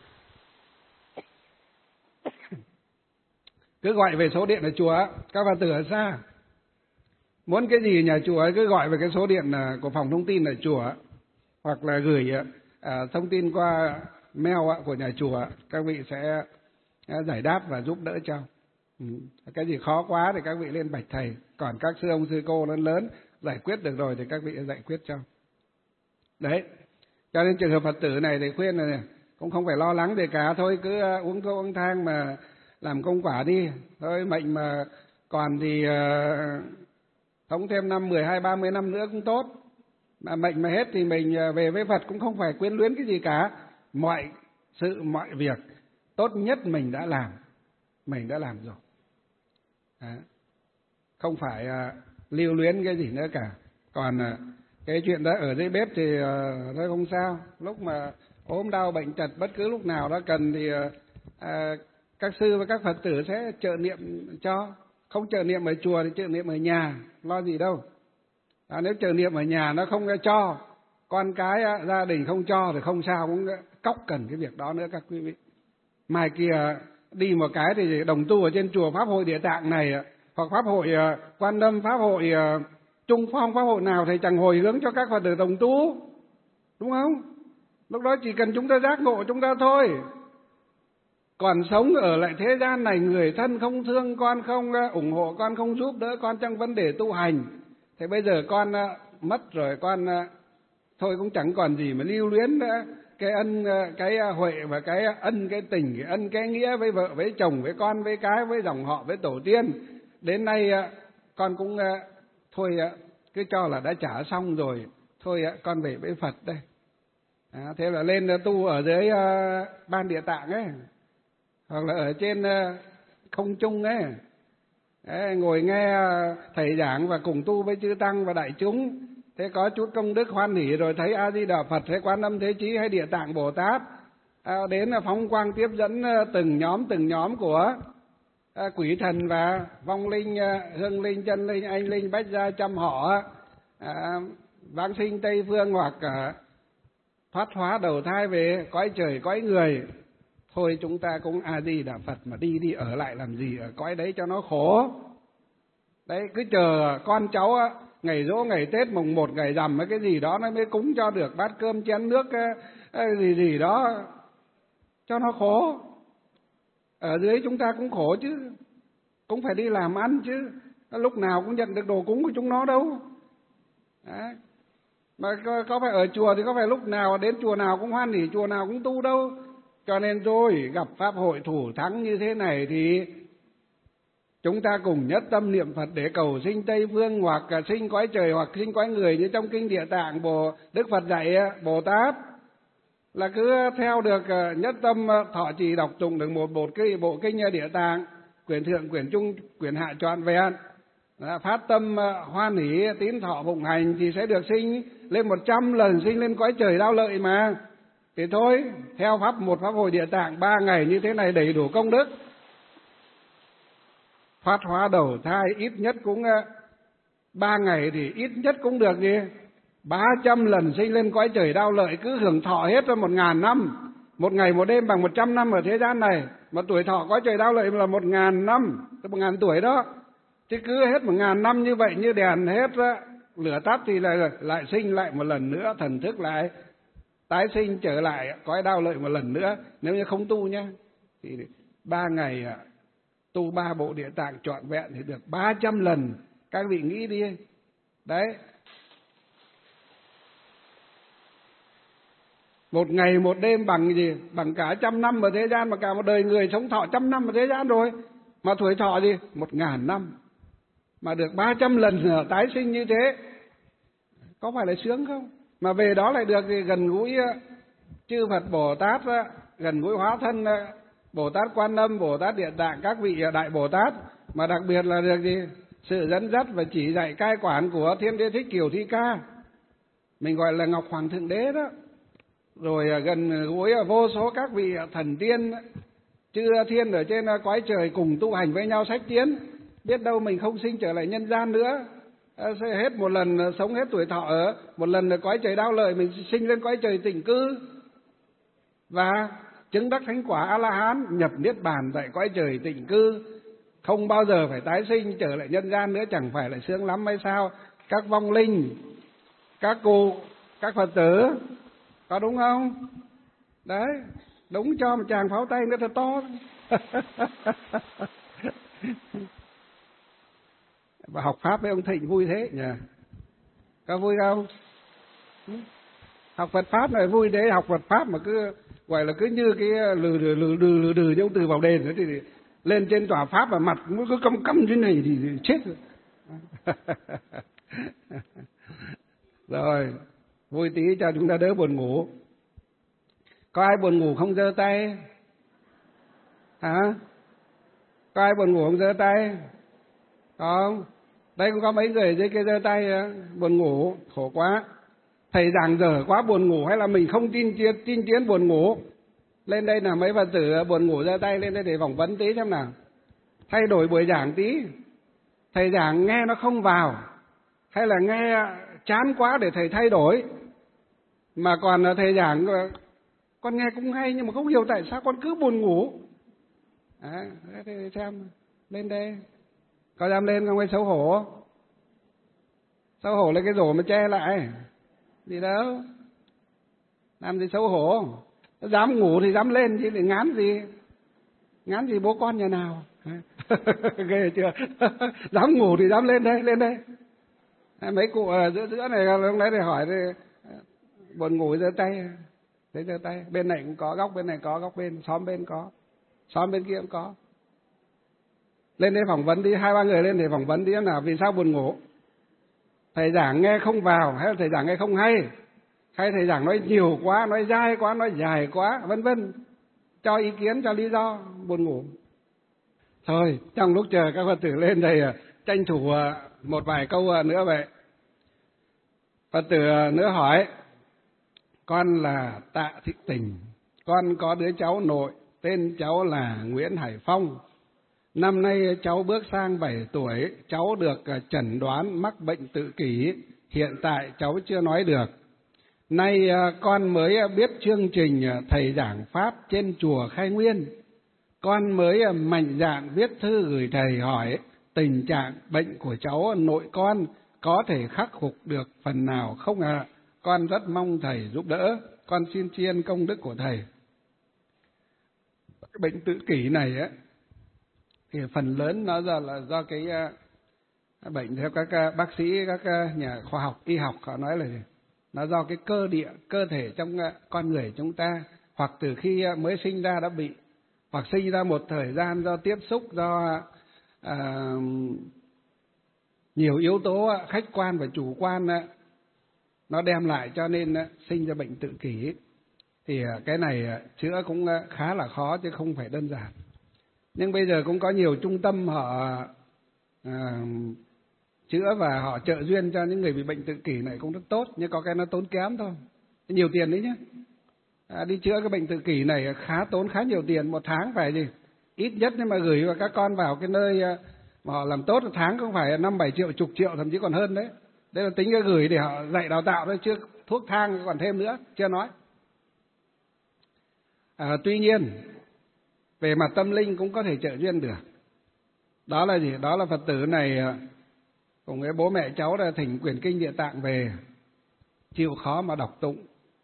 cứ gọi về số điện ở chùa. Các Phật tử ở xa muốn cái gì nhà chùa ấy cứ gọi về cái số điện của phòng thông tin ở chùa, hoặc là gửi à, thông tin qua mail của nhà chùa, các vị sẽ giải đáp và giúp đỡ cho. Ừ. Cái gì khó quá thì các vị lên bạch thầy, còn các sư ông sư cô lớn lớn giải quyết được rồi thì các vị giải quyết cho. Đấy, cho nên trường hợp Phật tử này thì khuyên là cũng không phải lo lắng gì cả, thôi cứ uống thuốc uống thang mà làm công quả đi, thôi mệnh mà còn thì uh, sống thêm năm mười hai ba mươi năm nữa cũng tốt, mà mệnh mà hết thì mình về với Phật cũng không phải quyến luyến cái gì cả. Mọi sự mọi việc tốt nhất mình đã làm, mình đã làm rồi. Đó. Không phải uh, lưu luyến cái gì nữa cả. Còn uh, cái chuyện đó ở dưới bếp thì uh, thôi không sao. Lúc mà ốm đau bệnh tật bất cứ lúc nào đó cần thì uh, uh, các sư và các Phật tử sẽ trợ niệm cho. Không trợ niệm ở chùa thì trợ niệm ở nhà, lo gì đâu. À, nếu trợ niệm ở nhà nó không cho, con cái uh, gia đình không cho thì không sao, cũng cóc cần cái việc đó nữa các quý vị. Mai kia đi một cái thì đồng tu ở trên chùa Pháp hội Địa Tạng này, hoặc Pháp hội uh, Quan Âm, Pháp hội uh, Trung Phong, Pháp hội nào thì chẳng hồi hướng cho các Phật tử đồng tu, đúng không? Lúc đó chỉ cần chúng ta giác ngộ chúng ta thôi. Còn sống ở lại thế gian này, người thân không thương con, không uh, ủng hộ con, không giúp đỡ con trong vấn đề tu hành, thì bây giờ con uh, mất rồi, con uh, thôi cũng chẳng còn gì mà lưu luyến nữa. Cái ân, cái huệ và cái ân, cái tình, cái ân, cái nghĩa với vợ, với chồng, với con, với cái, với dòng họ, với tổ tiên. Đến nay con cũng thôi cứ cho là đã trả xong rồi, thôi con về với Phật đây. À, thế là lên tu ở dưới Ban Địa Tạng ấy, hoặc là ở trên không trung ấy. Đấy, ngồi nghe thầy giảng và cùng tu với chư tăng và đại chúng. Thế có chút công đức hoan hỷ rồi thấy A Di Đà Phật hay Quan Âm Thế Chí hay Địa Tạng Bồ Tát à, đến phóng quang tiếp dẫn từng nhóm từng nhóm của à, quỷ thần và vong linh, hương linh, chân linh, anh linh, bách gia, trăm họ à, vãng sinh Tây Phương hoặc à, thoát hóa đầu thai về cõi trời cõi người. Thôi chúng ta cũng A Di Đà Phật mà đi đi ở lại làm gì ở cõi đấy cho nó khổ. Đấy, cứ chờ con cháu á, ngày giỗ, ngày Tết, mùng một, ngày rằm cái gì đó nó mới cúng cho được bát cơm chén nước gì gì đó cho nó khổ. Ở dưới chúng ta cũng khổ chứ, cũng phải đi làm ăn chứ, lúc nào cũng nhận được đồ cúng của chúng nó đâu. Đấy. Mà có, có phải ở chùa thì có phải lúc nào đến chùa nào cũng hoan hỉ, chùa nào cũng tu đâu. Cho nên rồi gặp pháp hội thủ thắng như thế này thì chúng ta cùng nhất tâm niệm Phật để cầu sinh Tây Phương hoặc sinh cõi trời hoặc sinh cõi người, như trong kinh Địa Tạng Bồ Đức Phật dạy Bồ Tát là cứ theo được nhất tâm thọ trì đọc tụng được một bộ kinh, bộ kinh Địa Tạng, quyển thượng, quyển trung, quyển hạ trọn vẹn, phát tâm hoan hỷ tín thọ phụng hành thì sẽ được sinh lên một trăm lần, sinh lên cõi trời đau lợi mà. Thì thôi, theo pháp một pháp hội Địa Tạng ba ngày như thế này đầy đủ công đức. Thoát hóa đầu thai ít nhất cũng ba ngày thì ít nhất cũng được gì ba trăm lần sinh lên cõi trời đau lợi, cứ hưởng thọ hết ra một ngàn năm. Một ngày một đêm bằng một trăm năm ở thế gian này, mà tuổi thọ cõi trời đau lợi là một ngàn năm, một ngàn tuổi đó. Chứ cứ hết một ngàn năm như vậy, như đèn hết ra, lửa tắt thì lại, lại sinh lại một lần nữa, thần thức lại tái sinh trở lại cõi đau lợi một lần nữa. Nếu như không tu nhá, thì ba ngày tu ba bộ Địa Tạng trọn vẹn thì được ba trăm lần. Các vị nghĩ đi. Đấy. Một ngày một đêm bằng gì? Bằng cả trăm năm ở thế gian, mà cả một đời người sống thọ trăm năm ở thế gian rồi. Mà tuổi thọ gì? Một ngàn năm. Mà được ba trăm lần tái sinh như thế. Có phải là sướng không? Mà về đó lại được gần gũi chư Phật Bồ Tát, gần gũi hóa thân Bồ Tát Quan Âm, Bồ Tát Địa Tạng, các vị Đại Bồ Tát. Mà đặc biệt là được gì? Sự dẫn dắt và chỉ dạy cai quản của Thiên Đế Thích Kiều Thi Ca, mình gọi là Ngọc Hoàng Thượng Đế đó. Rồi gần gũi vô số các vị thần tiên, chư thiên ở trên cõi trời cùng tu hành với nhau sách tiến. Biết đâu mình không sinh trở lại nhân gian nữa, sẽ hết một lần sống hết tuổi thọ ở một lần ở cõi trời đau lợi, mình sinh lên cõi trời tịnh cư và chứng đắc thánh quả A La Hán, nhập niết bàn tại cõi trời tịnh cư, không bao giờ phải tái sinh trở lại nhân gian nữa. Chẳng phải là sướng lắm hay sao? Các vong linh, các cụ, các Phật tử Có đúng không? Đấy, đúng cho một tràng pháo tay nữa thật to. Và học Pháp với ông Thịnh vui thế nhỉ? Có vui không? Học Phật Pháp này vui thế, học Phật Pháp mà cứ gọi là cứ như cái lừ lừ lừ lừ lừ lừ như từ vào đền nữa thì lên trên tòa Pháp và mặt cũng cứ căm căm như này thì chết rồi. Rồi, vui tí cho chúng ta đỡ buồn ngủ. Có ai buồn ngủ không giơ tay? Hả? Có ai buồn ngủ không giơ tay? Không? Đây cũng có mấy người dưới kia giơ tay buồn ngủ, khổ quá. Thầy giảng dở quá buồn ngủ hay là mình không tin chiến, tin chiến buồn ngủ? Lên đây là mấy Phật tử buồn ngủ giơ tay lên đây để phỏng vấn tí xem nào. Thay đổi buổi giảng tí. Thầy giảng nghe nó không vào, hay là nghe chán quá để thầy thay đổi. Mà còn thầy giảng con nghe cũng hay nhưng mà không hiểu tại sao con cứ buồn ngủ. À, thế xem, lên đây. Có dám lên không hay xấu hổ? Xấu hổ lấy cái rổ mà che lại. Gì đâu. Làm gì xấu hổ. Dám ngủ thì dám lên chứ, để ngán gì. Ngán gì bố con nhà nào. Ghê chưa. Dám ngủ thì dám lên đây, lên đây. Mấy cụ ở giữa giữa này lúc đấy để hỏi thì buồn ngủ giơ tay. Thế giơ tay. Bên này cũng có, góc bên này có, góc bên, xóm bên có. Xóm bên kia cũng có. Lên đây phỏng vấn đi, hai ba người lên để phỏng vấn đi nào, vì sao buồn ngủ? Thầy giảng nghe không vào, hay là thầy giảng nghe không hay, hay thầy giảng nói nhiều quá, nói dai quá, nói dài quá, vân vân. Cho ý kiến, cho lý do buồn ngủ. Thôi, trong lúc chờ các Phật tử lên đây tranh thủ một vài câu nữa vậy. Phật tử nữa hỏi: con là Tạ Thị Tình, con có đứa cháu nội, tên cháu là Nguyễn Hải Phong. Năm nay cháu bước sang bảy tuổi, cháu được chẩn đoán mắc bệnh tự kỷ, hiện tại cháu chưa nói được. Nay con mới biết chương trình thầy giảng Pháp trên chùa Khai Nguyên. Con mới mạnh dạn viết thư gửi thầy hỏi tình trạng bệnh của cháu nội con có thể khắc phục được phần nào không ạ? À? Con rất mong thầy giúp đỡ, con xin tri ân công đức của thầy. Bệnh tự kỷ này á, thì phần lớn nó do là do cái uh, bệnh theo các uh, bác sĩ, các uh, nhà khoa học y học họ nói là gì? Nó do cái cơ địa, cơ thể trong uh, con người chúng ta, hoặc từ khi uh, mới sinh ra đã bị, hoặc sinh ra một thời gian do tiếp xúc, do uh, nhiều yếu tố uh, khách quan và chủ quan uh, nó đem lại cho nên uh, sinh ra bệnh tự kỷ. Thì uh, cái này uh, chữa cũng uh, khá là khó chứ không phải đơn giản. Nhưng bây giờ cũng có nhiều trung tâm họ à, chữa và họ trợ duyên cho những người bị bệnh tự kỷ này cũng rất tốt, nhưng có cái nó tốn kém thôi, nhiều tiền đấy nhé. À, đi chữa cái bệnh tự kỷ này khá tốn khá nhiều tiền, một tháng phải gì ít nhất, nhưng mà gửi vào các con vào cái nơi mà họ làm tốt, một tháng không phải năm bảy triệu, chục triệu, thậm chí còn hơn đấy. Đây là tính cái gửi để họ dạy đào tạo thôi, chứ thuốc thang còn thêm nữa chưa nói. À, tuy nhiên về mặt tâm linh cũng có thể trợ duyên được. Đó là gì? Đó là Phật tử này cùng với bố mẹ cháu đã thỉnh quyển kinh Địa Tạng về, chịu khó mà đọc tụng.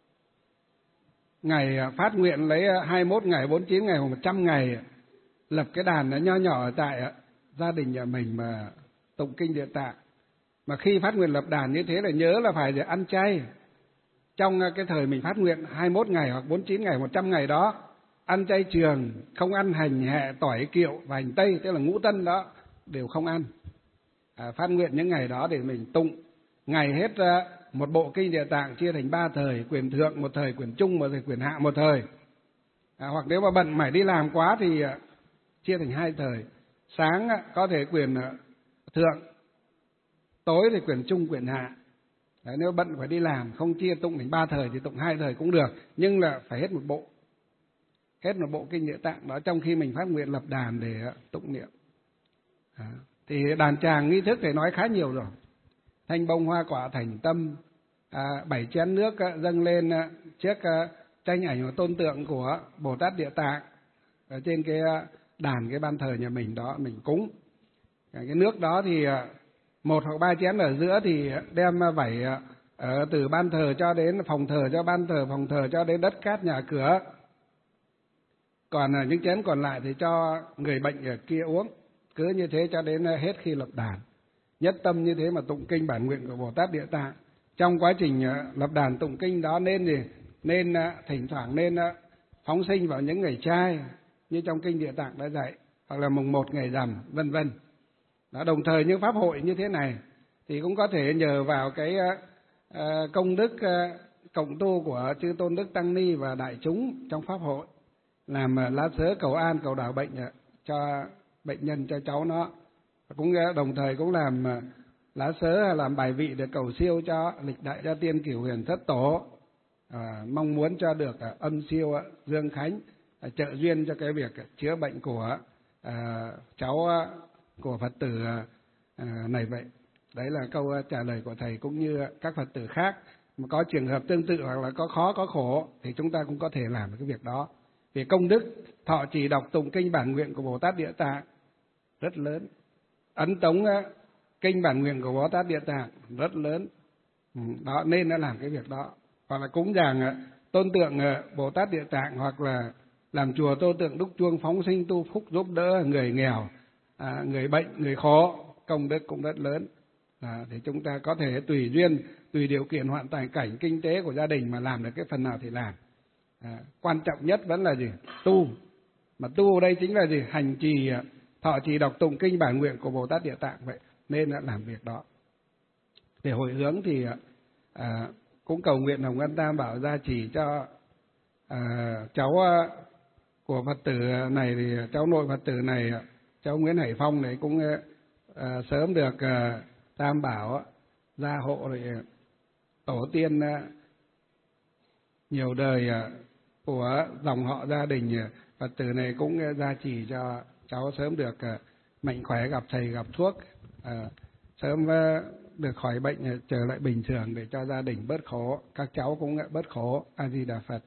Ngày phát nguyện lấy hai mươi mốt ngày, bốn mươi chín ngày hoặc một trăm ngày, lập cái đàn nó nho nhỏ ở tại gia đình nhà mình mà tụng kinh Địa Tạng. Mà khi phát nguyện lập đàn như thế là nhớ là phải ăn chay. Trong cái thời mình phát nguyện hai mươi mốt ngày hoặc bốn mươi chín ngày, một trăm ngày đó, ăn chay trường, không ăn hành, hẹ, tỏi, kiệu và hành tây, tức là ngũ tân đó, đều không ăn. À, phát nguyện những ngày đó để mình tụng. Ngày hết uh, một bộ kinh Địa Tạng chia thành ba thời, quyền thượng một thời, quyền trung một thời, quyền hạ một thời. À, hoặc nếu mà bận mải đi làm quá thì uh, chia thành hai thời. Sáng uh, có thể quyền uh, thượng, tối thì quyền trung, quyền hạ. Đấy, nếu bận phải đi làm, không chia tụng thành ba thời thì tụng hai thời cũng được, nhưng là phải hết một bộ. Hết một bộ kinh Địa Tạng đó trong khi mình phát nguyện lập đàn để tụng niệm. À, thì đàn tràng nghi thức thì nói khá nhiều rồi. Thanh bông hoa quả thành tâm, à, bảy chén nước dâng lên trước tranh ảnh và tôn tượng của Bồ Tát Địa Tạng ở trên cái đàn cái ban thờ nhà mình đó, mình cúng. Cái nước đó thì một hoặc ba chén ở giữa thì đem vẩy ở từ ban thờ cho đến phòng thờ, cho ban thờ, phòng thờ cho đến đất cát nhà cửa. Còn những chén còn lại thì cho người bệnh ở kia uống. Cứ như thế cho đến hết khi lập đàn. Nhất tâm như thế mà tụng kinh bản nguyện của Bồ Tát Địa Tạng. Trong quá trình lập đàn tụng kinh đó nên gì? Nên thỉnh thoảng nên phóng sinh vào những ngày trai như trong kinh Địa Tạng đã dạy, hoặc là mùng một ngày rằm, vân vân. Đó, đồng thời những pháp hội như thế này thì cũng có thể nhờ vào cái uh, công đức uh, cộng tu của chư tôn đức tăng ni và đại chúng trong pháp hội, làm uh, lá sớ cầu an, cầu đảo bệnh uh, cho bệnh nhân, cho cháu nó. Cũng uh, đồng thời cũng làm uh, lá sớ, làm bài vị để cầu siêu cho lịch đại gia tiên cửu huyền thất tổ, uh, mong muốn cho được uh, âm siêu uh, dương khánh, uh, trợ duyên cho cái việc uh, chữa bệnh của uh, cháu uh, của Phật tử uh, này vậy. Đấy là câu uh, trả lời của thầy, cũng như uh, các Phật tử khác mà có trường hợp tương tự hoặc là có khó có khổ thì chúng ta cũng có thể làm cái việc đó. Vì công đức thọ trì đọc tụng kinh bản nguyện của Bồ Tát Địa Tạng rất lớn, ấn tống uh, kinh bản nguyện của Bồ Tát Địa Tạng rất lớn. Ừ, đó nên đã làm cái việc đó. Hoặc là cúng dường uh, tôn tượng uh, Bồ Tát Địa Tạng, hoặc là làm chùa tô tượng đúc chuông phóng sinh tu phúc giúp đỡ người nghèo, À, người bệnh, người khó, công đức cũng rất lớn. À, thì chúng ta có thể tùy duyên, tùy điều kiện hoàn cảnh cảnh kinh tế của gia đình mà làm được cái phần nào thì làm. À, quan trọng nhất vẫn là gì? Tu. Mà tu ở đây chính là gì? Hành trì, thọ trì đọc tụng kinh bản nguyện của Bồ Tát Địa Tạng vậy. Nên là làm việc đó. Để hồi hướng thì à, cũng cầu nguyện Hồng Ân Tam Bảo gia trì cho à, cháu của Phật tử này, thì cháu nội Phật tử này, cháu Nguyễn Hải Phong này cũng uh, sớm được uh, Tam Bảo uh, gia hộ, rồi uh, tổ tiên uh, nhiều đời uh, của dòng họ gia đình uh, Phật tử này cũng uh, gia trì cho cháu sớm được uh, mạnh khỏe, gặp thầy gặp thuốc, uh, sớm uh, được khỏi bệnh, uh, trở lại bình thường để cho gia đình bớt khổ, các cháu cũng uh, bớt khổ. A Di Đà Phật.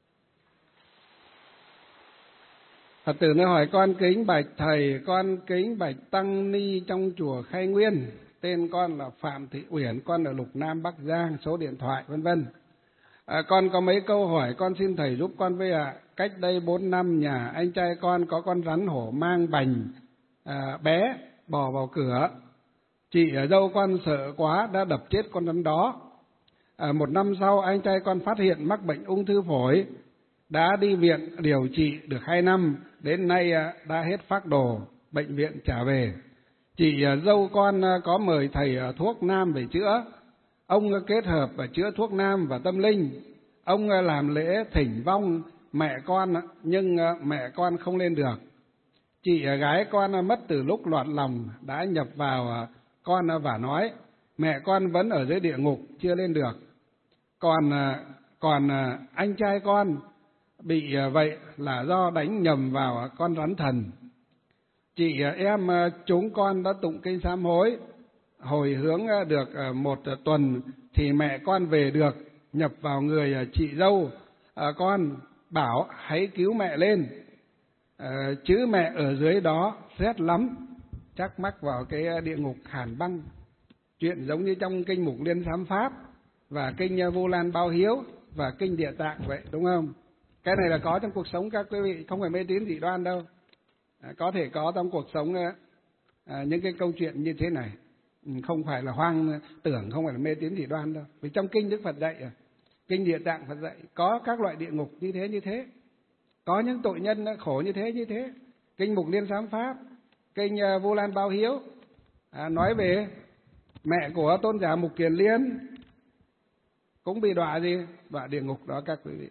Phật tử nó hỏi: con kính bạch thầy, con kính bạch tăng ni trong chùa Khai Nguyên, tên con là Phạm Thị Uyển, con ở Lục Nam Bắc Giang, số điện thoại vân vân. À, con có mấy câu hỏi, con xin thầy giúp con với ạ. À. Cách đây bốn năm nhà anh trai con có con rắn hổ mang bành à, bé bò vào cửa. Chị ở dâu con sợ quá đã đập chết con rắn đó. À, một năm sau anh trai con phát hiện mắc bệnh ung thư phổi, đã đi viện điều trị được hai năm, đến nay đã hết phác đồ, bệnh viện trả về. Chị dâu con có mời thầy thuốc nam về chữa, ông kết hợp chữa thuốc nam và tâm linh. Ông làm lễ thỉnh vong mẹ con, nhưng mẹ con không lên được. Chị gái con mất từ lúc loạn lòng, đã nhập vào con và nói mẹ con vẫn ở dưới địa ngục, chưa lên được. Còn còn anh trai con bị vậy là do đánh nhầm vào con rắn thần. Chị em chúng con đã tụng kinh sám hối, hồi hướng được một tuần thì mẹ con về được, nhập vào người chị dâu. Con bảo hãy cứu mẹ lên, chứ mẹ ở dưới đó rét lắm, chắc mắc vào cái địa ngục hàn băng. Chuyện giống như trong kinh Mục Liên Sám Pháp và kinh Vu Lan Báo Hiếu và kinh Địa Tạng vậy, đúng không? Cái này là có trong cuộc sống các quý vị, không phải mê tín dị đoan đâu. À, có thể có trong cuộc sống à, những cái câu chuyện như thế này. Không phải là hoang tưởng, không phải là mê tín dị đoan đâu. Vì trong kinh Đức Phật dạy, kinh Địa Tạng Phật dạy, có các loại địa ngục như thế như thế. Có những tội nhân khổ như thế như thế. Kinh Mục Liên Sám Pháp, kinh Vu Lan Báo Hiếu à, nói về mẹ của tôn giả Mục Kiền Liên cũng bị đọa gì? Đọa địa ngục đó các quý vị.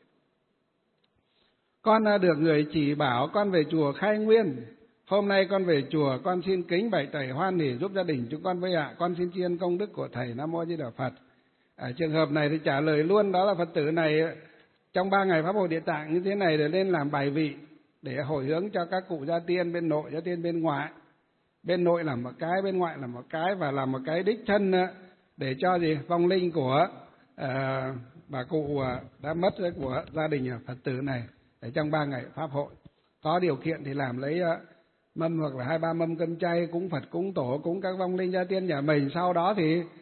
Con được người chỉ bảo con về chùa Khai Nguyên. Hôm nay con về chùa, con xin kính bạch thầy hoan hỉ giúp gia đình chúng con với ạ. À. Con xin tri ân công đức của thầy. Nam Mô A Di Đà Phật. À, trường hợp này thì trả lời luôn, đó là Phật tử này trong ba ngày pháp hội Địa Tạng như thế này để lên làm bài vị để hồi hướng cho các cụ gia tiên bên nội, gia tiên bên ngoại. Bên nội làm một cái, bên ngoại làm một cái, và làm một cái đích thân để cho gì vong linh của à, bà cụ đã mất của gia đình Phật tử này để trong ba ngày pháp hội. Có điều kiện thì làm lấy mâm hoặc là hai ba mâm cơm chay cúng Phật, cúng tổ, cúng các vong linh gia tiên nhà mình. Sau đó thì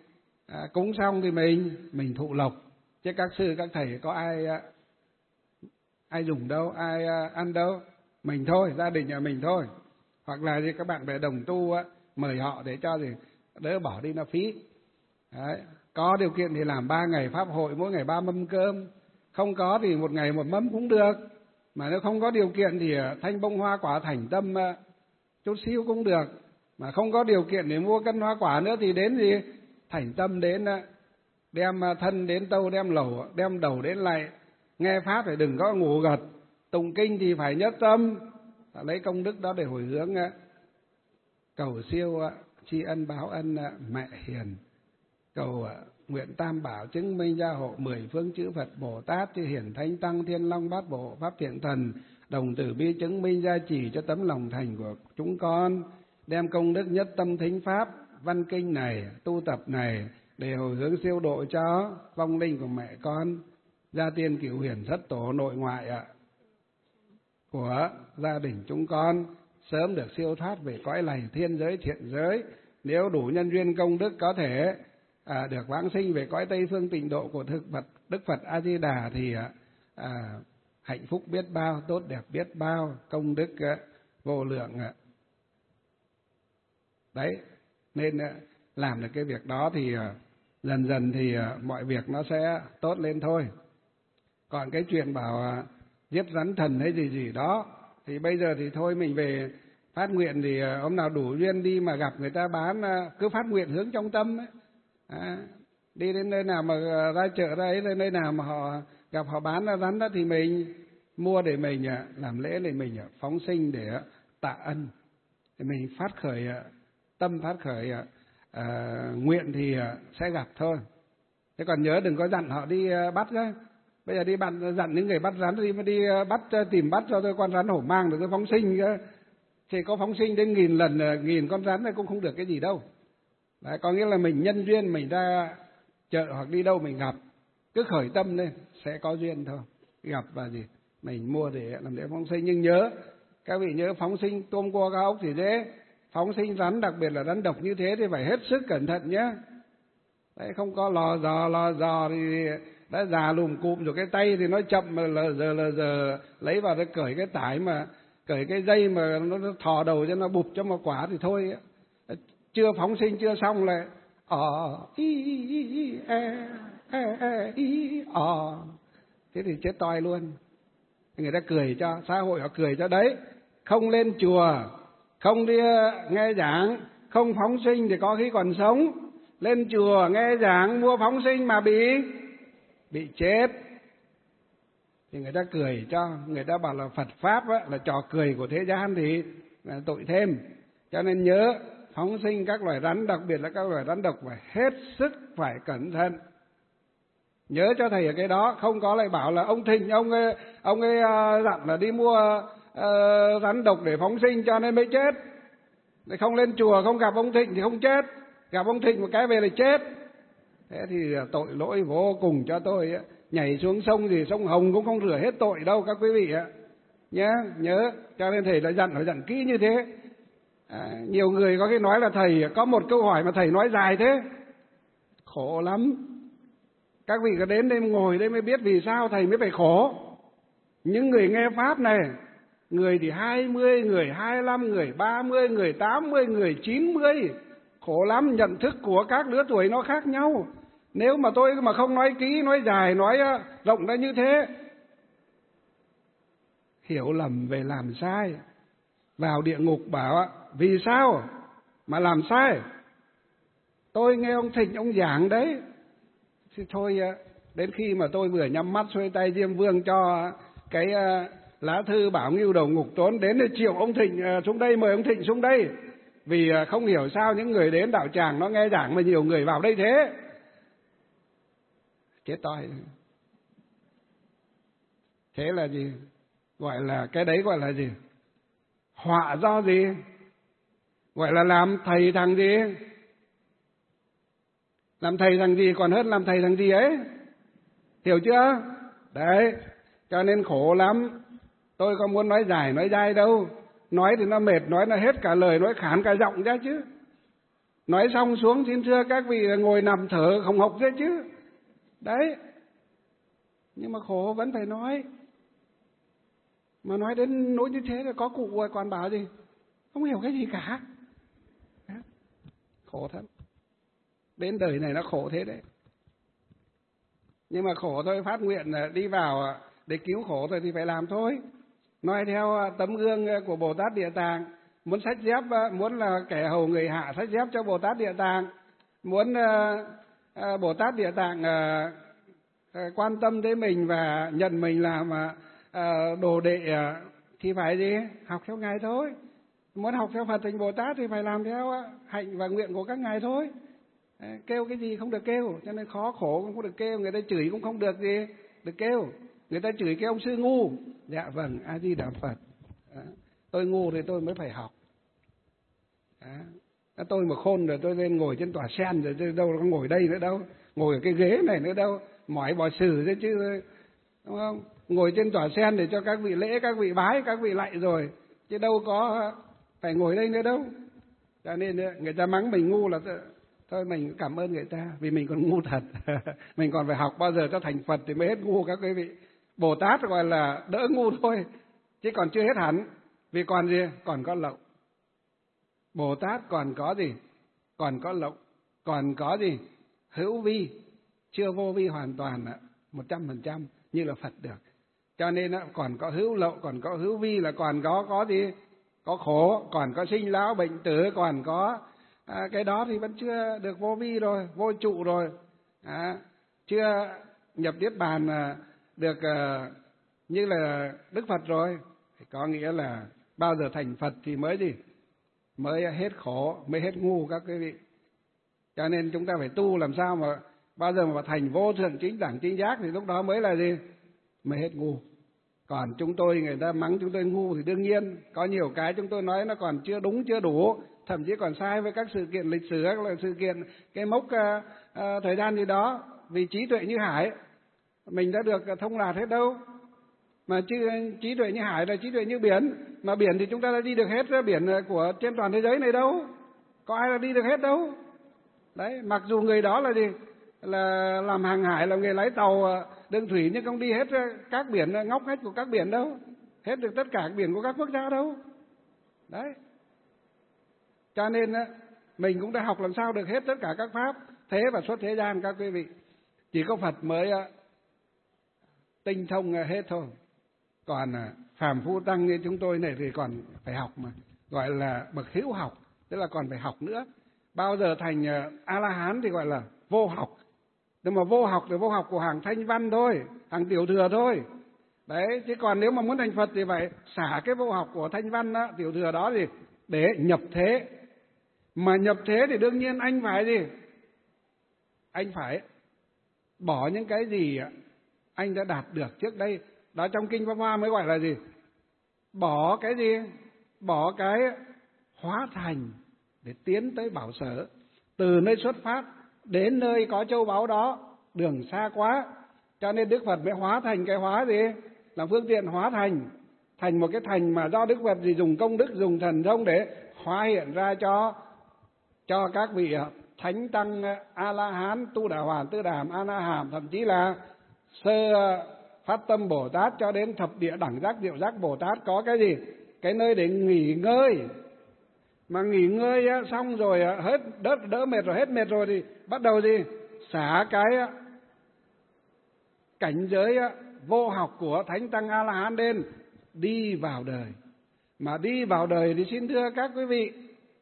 À, cúng xong thì mình mình thụ lộc, chứ các sư các thầy có ai ai dùng đâu, ai ăn đâu, mình thôi, gia đình nhà mình thôi. Hoặc là gì các bạn bè đồng tu á, mời họ để cho gì đỡ bỏ đi nó phí. Đấy. Có điều kiện thì làm ba ngày pháp hội, mỗi ngày ba mâm cơm. Không có thì một ngày một mâm cũng được. Mà nếu không có điều kiện thì thanh bông hoa quả thảnh tâm chút xíu cũng được. Mà không có điều kiện để mua cân hoa quả nữa thì đến gì thảnh tâm, đến đem thân đến tâu, đem lẩu đem đầu đến lạy. Nghe pháp thì đừng có ngủ gật, tụng kinh thì phải nhất tâm, lấy công đức đó để hồi hướng cầu siêu tri ân báo ân mẹ hiền, cầu nguyện tam bảo chứng minh gia hộ mười phương chữ Phật Bồ Tát chư hiển thánh tăng thiên long bát bộ pháp thiện thần đồng tử bi chứng minh gia trì cho tấm lòng thành của chúng con, đem công đức nhất tâm thính pháp văn kinh này tu tập này để hồi hướng siêu độ cho vong linh của mẹ con, gia tiên cửu hiển thất tổ nội ngoại ạ của gia đình chúng con sớm được siêu thoát về cõi lành thiên giới thiện giới. Nếu đủ nhân duyên công đức có thể à, được vãng sinh về cõi Tây phương tịnh độ của thực Phật Đức Phật A Di Đà thì à, hạnh phúc biết bao, tốt đẹp biết bao, công đức à, vô lượng ạ. Đấy, nên à, làm được cái việc đó thì à, dần dần thì à, mọi việc nó sẽ tốt lên thôi. Còn cái chuyện bảo à, giết rắn thần hay gì gì đó thì bây giờ thì thôi mình về phát nguyện thì à, hôm nào đủ duyên đi mà gặp người ta bán à, cứ phát nguyện hướng trong tâm ấy. À, đi đến nơi nào mà ra chợ ra ấy, nơi nào mà họ gặp họ bán ra rắn đó thì mình mua để mình à, làm lễ, để mình à, phóng sinh để à, tạ ân, để mình phát khởi à, tâm phát khởi à, à, nguyện thì à, sẽ gặp thôi. Thế còn nhớ đừng có dặn họ đi à, bắt nhá. Bây giờ đi bắt, dặn những người bắt rắn đi mà đi bắt tìm bắt cho tôi con rắn hổ mang được tôi phóng sinh cơ. Thì có phóng sinh đến nghìn lần nghìn con rắn này cũng không được cái gì đâu. Đấy, có nghĩa là mình nhân duyên mình ra chợ hoặc đi đâu mình gặp, cứ khởi tâm lên sẽ có duyên thôi. Gặp và gì mình mua để làm để phóng sinh. Nhưng nhớ các vị nhớ phóng sinh tôm cua cá ốc thì dễ, phóng sinh rắn đặc biệt là rắn độc như thế thì phải hết sức cẩn thận nhé. Đấy, không có lò dò lò dò thì đã già lùm cụm rồi, cái tay thì nó chậm mà lờ giờ lờ giờ lấy vào để cởi cái tải mà cởi cái dây mà nó, nó thò đầu cho nó bụp cho một quả thì thôi. Chưa phóng sinh chưa xong lại ờ y y e e y ờ thế thì chết toi luôn. Người ta cười cho, xã hội họ cười cho đấy. Không lên chùa, không đi nghe giảng, không phóng sinh thì có khi còn sống. Lên chùa nghe giảng mua phóng sinh mà bị bị chết thì người ta cười cho, người ta bảo là Phật pháp á, là trò cười của thế gian thì là tội thêm. Cho nên nhớ phóng sinh các loài rắn, đặc biệt là các loài rắn độc phải hết sức phải cẩn thận. Nhớ cho thầy ở cái đó, không có lại bảo là ông Thịnh ông ấy, ông ấy uh, dặn là đi mua uh, rắn độc để phóng sinh cho nên mới chết. Để không lên chùa không gặp ông Thịnh thì không chết, gặp ông Thịnh một cái về là chết. Thế thì tội lỗi vô cùng cho tôi ấy. Nhảy xuống sông thì sông Hồng cũng không rửa hết tội đâu các quý vị ạ. Nhớ, nhớ, cho nên thầy đã dặn, phải dặn kỹ như thế. À, nhiều người có cái nói là thầy có một câu hỏi mà thầy nói dài thế. Khổ lắm. Các vị có đến đây ngồi đây mới biết vì sao thầy mới phải khổ. Những người nghe Pháp này, người thì hai mươi, người hai mươi lăm, người ba mươi, người tám mươi, người chín mươi. Khổ lắm, nhận thức của các lứa tuổi nó khác nhau. Nếu mà tôi mà không nói kỹ, nói dài, nói rộng ra như thế, hiểu lầm về làm sai, vào địa ngục bảo vì sao mà làm sai. Tôi nghe ông Thịnh ông giảng đấy, thì thôi đến khi mà tôi vừa nhắm mắt xuôi tay Diêm Vương cho cái lá thư bảo ngưu đầu ngục trốn, đến để triệu ông Thịnh xuống đây, mời ông Thịnh xuống đây. Vì không hiểu sao những người đến đạo tràng nó nghe giảng mà nhiều người vào đây thế. Chết toi. Thế là gì? Gọi là cái đấy gọi là gì? Họa do gì? Gọi là làm thầy thằng gì? Làm thầy thằng gì còn hơn làm thầy thằng gì ấy. Hiểu chưa? Đấy, cho nên khổ lắm. Tôi có muốn nói dài nói dai đâu. Nói thì nó mệt, nói là hết cả lời, nói khản cả giọng ra chứ. Nói xong xuống xin thưa các vị là ngồi nằm thở không học thế chứ. Đấy. Nhưng mà khổ vẫn phải nói. Mà nói đến nỗi như thế là có cụ rồi còn bảo gì? Không hiểu cái gì cả. Đó. Khổ thật. Đến đời này nó khổ thế đấy. Nhưng mà khổ thôi, phát nguyện đi vào để cứu khổ thôi thì phải làm thôi. Nói theo tấm gương của Bồ Tát Địa Tạng. Muốn sách dép, muốn là kẻ hầu người hạ sách dép cho Bồ Tát Địa Tạng. Muốn uh, uh, Bồ Tát Địa Tạng uh, uh, quan tâm tới mình và nhận mình làm uh, đồ đệ uh, thì phải gì? Học theo Ngài thôi. Muốn học theo Phật thành Bồ Tát thì phải làm theo uh, hạnh và nguyện của các Ngài thôi. Uh, kêu cái gì không được kêu, cho nên khó khổ cũng không được kêu, người ta chửi cũng không được gì, được kêu. Người ta chửi cái ông sư ngu. Dạ vâng, A Di Đà Phật. Uh, tôi ngu thì tôi mới phải học. Đó. Tôi mà khôn rồi tôi lên ngồi trên tòa sen rồi tôi đâu có ngồi đây nữa đâu, ngồi ở cái ghế này nữa đâu, mỏi bò sử thế chứ, đúng không? Ngồi trên tòa sen để cho các vị lễ, các vị bái, các vị lạy rồi, chứ đâu có phải ngồi đây nữa đâu. Cho nên người ta mắng mình ngu là thôi mình cảm ơn người ta vì mình còn ngu thật. Mình còn phải học bao giờ cho thành Phật thì mới hết ngu các quý vị. Bồ Tát gọi là đỡ ngu thôi, chứ còn chưa hết hẳn, vì còn gì? Còn có lậu. Bồ Tát còn có gì? Còn có lậu, còn có gì? Hữu vi, chưa vô vi hoàn toàn một trăm phần trăm như là Phật được. Cho nên còn có hữu lậu, còn có hữu vi là còn có có gì? Có khổ, còn có sinh lão bệnh tử, còn có à, cái đó thì vẫn chưa được vô vi rồi, vô trụ rồi, à, chưa nhập niết bàn à, được à, như là Đức Phật rồi. Thì có nghĩa là bao giờ thành Phật thì mới gì? Mới hết khổ, mới hết ngu các quý vị. Cho nên chúng ta phải tu làm sao mà bao giờ mà thành vô thượng chính đẳng chính giác thì lúc đó mới là gì? Mới hết ngu. Còn chúng tôi, người ta mắng chúng tôi ngu thì đương nhiên có nhiều cái chúng tôi nói nó còn chưa đúng, chưa đủ, thậm chí còn sai với các sự kiện lịch sử, các là sự kiện cái mốc uh, uh, thời gian gì đó. Vì trí tuệ như hải mình đã được thông đạt hết đâu. Mà chứ, trí tuệ như hải là trí tuệ như biển. Mà biển thì chúng ta đã đi được hết biển của trên toàn thế giới này đâu. Có ai là đi được hết đâu. Đấy, mặc dù người đó là gì? Là làm hàng hải, là người lái tàu đường thủy, nhưng không đi hết các biển, ngóc ngách của các biển đâu. Hết được tất cả biển của các quốc gia đâu. Đấy. Cho nên mình cũng đã học làm sao được hết tất cả các pháp thế và xuất thế gian các quý vị. Chỉ có Phật mới tinh thông hết thôi. Còn phàm phu tăng như chúng tôi này thì còn phải học mà, gọi là bậc hữu học, tức là còn phải học nữa. Bao giờ thành A-la-hán thì gọi là vô học. Nhưng mà vô học thì vô học của hàng thanh văn thôi, hàng tiểu thừa thôi. Đấy, chứ còn nếu mà muốn thành Phật thì phải xả cái vô học của thanh văn đó, tiểu thừa đó gì để nhập thế. Mà nhập thế thì đương nhiên anh phải gì? Anh phải bỏ những cái gì anh đã đạt được trước đây. Đó trong Kinh Pháp Hoa mới gọi là gì? Bỏ cái gì? Bỏ cái hóa thành để tiến tới bảo sở. Từ nơi xuất phát đến nơi có châu báu đó, đường xa quá. Cho nên Đức Phật mới hóa thành cái hóa gì? Là phương tiện hóa thành. Thành một cái thành mà do Đức Phật gì dùng công đức, dùng thần thông để hóa hiện ra cho cho các vị thánh tăng A-la-hán, Tu Đà Hoàn, Tư Đàm, A-na-hàm, thậm chí là sơ phát tâm Bồ Tát cho đến thập địa đẳng giác, diệu giác Bồ Tát có cái gì? Cái nơi để nghỉ ngơi. Mà nghỉ ngơi xong rồi hết đỡ, đỡ mệt rồi, hết mệt rồi thì bắt đầu gì? Xả cái cảnh giới vô học của thánh tăng A-la-hán lên, đi vào đời. Mà đi vào đời thì xin thưa các quý vị,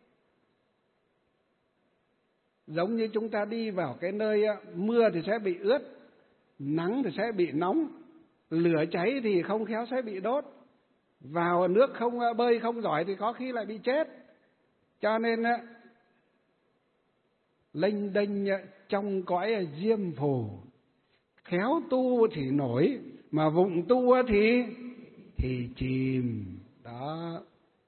giống như chúng ta đi vào cái nơi mưa thì sẽ bị ướt, nắng thì sẽ bị nóng, lửa cháy thì không khéo sẽ bị đốt, vào nước không bơi không giỏi thì có khi lại bị chết. Cho nên lênh đênh trong cõi diêm phù, khéo tu thì nổi, mà vụng tu thì thì chìm. Đó.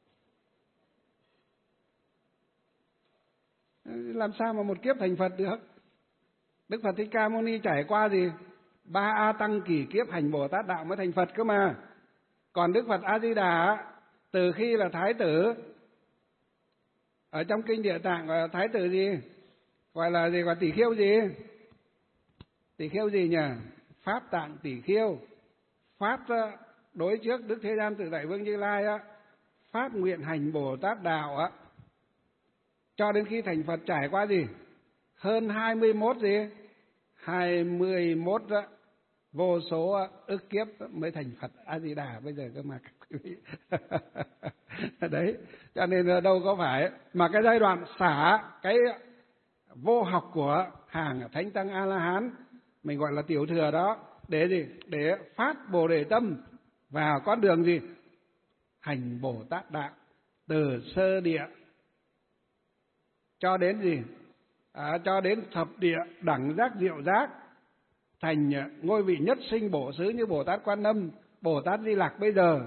Làm sao mà một kiếp thành Phật được? Đức Phật Thích Ca Mâu Ni trải qua gì? Ba A Tăng kỳ kiếp hành Bồ Tát đạo mới thành Phật cơ mà. Còn Đức Phật A Di Đà từ khi là thái tử Ở trong kinh Địa Tạng gọi là thái tử gì? Gọi là gì? Gọi tỷ khiêu gì? Tỷ khiêu gì nhỉ? Pháp Tạng tỷ khiêu. Phát đối trước Đức Thế Gian Tự Tại Vương Như Lai á, phát nguyện hành Bồ Tát đạo á, cho đến khi thành Phật trải qua gì? Hơn hai mươi mốt gì? hai mươi mốt á, vô số ức kiếp mới thành Phật A Di Đà bây giờ cơ mà các quý vị. Đấy, cho nên đâu có phải mà cái giai đoạn xả cái vô học của hàng Thánh Tăng A La Hán, mình gọi là tiểu thừa đó, để gì? Để phát Bồ Đề tâm vào con đường gì? Hành Bồ Tát đạo, từ sơ địa cho đến gì? À, cho đến thập địa đẳng giác diệu giác, thành ngôi vị nhất sinh bổ xứ như Bồ Tát Quan Âm, Bồ Tát Di Lặc bây giờ,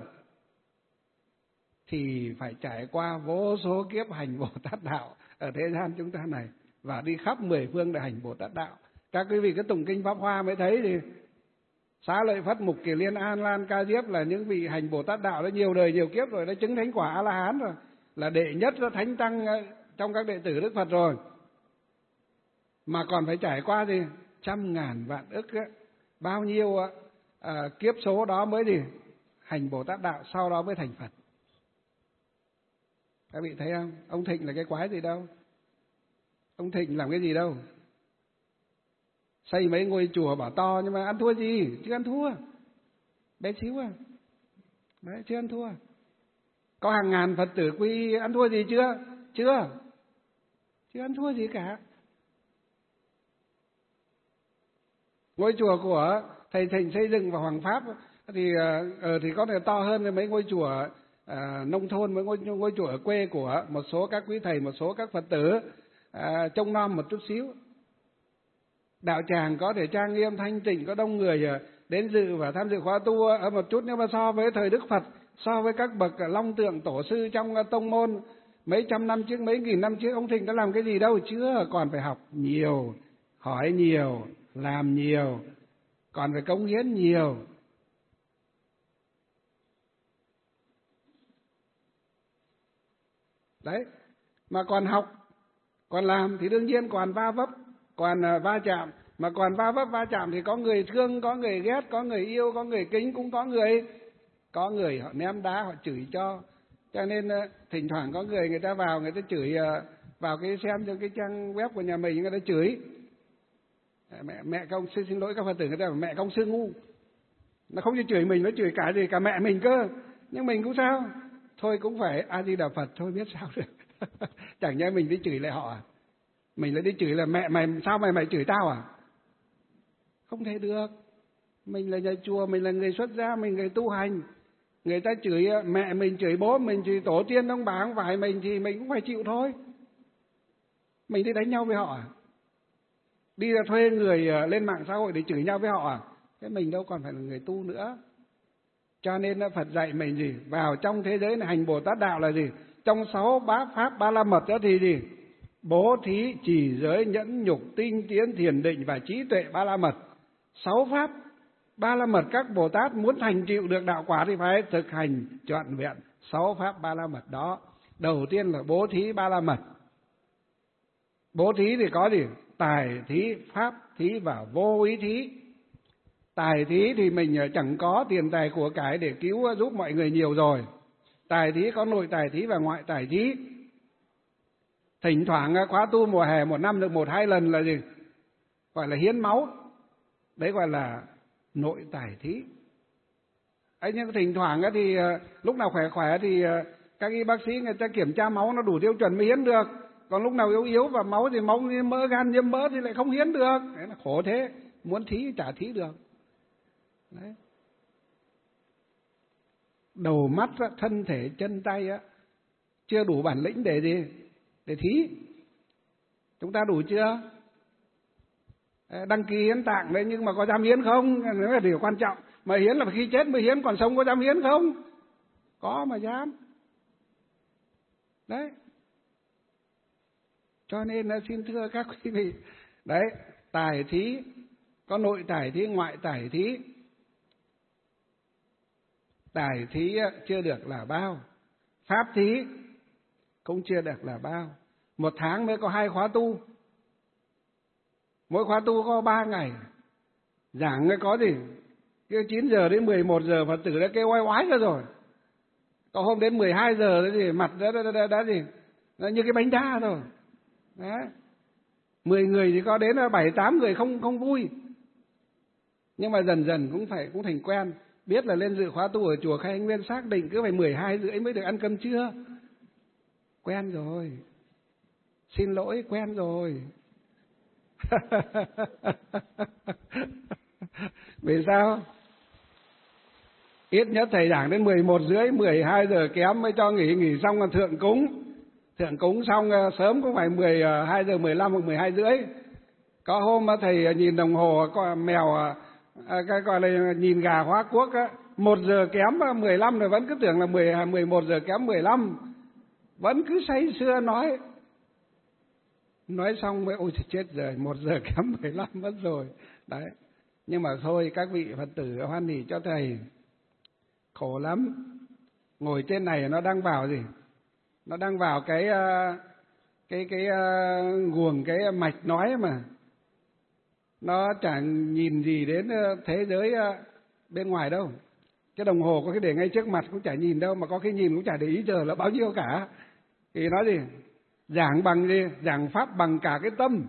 thì phải trải qua vô số kiếp hành Bồ Tát đạo ở thế gian chúng ta này, và đi khắp mười phương để hành Bồ Tát đạo. Các quý vị cứ tụng kinh Pháp Hoa mới thấy thì Xá Lợi Phất, Mục Kiền Liên, An Lan, Ca Diếp là những vị hành Bồ Tát đạo đã nhiều đời nhiều kiếp rồi, đã chứng thánh quả A La Hán rồi, là đệ nhất thánh tăng trong các đệ tử Đức Phật rồi, mà còn phải trải qua gì? Trăm ngàn vạn ức ấy. Bao nhiêu à, kiếp số đó mới gì? Hành Bồ Tát đạo, sau đó mới thành Phật. Các vị thấy không? Ông Thịnh là cái quái gì đâu? Ông Thịnh làm cái gì đâu? Xây mấy ngôi chùa bảo to nhưng mà ăn thua gì? Chưa ăn thua. Bé xíu à. Đấy, chưa ăn thua. Có hàng ngàn Phật tử quy ăn thua gì chưa? Chưa. Chưa ăn thua gì cả. Ngôi chùa của thầy Thịnh xây dựng vào Hoàng Pháp thì uh, thì có thể to hơn mấy ngôi chùa uh, nông thôn, mấy ngôi, ngôi chùa ở quê của một số các quý thầy, một số các Phật tử uh, trông nom một chút xíu. Đạo tràng có thể trang nghiêm thanh tịnh, có đông người đến dự và tham dự khóa tu ở một chút, nhưng mà so với thời Đức Phật, so với các bậc long tượng tổ sư trong tông môn mấy trăm năm trước, mấy nghìn năm trước, ông Thịnh đã làm cái gì đâu? Chưa, còn phải học nhiều, hỏi nhiều, làm nhiều, còn phải cống hiến nhiều. Đấy, mà còn học, còn làm thì đương nhiên còn va vấp, còn va chạm. Mà còn va vấp va chạm thì có người thương, có người ghét, có người yêu, có người kính, cũng có người có người họ ném đá, họ chửi cho. Cho nên thỉnh thoảng có người người ta vào, người ta chửi, vào cái xem trên cái trang web của nhà mình, người ta chửi mẹ mẹ công sư, xin lỗi các Phật tử, người ta bảo mẹ công sư ngu. Nó không chỉ chửi mình, nó chửi cả gì cả mẹ mình cơ. Nhưng mình cũng sao? Thôi cũng phải A Di Đà Phật thôi, biết sao được. Chẳng nhẽ mình đi chửi lại họ à? Mình lại đi chửi là mẹ mày, sao mày mày chửi tao à? Không thể được. Mình là nhà chùa, mình là người xuất gia, mình người tu hành. Người ta chửi mẹ mình, chửi bố mình, chửi tổ tiên ông bà không phải mình thì mình cũng phải chịu thôi. Mình đi đánh nhau với họ à? Đi ra thuê người lên mạng xã hội để chửi nhau với họ à? Thế mình đâu còn phải là người tu nữa. Cho nên Phật dạy mình gì? Vào trong thế giới này hành Bồ Tát đạo là gì? Trong sáu bá pháp ba la mật đó thì gì? Bố thí, trì giới, nhẫn nhục, tinh tiến, thiền định và trí tuệ ba la mật. Sáu pháp ba la mật, các Bồ Tát muốn thành tựu được đạo quả thì phải thực hành trọn vẹn sáu pháp ba la mật đó. Đầu tiên là bố thí ba la mật. Bố thí thì có gì? Tài thí, pháp thí và vô ý thí. Tài thí thì mình chẳng có tiền tài của cải để cứu giúp mọi người nhiều rồi. Tài thí có nội tài thí và ngoại tài thí. Thỉnh thoảng khóa tu mùa hè một năm được một hai lần là gì? Gọi là hiến máu. Đấy gọi là nội tài thí. Ấy nhưng thỉnh thoảng thì lúc nào khỏe khỏe thì các y bác sĩ người ta kiểm tra máu nó đủ tiêu chuẩn mới hiến được. Còn lúc nào yếu yếu và máu thì máu như mỡ, gan nhiễm mỡ thì lại không hiến được. Đấy là khổ thế. Muốn thí chả thí được. Đấy. Đầu mắt, thân thể, chân tay á, chưa đủ bản lĩnh để gì? Để thí. Chúng ta đủ chưa? Đăng ký hiến tạng đấy, nhưng mà có dám hiến không? Đó là điều quan trọng. Mà hiến là khi chết mới hiến, còn sống có dám hiến không? Có mà dám. Đấy. Cho nên là xin thưa các quý vị, đấy, tài thí, có nội tài thí, ngoại tài thí. Tài thí chưa được là bao. Pháp thí, cũng chưa được là bao. Một tháng mới có hai khóa tu, mỗi khóa tu có ba ngày, giảng mới có gì, cái chín giờ đến mười một giờ Phật tử đã kêu oai oái ra rồi. Có hôm đến mười hai giờ thì mặt đã, đã, đã, đã gì, nó như cái bánh đa rồi. Đấy. mười người thì có đến bảy tám người không không vui. Nhưng mà dần dần cũng phải cũng thành quen, biết là lên dự khóa tu ở chùa Khai Anh Nguyên xác định cứ phải mười hai rưỡi mới được ăn cơm trưa. Quen rồi. Xin lỗi, quen rồi. Vì sao? Ít nhất thầy giảng đến mười một rưỡi, mười hai giờ kém mới cho nghỉ, nghỉ xong là thượng cúng. Thượng cúng xong sớm cũng phải mười hai giờ mười lăm hoặc mười hai rưỡi. Có hôm thầy nhìn đồng hồ, có mèo, cái gọi là nhìn gà hóa quốc á, một giờ kém mười lăm rồi vẫn cứ tưởng là mười, mười một giờ kém mười lăm. Vẫn cứ say sưa nói. Nói xong mới ôi chết rồi, một giờ kém mười lăm mất rồi. Đấy. Nhưng mà thôi các vị Phật tử hoan hỉ cho thầy. Khổ lắm. Ngồi trên này nó đang vào gì? Nó đang vào cái cái cái guồng cái mạch nói mà. Nó chẳng nhìn gì đến thế giới bên ngoài đâu. Cái đồng hồ có cái để ngay trước mặt cũng chả nhìn đâu, mà có cái nhìn cũng chả để ý giờ là bao nhiêu cả. Thì nói gì? Giảng bằng gì? Giảng pháp bằng cả cái tâm.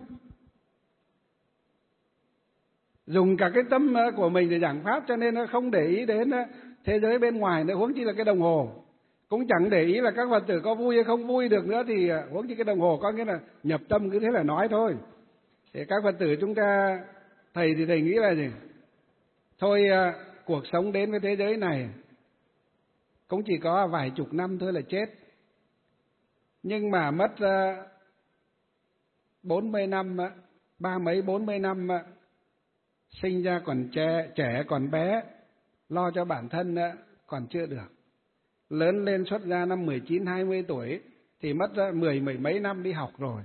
Dùng cả cái tâm của mình để giảng pháp, cho nên nó không để ý đến thế giới bên ngoài nữa, huống chi là cái đồng hồ. Cũng chẳng để ý là các Phật tử có vui hay không vui được nữa, thì huống chi cái đồng hồ có nghĩa là nhập tâm cứ thế là nói thôi. Thì các Phật tử chúng ta, thầy thì thầy nghĩ là gì? Thôi cuộc sống đến với thế giới này cũng chỉ có vài chục năm thôi là chết. Nhưng mà mất bốn mươi năm, ba mấy bốn mươi năm, sinh ra còn trẻ, trẻ còn bé, lo cho bản thân còn chưa được. Lớn lên xuất ra năm mười chín, hai mươi tuổi thì mất mười, mười mấy năm đi học rồi.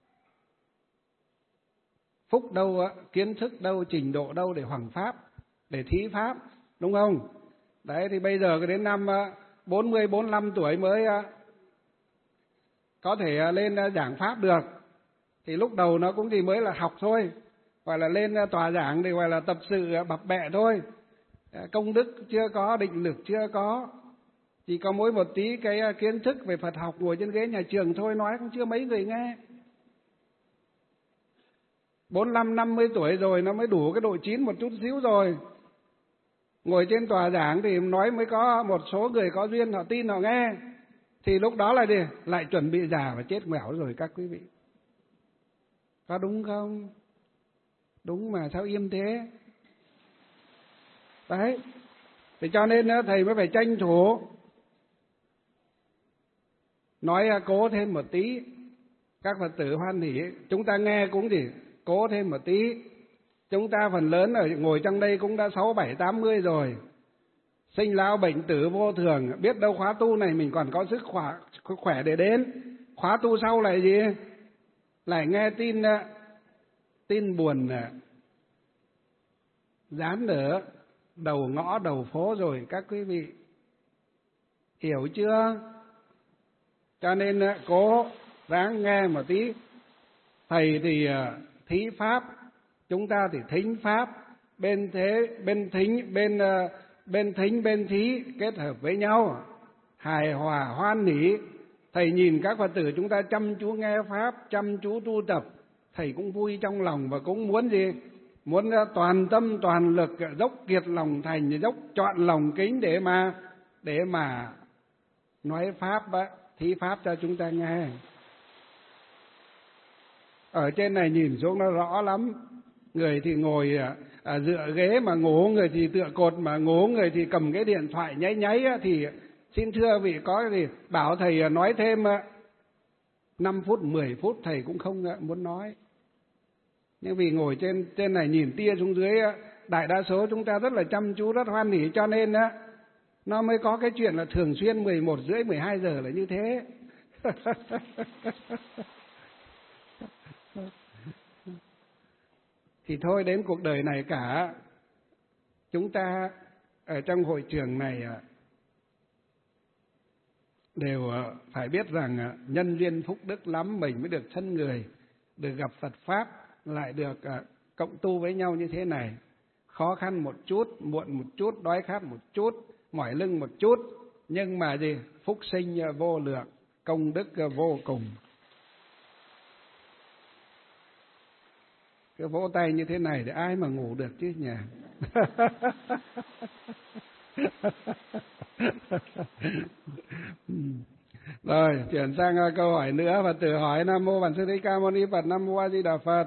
Phúc đâu, kiến thức đâu, trình độ đâu để hoằng pháp, để thí pháp, đúng không? Đấy thì bây giờ đến năm bốn mươi, bốn mươi lăm tuổi mới có thể lên giảng pháp được. Thì lúc đầu nó cũng chỉ mới là học thôi, gọi là lên tòa giảng thì gọi là tập sự bập bẹ thôi. Công đức chưa có, định lực chưa có, chỉ có mỗi một tí cái kiến thức về Phật học ngồi trên ghế nhà trường thôi, nói cũng chưa mấy người nghe. bốn mươi lăm, năm mươi tuổi rồi nó mới đủ cái độ chín một chút xíu rồi. Ngồi trên tòa giảng thì nói mới có một số người có duyên họ tin họ nghe. Thì lúc đó là gì? Lại chuẩn bị già và chết ngoẻo rồi các quý vị. Có đúng không? Đúng mà sao im thế? Đấy. Thì cho nên thầy mới phải tranh thủ nói cố thêm một tí. Các Phật tử hoan hỉ, chúng ta nghe cũng gì? Cố thêm một tí. Chúng ta phần lớn ở ngồi trong đây cũng đã sáu, bảy, tám mươi rồi. Sinh lão bệnh tử vô thường, biết đâu khóa tu này mình còn có sức khỏe, khỏe để đến. Khóa tu sau lại gì? Lại nghe tin tin buồn dán ở đầu ngõ đầu phố rồi các quý vị. Hiểu chưa? Cho nên cố ráng nghe một tí. Thầy thì thí pháp, chúng ta thì thính pháp, bên thế bên thính bên bên thính bên thí kết hợp với nhau, hài hòa hoan hỷ. Thầy nhìn các Phật tử chúng ta chăm chú nghe pháp, chăm chú tu tập, thầy cũng vui trong lòng và cũng muốn gì? Muốn toàn tâm toàn lực, dốc kiệt lòng thành, dốc trọn lòng kính để mà để mà nói pháp, thí pháp cho chúng ta nghe. Ở trên này nhìn xuống nó rõ lắm. Người thì ngồi à, dựa ghế mà ngủ, người thì tựa cột mà ngủ, người thì cầm cái điện thoại nháy nháy. Thì xin thưa vị có gì bảo thầy nói thêm năm phút, mười phút thầy cũng không muốn nói. Nhưng vì ngồi trên trên này nhìn tia xuống dưới, đại đa số chúng ta rất là chăm chú, rất hoan hỉ, cho nên á nó mới có cái chuyện là thường xuyên mười một rưỡi, mười hai giờ là như thế. Thì thôi, đến cuộc đời này cả chúng ta ở trong hội trường này đều phải biết rằng nhân duyên phúc đức lắm mình mới được thân người, được gặp Phật Pháp, lại được cộng tu với nhau như thế này. Khó khăn một chút, muộn một chút, đói khát một chút, mỏi lưng một chút, nhưng mà gì? Phúc sinh vô lượng, công đức vô cùng. Cái vỗ tay như thế này thì ai mà ngủ được chứ nhỉ? Rồi, chuyển sang câu hỏi nữa. Phật tử hỏi: Nam mô Bản Sư Thích Ca Mâu Ni Phật. Nam mô A Di Đà Phật.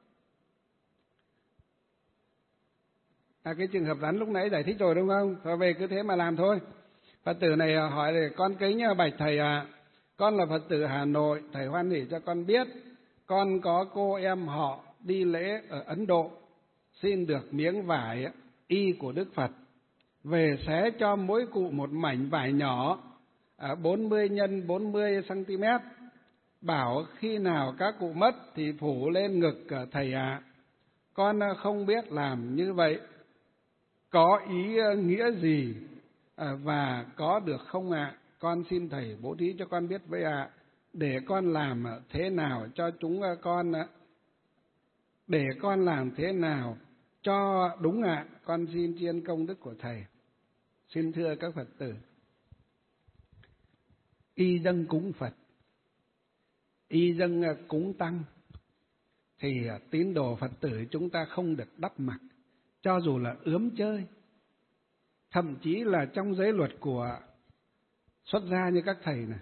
À, cái trường hợp rắn lúc nãy giải thích rồi đúng không? Thôi về cứ thế mà làm thôi. Phật tử này hỏi là: con kính bạch thầy ạ, à, con là Phật tử Hà Nội, thầy hoan hỉ cho con biết con có cô em họ đi lễ ở Ấn Độ, xin được miếng vải y của Đức Phật, về xé cho mỗi cụ một mảnh vải nhỏ bốn mươi nhân bốn mươi xăng-ti-mét, bảo khi nào các cụ mất thì phủ lên ngực thầy ạ. À. Con không biết làm như vậy có ý nghĩa gì và có được không ạ? À? Con xin thầy bố thí cho con biết với ạ. À. Để con làm thế nào cho chúng con, để con làm thế nào cho đúng ạ? À? Con xin tri ân công đức của thầy. Xin thưa các Phật tử, y dâng cúng Phật, y dâng cúng tăng thì tín đồ Phật tử chúng ta không được đắp mặc, cho dù là ướm chơi. Thậm chí là trong giới luật của xuất gia như các thầy này,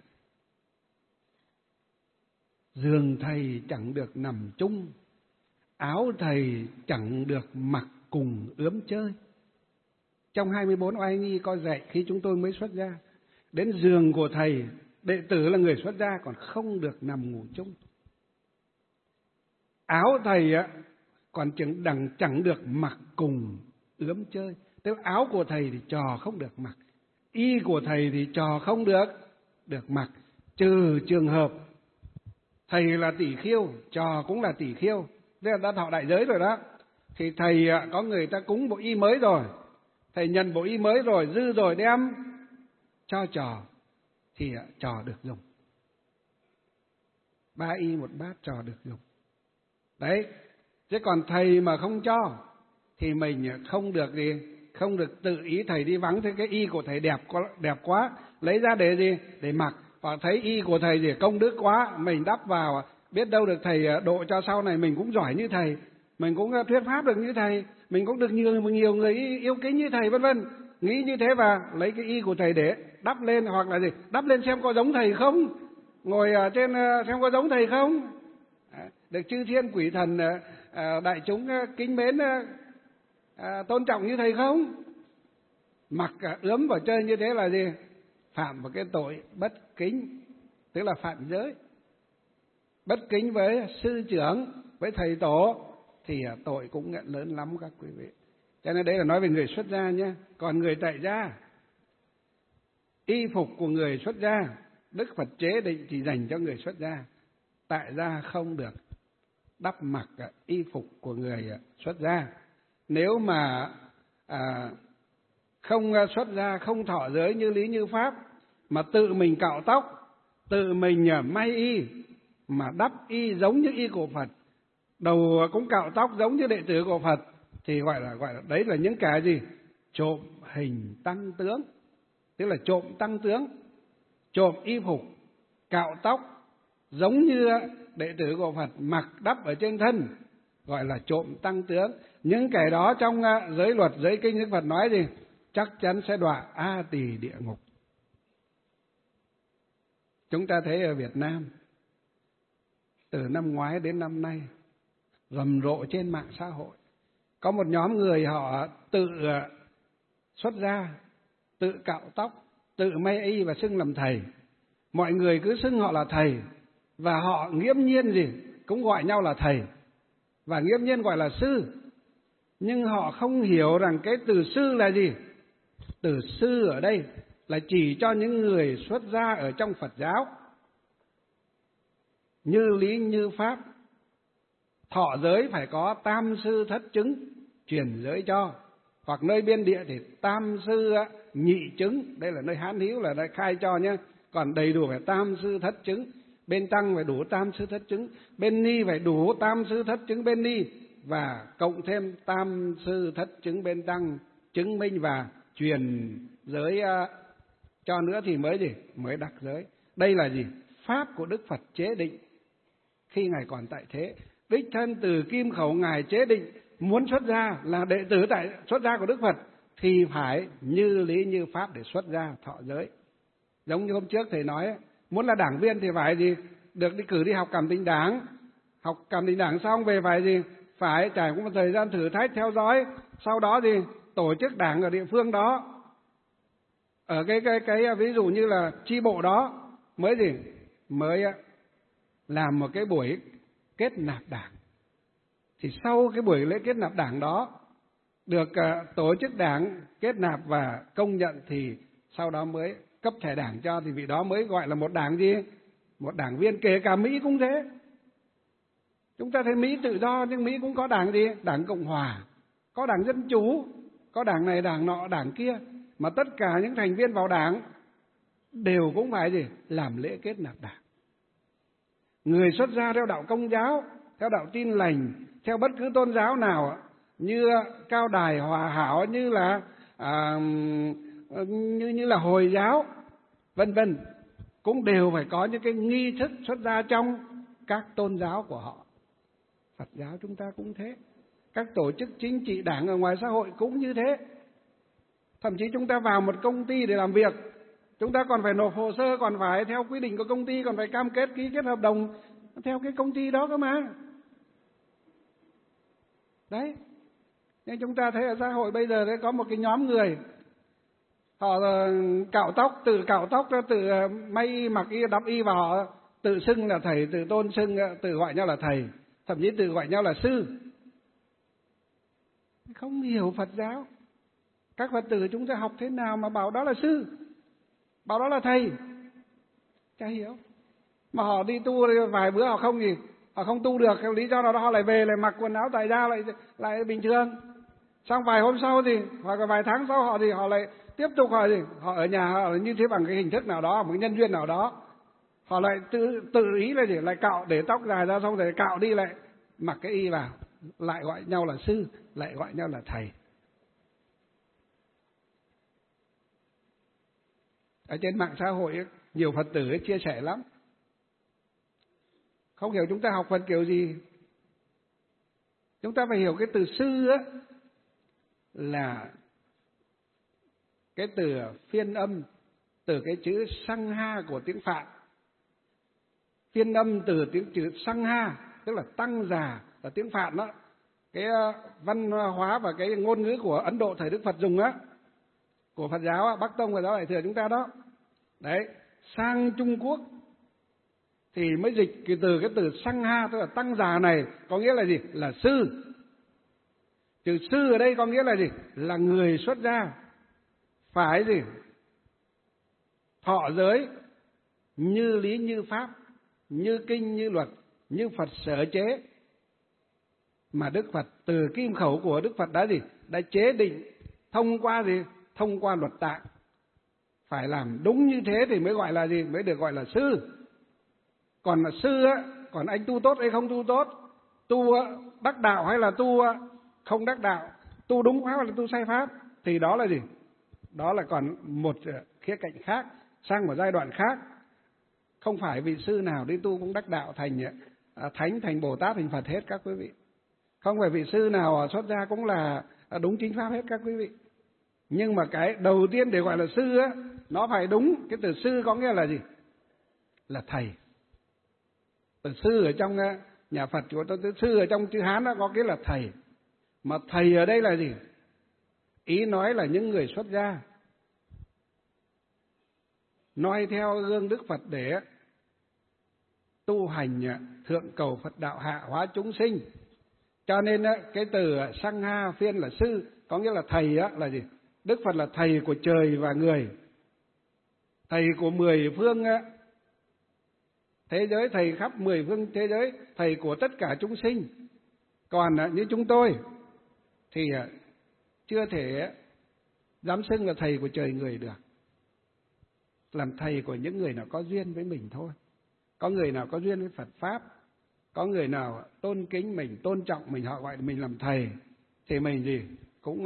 giường thầy chẳng được nằm chung, áo thầy chẳng được mặc cùng ướm chơi. Trong hai mươi bốn oai nghi có dạy khi chúng tôi mới xuất gia, đến giường của thầy, đệ tử là người xuất gia còn không được nằm ngủ chung. Áo thầy còn chẳng, đằng, chẳng được mặc cùng ướm chơi. Tức áo của thầy thì trò không được mặc, y của thầy thì trò không được được mặc, trừ trường hợp thầy là tỷ khiêu, trò cũng là tỷ khiêu, tức là đã thọ đại giới rồi đó. Thì thầy có người ta cúng bộ y mới rồi, thầy nhận bộ y mới rồi, dư rồi đem cho trò thì trò được dùng. Ba y một bát trò được dùng. Đấy, chứ còn thầy mà không cho thì mình không được gì, không được tự ý thầy đi vắng thấy cái y của thầy đẹp đẹp quá, lấy ra để gì? Để mặc. Hoặc thấy y của thầy gì công đức quá, mình đắp vào, biết đâu được thầy độ cho sau này mình cũng giỏi như thầy, mình cũng thuyết pháp được như thầy, mình cũng được nhiều nhiều người yêu kính như thầy, vân vân. Nghĩ như thế và lấy cái y của thầy để đắp lên, hoặc là gì? Đắp lên xem có giống thầy không, ngồi ở trên xem có giống thầy không. Được chư thiên quỷ thần đại chúng kính mến tôn trọng như thầy không. Mặc ướm vào chơi như thế là gì? Phạm vào cái tội bất kính, tức là phạm giới. Bất kính với sư trưởng, với thầy tổ thì tội cũng nhận lớn lắm các quý vị. Cho nên đấy là nói về người xuất gia nhé. Còn người tại gia, y phục của người xuất gia Đức Phật chế định chỉ dành cho người xuất gia, tại gia không được đắp mặc y phục của người xuất gia. Nếu mà à, không xuất gia, không thọ giới như lý như pháp, mà tự mình cạo tóc, tự mình may y, mà đắp y giống như y của Phật, đầu cũng cạo tóc giống như đệ tử của Phật, thì gọi là gọi là đấy là những cái gì? Trộm hình tăng tướng, tức là trộm tăng tướng, trộm y phục, cạo tóc giống như đệ tử của Phật mặc đắp ở trên thân, gọi là trộm tăng tướng. Những kẻ đó trong giới luật, giới kinh Đức Phật nói gì? Chắc chắn sẽ đọa A Tỳ địa ngục. Chúng ta thấy ở Việt Nam từ năm ngoái đến năm nay rầm rộ trên mạng xã hội, có một nhóm người họ tự xuất gia, tự cạo tóc, tự may y và xưng làm thầy. Mọi người cứ xưng họ là thầy, và họ nghiễm nhiên gì cũng gọi nhau là thầy, và nghiễm nhiên gọi là sư. Nhưng họ không hiểu rằng cái từ sư là gì. Từ sư ở đây là chỉ cho những người xuất gia ở trong Phật giáo, như lý như pháp, thọ giới phải có tam sư thất chứng truyền giới cho, hoặc nơi biên địa thì tam sư nhị chứng, đây là nơi Hán Hữu là nơi khai cho nhé. còn đầy đủ phải tam sư thất chứng. Bên tăng phải đủ tam sư thất chứng, bên ni phải đủ tam sư thất chứng bên ni, và cộng thêm tam sư thất chứng bên tăng chứng minh và truyền giới uh, cho nữa thì mới gì? Mới đặc giới. Đây là gì? Pháp của Đức Phật chế định khi Ngài còn tại thế. Đích thân từ kim khẩu Ngài chế định muốn xuất gia là đệ tử tại xuất gia của Đức Phật thì phải như lý như pháp để xuất gia thọ giới. Giống như hôm trước thầy nói, muốn là đảng viên thì phải gì? Được đi cử đi học cảm tình đảng. Học cảm tình đảng xong về phải gì? Phải trải qua một thời gian thử thách theo dõi. Sau đó thì tổ chức đảng ở địa phương đó. Ở cái, cái, cái ví dụ như là chi bộ đó mới gì? Mới làm một cái buổi kết nạp đảng. Thì sau cái buổi lễ kết nạp đảng đó được uh, tổ chức đảng kết nạp và công nhận thì sau đó mới cấp thẻ đảng cho, thì vị đó mới gọi là một đảng gì? Một đảng viên. Kể cả Mỹ cũng thế. Chúng ta thấy Mỹ tự do nhưng Mỹ cũng có đảng gì? Đảng Cộng Hòa, có đảng Dân Chủ, có đảng này đảng nọ đảng kia, mà tất cả những thành viên vào đảng đều cũng phải gì? Làm lễ kết nạp đảng. Người xuất gia theo đạo Công giáo, theo đạo Tin Lành, theo bất cứ tôn giáo nào, như Cao Đài, Hòa Hảo, như là à, như như là Hồi giáo, vân vân, cũng đều phải có những cái nghi thức xuất gia trong các tôn giáo của họ. Phật giáo chúng ta cũng thế, các tổ chức chính trị đảng ở ngoài xã hội cũng như thế. Thậm chí chúng ta vào một công ty để làm việc, chúng ta còn phải nộp hồ sơ, còn phải theo quy định của công ty, còn phải cam kết ký kết hợp đồng theo cái công ty đó cơ mà. Đấy. Nhưng chúng ta thấy ở xã hội bây giờ đấy có một cái nhóm người, họ cạo tóc, tự cạo tóc ra, tự may mặc y, đắp y, và họ tự xưng là thầy, tự tôn xưng, tự gọi nhau là thầy, thậm chí tự gọi nhau là sư. Không hiểu Phật giáo. Các Phật tử chúng ta học thế nào mà bảo đó là sư, bảo đó là thầy? Chả hiểu. Mà họ đi tu vài bữa họ không gì, họ không tu được, theo lý do nào đó họ lại về, lại mặc quần áo tại gia lại lại bình thường. Xong vài hôm sau thì, hoặc là vài tháng sau họ thì họ lại tiếp tục, họ gì, họ ở nhà họ như thế bằng cái hình thức nào đó, một cái nhân duyên nào đó, họ lại tự tự ý là gì, lại cạo để tóc dài ra, xong rồi cạo đi, lại mặc cái y vào, lại gọi nhau là sư, lại gọi nhau là thầy. Ở trên mạng xã hội nhiều Phật tử ấy chia sẻ lắm, không hiểu chúng ta học Phật kiểu gì. Chúng ta phải hiểu cái từ sư á là cái từ phiên âm từ cái chữ sang ha của tiếng Phạn. Phiên âm từ tiếng chữ sang ha, tức là tăng già ở tiếng Phạn đó. Cái văn hóa và cái ngôn ngữ của Ấn Độ thời Đức Phật dùng á, của Phật giáo á, Bắc Tông và giáo Đại thừa chúng ta đó. Đấy, sang Trung Quốc thì mới dịch cái từ cái từ sang ha, tức là tăng già này, có nghĩa là gì? Là sư. Chữ sư ở đây có nghĩa là gì? Là người xuất gia phải gì? Thọ giới như lý như pháp, như kinh như luật, như Phật sở chế. Mà Đức Phật từ kim khẩu của Đức Phật đã gì? Đã chế định thông qua gì? Thông qua luật tạng. Phải làm đúng như thế thì mới gọi là gì? Mới được gọi là sư. Còn là sư á, còn anh tu tốt hay không tu tốt, tu đắc đạo hay là tu không đắc đạo, tu đúng pháp hay là tu sai pháp, thì đó là gì? Đó là còn một khía cạnh khác, sang một giai đoạn khác. Không phải vị sư nào đi tu cũng đắc đạo thành thánh, thành Bồ Tát, thành Phật hết các quý vị. Không phải vị sư nào xuất gia cũng là đúng chính pháp hết các quý vị. Nhưng mà cái đầu tiên để gọi là sư á, nó phải đúng. Cái từ sư có nghĩa là gì? Là thầy. Từ sư ở trong nhà Phật, của tôi sư ở trong chữ Hán đó có nghĩa là thầy. Mà thầy ở đây là gì? Ý nói là những người xuất gia, noi theo gương Đức Phật để tu hành thượng cầu Phật đạo, hạ hóa chúng sinh. Cho nên cái từ sang ha phiên là sư, có nghĩa là thầy á, là gì? Đức Phật là thầy của trời và người, thầy của mười phương thế giới, thầy khắp mười phương thế giới, thầy của tất cả chúng sinh. Còn như chúng tôi thì chưa thể dám xưng là thầy của trời người được. làm thầy của những người nào có duyên với mình thôi. Có người nào có duyên với Phật Pháp, có người nào tôn kính mình, tôn trọng mình, họ gọi mình làm thầy, thì mình gì cũng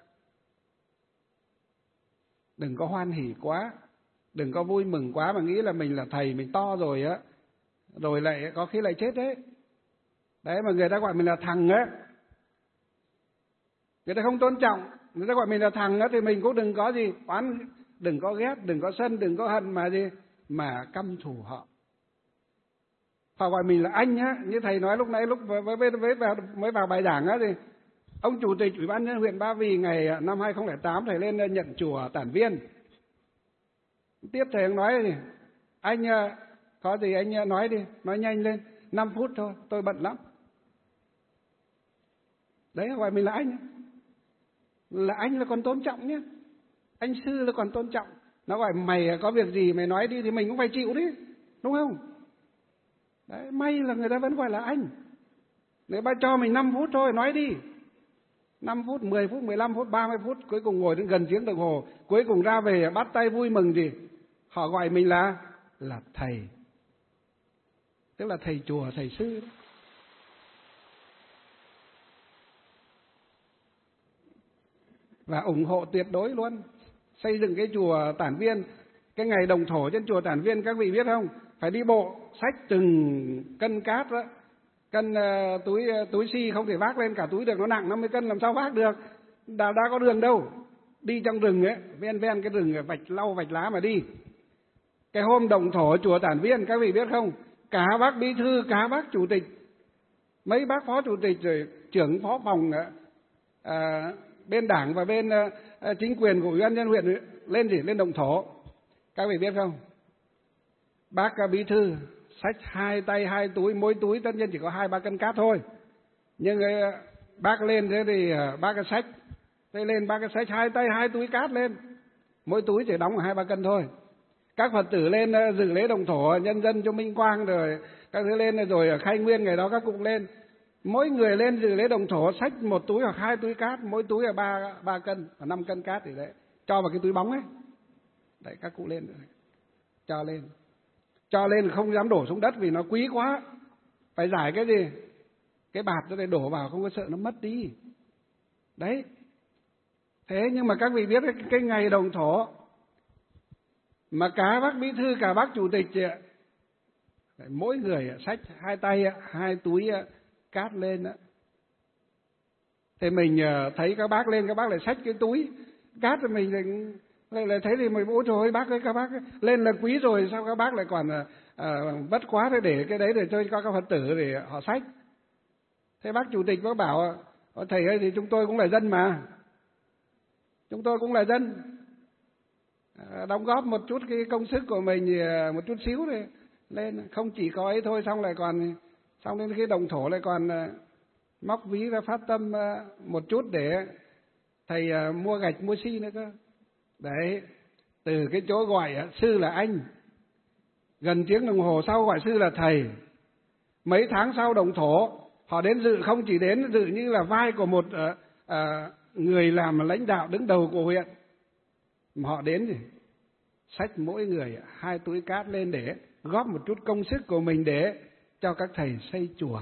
đừng có hoan hỉ quá, đừng có vui mừng quá mà nghĩ là mình là thầy, mình to rồi á, rồi lại có khi lại chết đấy. Đấy mà người ta gọi mình là thằng á, người ta không tôn trọng, người ta gọi mình là thằng á, thì mình cũng đừng có gì oán, đừng có ghét, đừng có sân, đừng có hận mà gì mà căm thù họ. Họ gọi mình là anh á, như thầy nói lúc nãy lúc với, với, với, với mới vào bài giảng á, thì ông chủ tịch ủy ban nhân huyện Ba Vì ngày năm hai không không tám thầy lên nhận chùa Tản Viên. Tiếp thầy nói thì anh có gì anh nói đi, nói nhanh lên, năm phút thôi, tôi bận lắm. Đấy gọi mình là anh. Là anh là còn tôn trọng nhé. Anh sư là còn tôn trọng. Nó gọi mày có việc gì mày nói đi thì mình cũng phải chịu đi, đúng không? Đấy, may là người ta vẫn gọi là anh. Nếu bà cho mình năm phút thôi, nói đi. năm phút, mười phút, mười lăm phút, ba mươi phút, cuối cùng ngồi đến gần tiếng đồng hồ, cuối cùng ra về bắt tay vui mừng gì? Họ gọi mình là là thầy. Tức là thầy chùa, thầy sư đó. Và ủng hộ tuyệt đối luôn. Xây dựng cái chùa Tản Viên, cái ngày đồng thổ trên chùa Tản Viên các vị biết không? Phải đi bộ, xách từng cân cát đó. Cân uh, túi uh, túi xi không thể vác lên cả túi được, nó nặng năm mươi cân làm sao vác được. Đã, đã có đường đâu. Đi trong rừng ấy, ven ven cái rừng vạch lau vạch lá mà đi. Cái hôm đồng thổ chùa Tản Viên các vị biết không? Cả bác bí thư, cả bác chủ tịch, mấy bác phó chủ tịch rồi trưởng phó phòng uh, bên đảng và bên uh, chính quyền của ủy ban nhân huyện lên gì? Lên đồng thổ. Các vị biết không? Bác uh, bí thư xách hai tay hai túi, mỗi túi tất nhiên chỉ có hai ba cân cát thôi. Nhưng uh, bác lên thế thì uh, bác uh, xách, thế lên bác uh, xách hai tay hai túi cát lên, mỗi túi chỉ đóng hai ba cân thôi. Các Phật tử lên uh, dự lễ đồng thổ, nhân dân cho minh quang rồi các thứ lên rồi khai nguyên ngày đó các cụ lên. Mỗi người lên dự lễ đồng thổ xách một túi hoặc hai túi cát, mỗi túi là ba ba cân và năm cân cát thì đấy, cho vào cái túi bóng ấy. Đấy các cụ lên rồi. Cho lên. Cho lên không dám đổ xuống đất vì nó quý quá. Phải giải cái gì? Cái bạt nó để đổ vào không có sợ nó mất đi. Đấy. Thế nhưng mà các vị biết cái, cái ngày đồng thổ mà cả bác bí thư cả bác chủ tịch mỗi người xách hai tay hai túi cát lên đó. Thì mình thấy các bác lên, các bác lại xách cái túi cát rồi mình lại, lại thấy thì mình ôi trời ơi bác ơi, các bác lên là quý rồi, sao các bác lại còn à, vất quá để để cái đấy để cho các Phật tử để họ xách. Thế bác chủ tịch có bảo thầy ơi thì chúng tôi cũng là dân mà, chúng tôi cũng là dân, à, đóng góp một chút cái công sức của mình một chút xíu rồi lên, không chỉ có ấy thôi, xong lại còn xong đến cái đồng thổ lại còn uh, móc ví ra phát tâm uh, một chút để thầy uh, mua gạch mua xi nữa cơ. Đấy, từ cái chỗ gọi uh, sư là anh, gần tiếng đồng hồ sau gọi sư là thầy. Mấy tháng sau đồng thổ họ đến dự, không chỉ đến dự như là vai của một uh, uh, người làm lãnh đạo đứng đầu của huyện, mà họ đến gì xách mỗi người hai túi cát lên để góp một chút công sức của mình để cho các thầy xây chùa.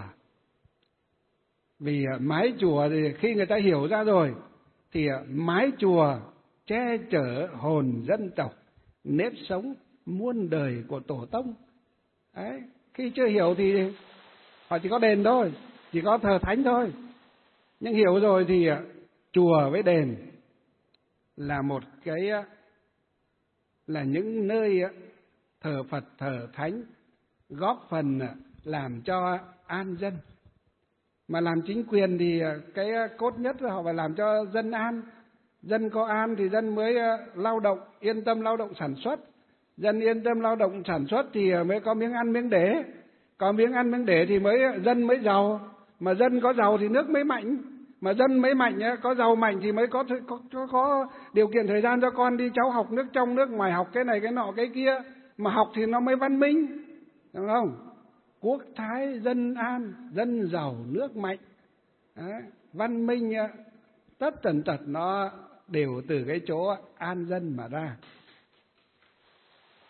Vì mái chùa thì khi người ta hiểu ra rồi thì mái chùa che chở hồn dân tộc, nếp sống muôn đời của tổ tông. Đấy, khi chưa hiểu thì họ chỉ có đền thôi, chỉ có thờ thánh thôi. Nhưng hiểu rồi thì chùa với đền là một cái, là những nơi thờ Phật thờ thánh, góp phần làm cho an dân. Mà làm chính quyền thì cái cốt nhất là họ phải làm cho dân an. Dân có an thì dân mới lao động, yên tâm lao động sản xuất. Dân yên tâm lao động sản xuất thì mới có miếng ăn miếng để. Có miếng ăn miếng để thì mới dân mới giàu. Mà dân có giàu thì nước mới mạnh. Mà dân mới mạnh, có giàu mạnh thì mới có, có, có, có điều kiện thời gian cho con đi cháu học nước trong nước ngoài, học cái này cái nọ cái kia. Mà học thì nó mới văn minh, đúng không? Quốc thái dân an, dân giàu nước mạnh. Đấy, văn minh tất tần tật nó đều từ cái chỗ an dân mà ra.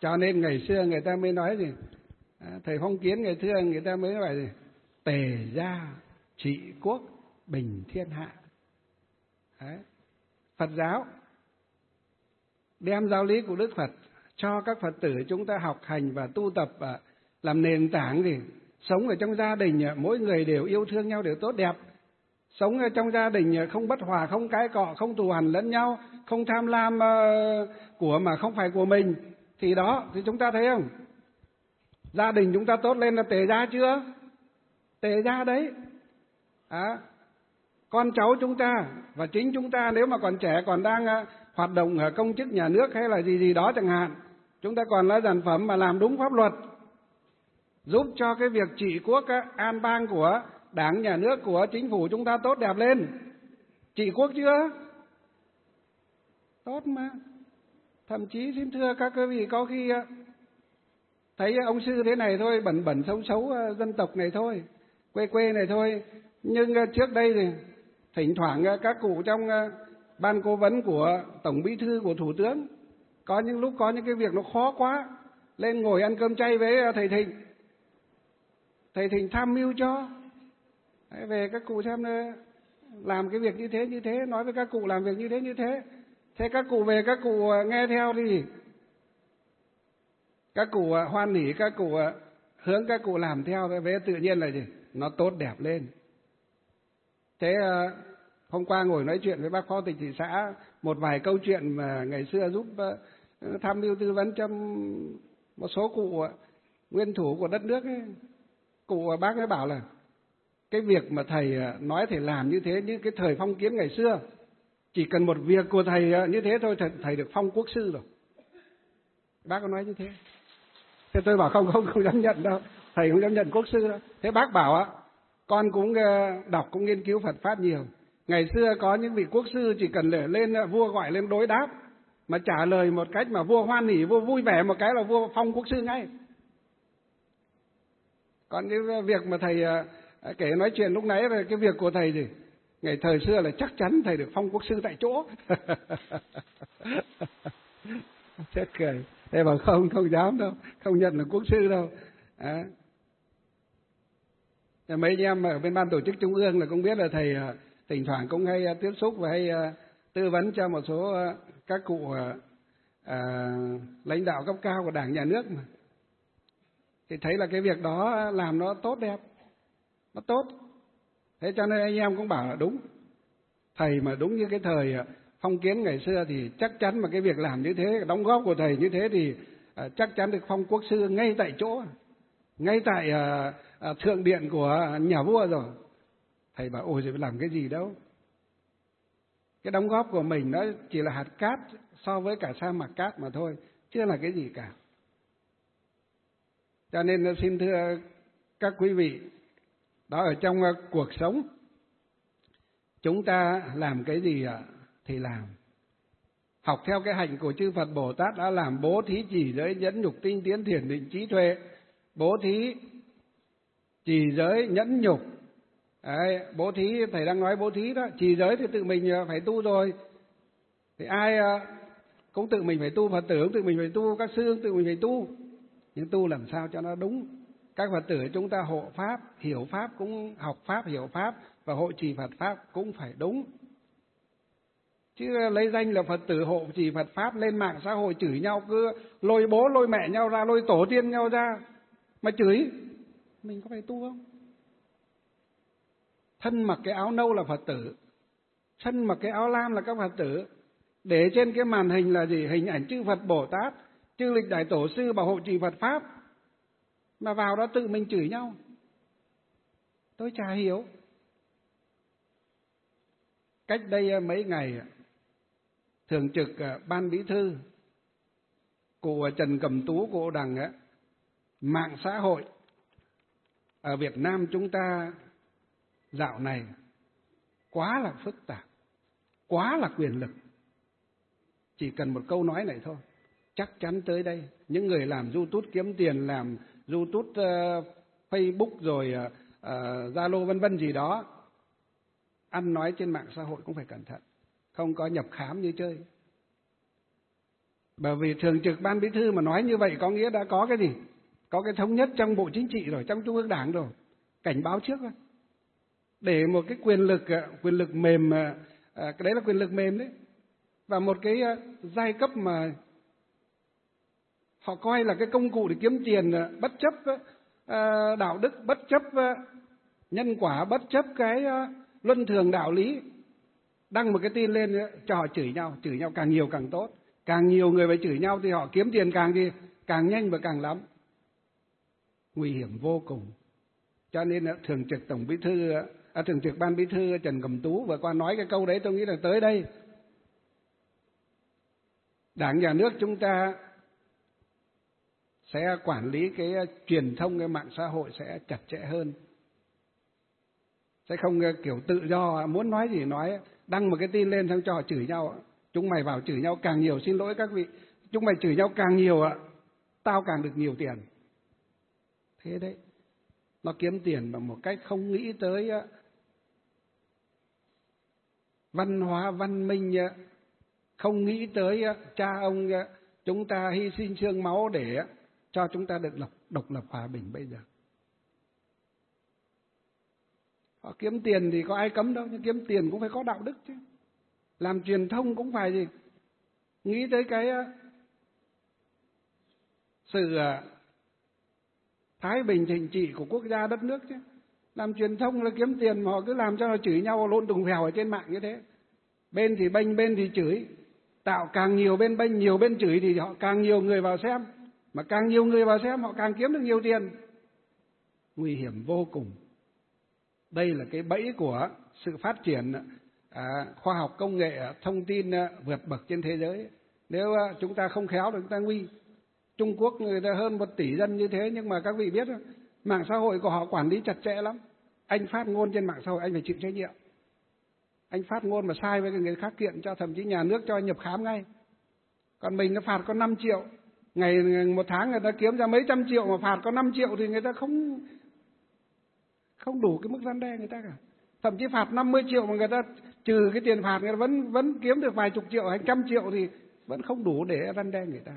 Cho nên ngày xưa người ta mới nói gì, à, thầy Phong Kiến ngày xưa người ta mới nói gì, tề gia trị quốc bình thiên hạ. Đấy. Phật giáo đem giáo lý của Đức Phật cho các Phật tử chúng ta học hành và tu tập, và làm nền tảng gì, sống ở trong gia đình mỗi người đều yêu thương nhau, đều tốt đẹp. Sống ở trong gia đình không bất hòa, không cãi cọ, không thù hằn lẫn nhau, không tham lam uh, của mà không phải của mình. Thì đó, thì chúng ta thấy không? Gia đình chúng ta tốt lên là tề gia chưa? Tề gia đấy. À, con cháu chúng ta và chính chúng ta nếu mà còn trẻ, còn đang uh, hoạt động ở công chức nhà nước hay là gì gì đó chẳng hạn, chúng ta còn là sản phẩm mà làm đúng pháp luật, giúp cho cái việc trị quốc uh, an bang của Đảng, nhà nước, của chính phủ chúng ta tốt đẹp lên. Trị quốc chưa? Tốt mà. Thậm chí xin thưa các quý vị, có khi thấy ông sư thế này thôi, bẩn bẩn xấu xấu dân tộc này thôi, quê quê này thôi. Nhưng trước đây thì thỉnh thoảng các cụ trong ban cố vấn của Tổng Bí thư, của Thủ tướng, có những lúc có những cái việc nó khó quá, lên ngồi ăn cơm chay với thầy Thịnh. Thầy Thịnh tham mưu cho. Về các cụ xem làm cái việc như thế như thế, nói với các cụ làm việc như thế như thế. Thế các cụ về các cụ nghe theo thì các cụ hoan hỉ, các cụ hướng các cụ làm theo, về tự nhiên là gì? Nó tốt đẹp lên. Thế hôm qua ngồi nói chuyện với bác Phó Tịch thị xã một vài câu chuyện mà ngày xưa giúp tham mưu tư vấn cho một số cụ nguyên thủ của đất nước ấy. Cụ bác ấy bảo là cái việc mà thầy nói thầy làm như thế, như cái thời Phong Kiến ngày xưa, chỉ cần một việc của thầy như thế thôi, thầy, thầy được phong quốc sư rồi. Bác có nói như thế. Thế tôi bảo không, không, không dám nhận đâu. Thầy không dám nhận quốc sư đâu. Thế bác bảo á, con cũng đọc, cũng nghiên cứu Phật Pháp nhiều. Ngày xưa có những vị quốc sư chỉ cần để lên, vua gọi lên đối đáp, mà trả lời một cách mà vua hoan hỉ, vua vui vẻ một cái là vua phong quốc sư ngay. Còn cái việc mà thầy kể nói chuyện lúc nãy là cái việc của thầy gì? Ngày thời xưa là chắc chắn thầy được phong quốc sư tại chỗ. Chết cười. Thế bảo không, không dám đâu, không nhận là quốc sư đâu. À. Mấy anh em ở bên ban tổ chức trung ương là cũng biết là thầy thỉnh thoảng cũng hay tiếp xúc và hay tư vấn cho một số các cụ à, lãnh đạo cấp cao của Đảng, nhà nước mà. Thì thấy là cái việc đó làm nó tốt đẹp, nó tốt. Thế cho nên anh em cũng bảo là đúng. Thầy mà đúng như cái thời Phong Kiến ngày xưa thì chắc chắn mà cái việc làm như thế, đóng góp của thầy như thế thì uh, chắc chắn được phong quốc sư ngay tại chỗ, ngay tại uh, uh, thượng điện của nhà vua rồi. Thầy bảo ôi rồi làm cái gì đâu. Cái đóng góp của mình nó chỉ là hạt cát so với cả sa mạc cát mà thôi, chưa là cái gì cả. Cho nên xin thưa các quý vị, đó ở trong uh, cuộc sống chúng ta làm cái gì uh, thì làm. Học theo cái hạnh của chư Phật Bồ Tát đã làm bố thí, trì giới, nhẫn nhục, tinh tiến, thiền định, trí tuệ. Bố thí, trì giới, nhẫn nhục. Đấy, bố thí, thầy đang nói bố thí đó. Trì giới thì tự mình phải tu rồi. Thì ai cũng tự mình phải tu, Phật tử cũng tự mình phải tu, các sư cũng tự mình phải tu. Nhưng tu làm sao cho nó đúng. Các Phật tử chúng ta hộ Pháp, hiểu Pháp, cũng học Pháp, hiểu Pháp, và hộ trì Phật Pháp cũng phải đúng. Chứ lấy danh là Phật tử hộ trì Phật Pháp lên mạng xã hội chửi nhau, cứ lôi bố lôi mẹ nhau ra, lôi tổ tiên nhau ra mà chửi, mình có phải tu không? Thân mặc cái áo nâu là Phật tử, thân mặc cái áo lam là các Phật tử, để trên cái màn hình là gì? Hình ảnh chư Phật Bồ Tát, chư lịch đại tổ sư bảo hộ trì Phật Pháp, mà vào đó tự mình chửi nhau, tôi chả hiểu. Cách đây mấy ngày, thường trực ban bí thư cụ Trần Cẩm Tú, cụ Đằng á, mạng xã hội ở Việt Nam chúng ta dạo này quá là phức tạp, quá là quyền lực. Chỉ cần một câu nói này thôi, chắc chắn tới đây những người làm YouTube kiếm tiền, làm YouTube, uh, Facebook rồi Zalo uh, vân vân gì đó, ăn nói trên mạng xã hội cũng phải cẩn thận, không có nhập khám như chơi. Bởi vì thường trực ban bí thư mà nói như vậy có nghĩa đã có cái gì? Có cái thống nhất trong Bộ Chính trị rồi, trong Trung ương Đảng rồi, cảnh báo trước rồi. Để một cái quyền lực quyền lực mềm, cái đấy là quyền lực mềm đấy, và một cái giai cấp mà họ coi là cái công cụ để kiếm tiền, bất chấp đạo đức, bất chấp nhân quả, bất chấp cái luân thường đạo lý, đăng một cái tin lên cho họ chửi nhau, chửi nhau càng nhiều càng tốt. Càng nhiều người phải chửi nhau thì họ kiếm tiền càng gì, càng nhanh và càng lắm. Nguy hiểm vô cùng. Cho nên thường trực tổng bí thư, à, thường trực ban bí thư Trần Cẩm Tú vừa qua nói cái câu đấy, tôi nghĩ là tới đây Đảng nhà nước chúng ta sẽ quản lý cái truyền thông, cái mạng xã hội sẽ chặt chẽ hơn, sẽ không kiểu tự do, muốn nói gì nói, đăng một cái tin lên xong cho họ chửi nhau. Chúng mày vào chửi nhau càng nhiều, xin lỗi các vị, chúng mày chửi nhau càng nhiều ạ, tao càng được nhiều tiền. Thế đấy, nó kiếm tiền bằng một cách không nghĩ tới văn hóa văn minh, không nghĩ tới cha ông chúng ta hy sinh xương máu để cho chúng ta được độc lập hòa bình bây giờ. Họ kiếm tiền thì có ai cấm đâu, nhưng kiếm tiền cũng phải có đạo đức chứ. Làm truyền thông cũng phải gì, nghĩ tới cái sự thái bình thịnh trị của quốc gia đất nước chứ. Làm truyền thông là kiếm tiền mà họ cứ làm cho nó chửi nhau lộn tùng phèo ở trên mạng như thế. Bên thì bênh, bên thì chửi, tạo càng nhiều bên bênh, nhiều bên chửi thì họ càng nhiều người vào xem, mà càng nhiều người vào xem họ càng kiếm được nhiều tiền. Nguy hiểm vô cùng. Đây là cái bẫy của sự phát triển à, khoa học công nghệ, thông tin à, vượt bậc trên thế giới. Nếu à, chúng ta không khéo thì chúng ta nguy. Trung Quốc người ta hơn một tỷ dân như thế, nhưng mà các vị biết không? Mạng xã hội của họ quản lý chặt chẽ lắm. Anh phát ngôn trên mạng xã hội anh phải chịu trách nhiệm. Anh phát ngôn mà sai với người khác kiện cho, thậm chí nhà nước cho anh nhập khám ngay. Còn mình nó phạt có năm triệu, ngày một tháng người ta kiếm ra mấy trăm triệu mà phạt có năm triệu thì người ta không không đủ cái mức răn đe người ta cả. Thậm chí phạt năm mươi triệu mà người ta trừ cái tiền phạt, người ta vẫn vẫn kiếm được vài chục triệu hay trăm triệu thì vẫn không đủ để răn đe người ta.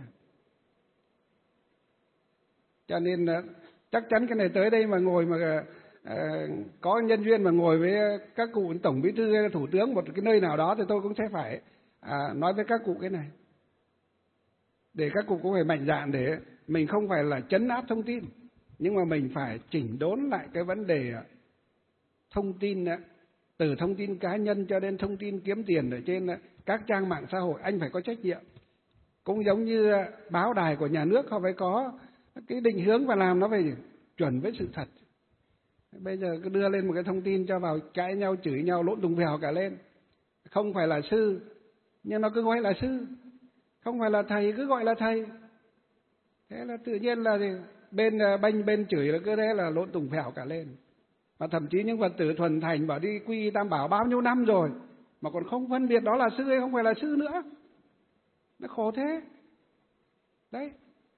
Cho nên chắc chắn cái này tới đây mà ngồi mà uh, có nhân duyên mà ngồi với các cụ tổng bí thư hay thủ tướng một cái nơi nào đó thì tôi cũng sẽ phải uh, nói với các cụ cái này, để các cụ cũng phải mạnh dạn, để mình không phải là trấn áp thông tin, nhưng mà mình phải chỉnh đốn lại cái vấn đề thông tin, từ thông tin cá nhân cho đến thông tin kiếm tiền ở trên các trang mạng xã hội. Anh phải có trách nhiệm, cũng giống như báo đài của nhà nước họ phải có cái định hướng và làm nó phải chuẩn với sự thật. Bây giờ cứ đưa lên một cái thông tin cho vào cãi nhau, chửi nhau, lộn tùng phèo cả lên. Không phải là sư nhưng nó cứ gọi là sư, không phải là thầy cứ gọi là thầy. Thế là tự nhiên là gì? Bên bênh bên chửi là cứ thế là lộn tùng phèo cả lên. Mà thậm chí những Phật tử thuần thành bảo đi quy y tam bảo bao nhiêu năm rồi mà còn không phân biệt đó là sư hay không phải là sư nữa. Nó khổ thế. Đấy.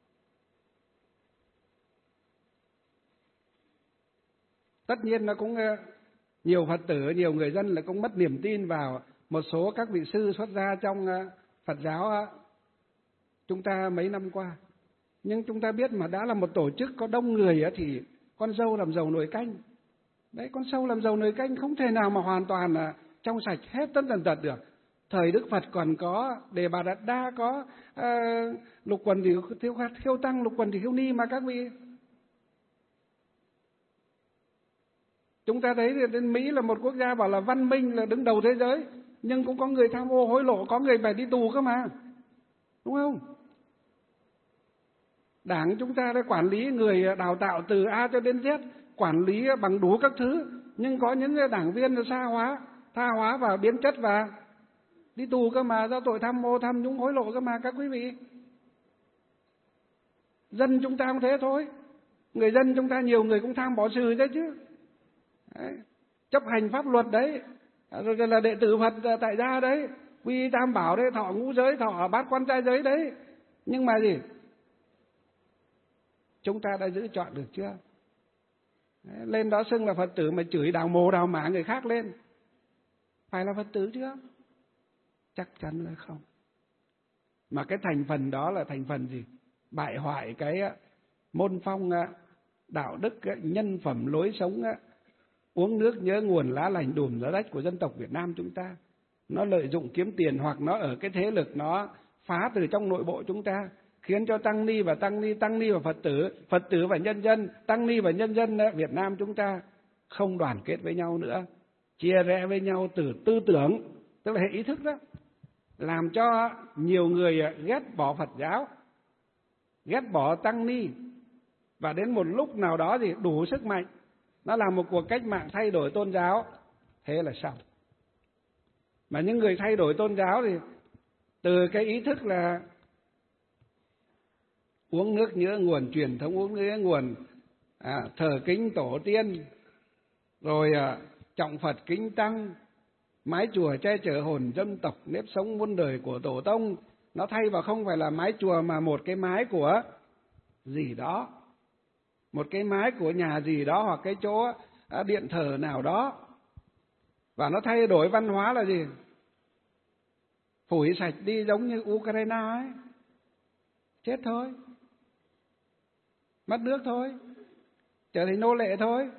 Tất nhiên nó cũng nhiều Phật tử, nhiều người dân là cũng mất niềm tin vào một số các vị sư xuất gia trong Phật giáo chúng ta mấy năm qua. Nhưng chúng ta biết mà đã là một tổ chức có đông người thì con dâu làm dầu nồi canh. Đấy, con sâu làm dầu nồi canh không thể nào mà hoàn toàn là trong sạch hết tất tần tật được. Thời Đức Phật còn có Đề Bà Đạt Đa, có uh, lục quần thì thiêu, thiêu tăng, lục quần thì thiêu ni mà các vị. Chúng ta thấy thì đến Mỹ là một quốc gia bảo là văn minh, là đứng đầu thế giới, nhưng cũng có người tham ô hối lộ, có người phải đi tù cơ mà. Đúng không? Đảng chúng ta đã quản lý người đào tạo từ A cho đến Z, quản lý bằng đủ các thứ, nhưng có những đảng viên là xa hóa, tha hóa và biến chất và đi tù cơ mà, do tội tham ô, tham nhũng hối lộ cơ mà các quý vị. Dân chúng ta cũng thế thôi. Người dân chúng ta nhiều người cũng tham bỏ trừ đấy chứ. Đấy. Chấp hành pháp luật đấy, rồi là đệ tử Phật tại gia đấy, quy y tam bảo đấy, thọ ngũ giới, thọ bát quan trai giới đấy. Nhưng mà gì? Chúng ta đã giữ chọn được chưa? Đấy, lên đó xưng là Phật tử mà chửi đào mồ đào mả người khác lên, phải là Phật tử chưa? Chắc chắn là không. Mà cái thành phần đó là thành phần gì? Bại hoại cái môn phong đạo đức, nhân phẩm, lối sống uống nước nhớ nguồn, lá lành đùm lá rách của dân tộc Việt Nam chúng ta. Nó lợi dụng kiếm tiền, hoặc nó ở cái thế lực nó phá từ trong nội bộ chúng ta, khiến cho tăng ni và tăng ni, tăng ni và Phật tử, Phật tử và nhân dân, tăng ni và nhân dân Việt Nam chúng ta không đoàn kết với nhau nữa, chia rẽ với nhau từ tư tưởng, tức là hệ ý thức đó, làm cho nhiều người ghét bỏ Phật giáo, ghét bỏ tăng ni, và đến một lúc nào đó thì đủ sức mạnh, nó làm một cuộc cách mạng thay đổi tôn giáo, thế là xong. Mà những người thay đổi tôn giáo thì từ cái ý thức là uống nước nhớ nguồn, truyền thống uống nước nhớ nguồn, à, thờ kính tổ tiên, rồi à, trọng Phật kính tăng, mái chùa che chở hồn dân tộc, nếp sống muôn đời của tổ tông, nó thay vào không phải là mái chùa mà một cái mái của gì đó, một cái mái của nhà gì đó, hoặc cái chỗ à, điện thờ nào đó. Và nó thay đổi văn hóa là gì? Phủi sạch đi, giống như Ukraine ấy. Chết thôi. Mất nước thôi. Trở thành nô lệ thôi.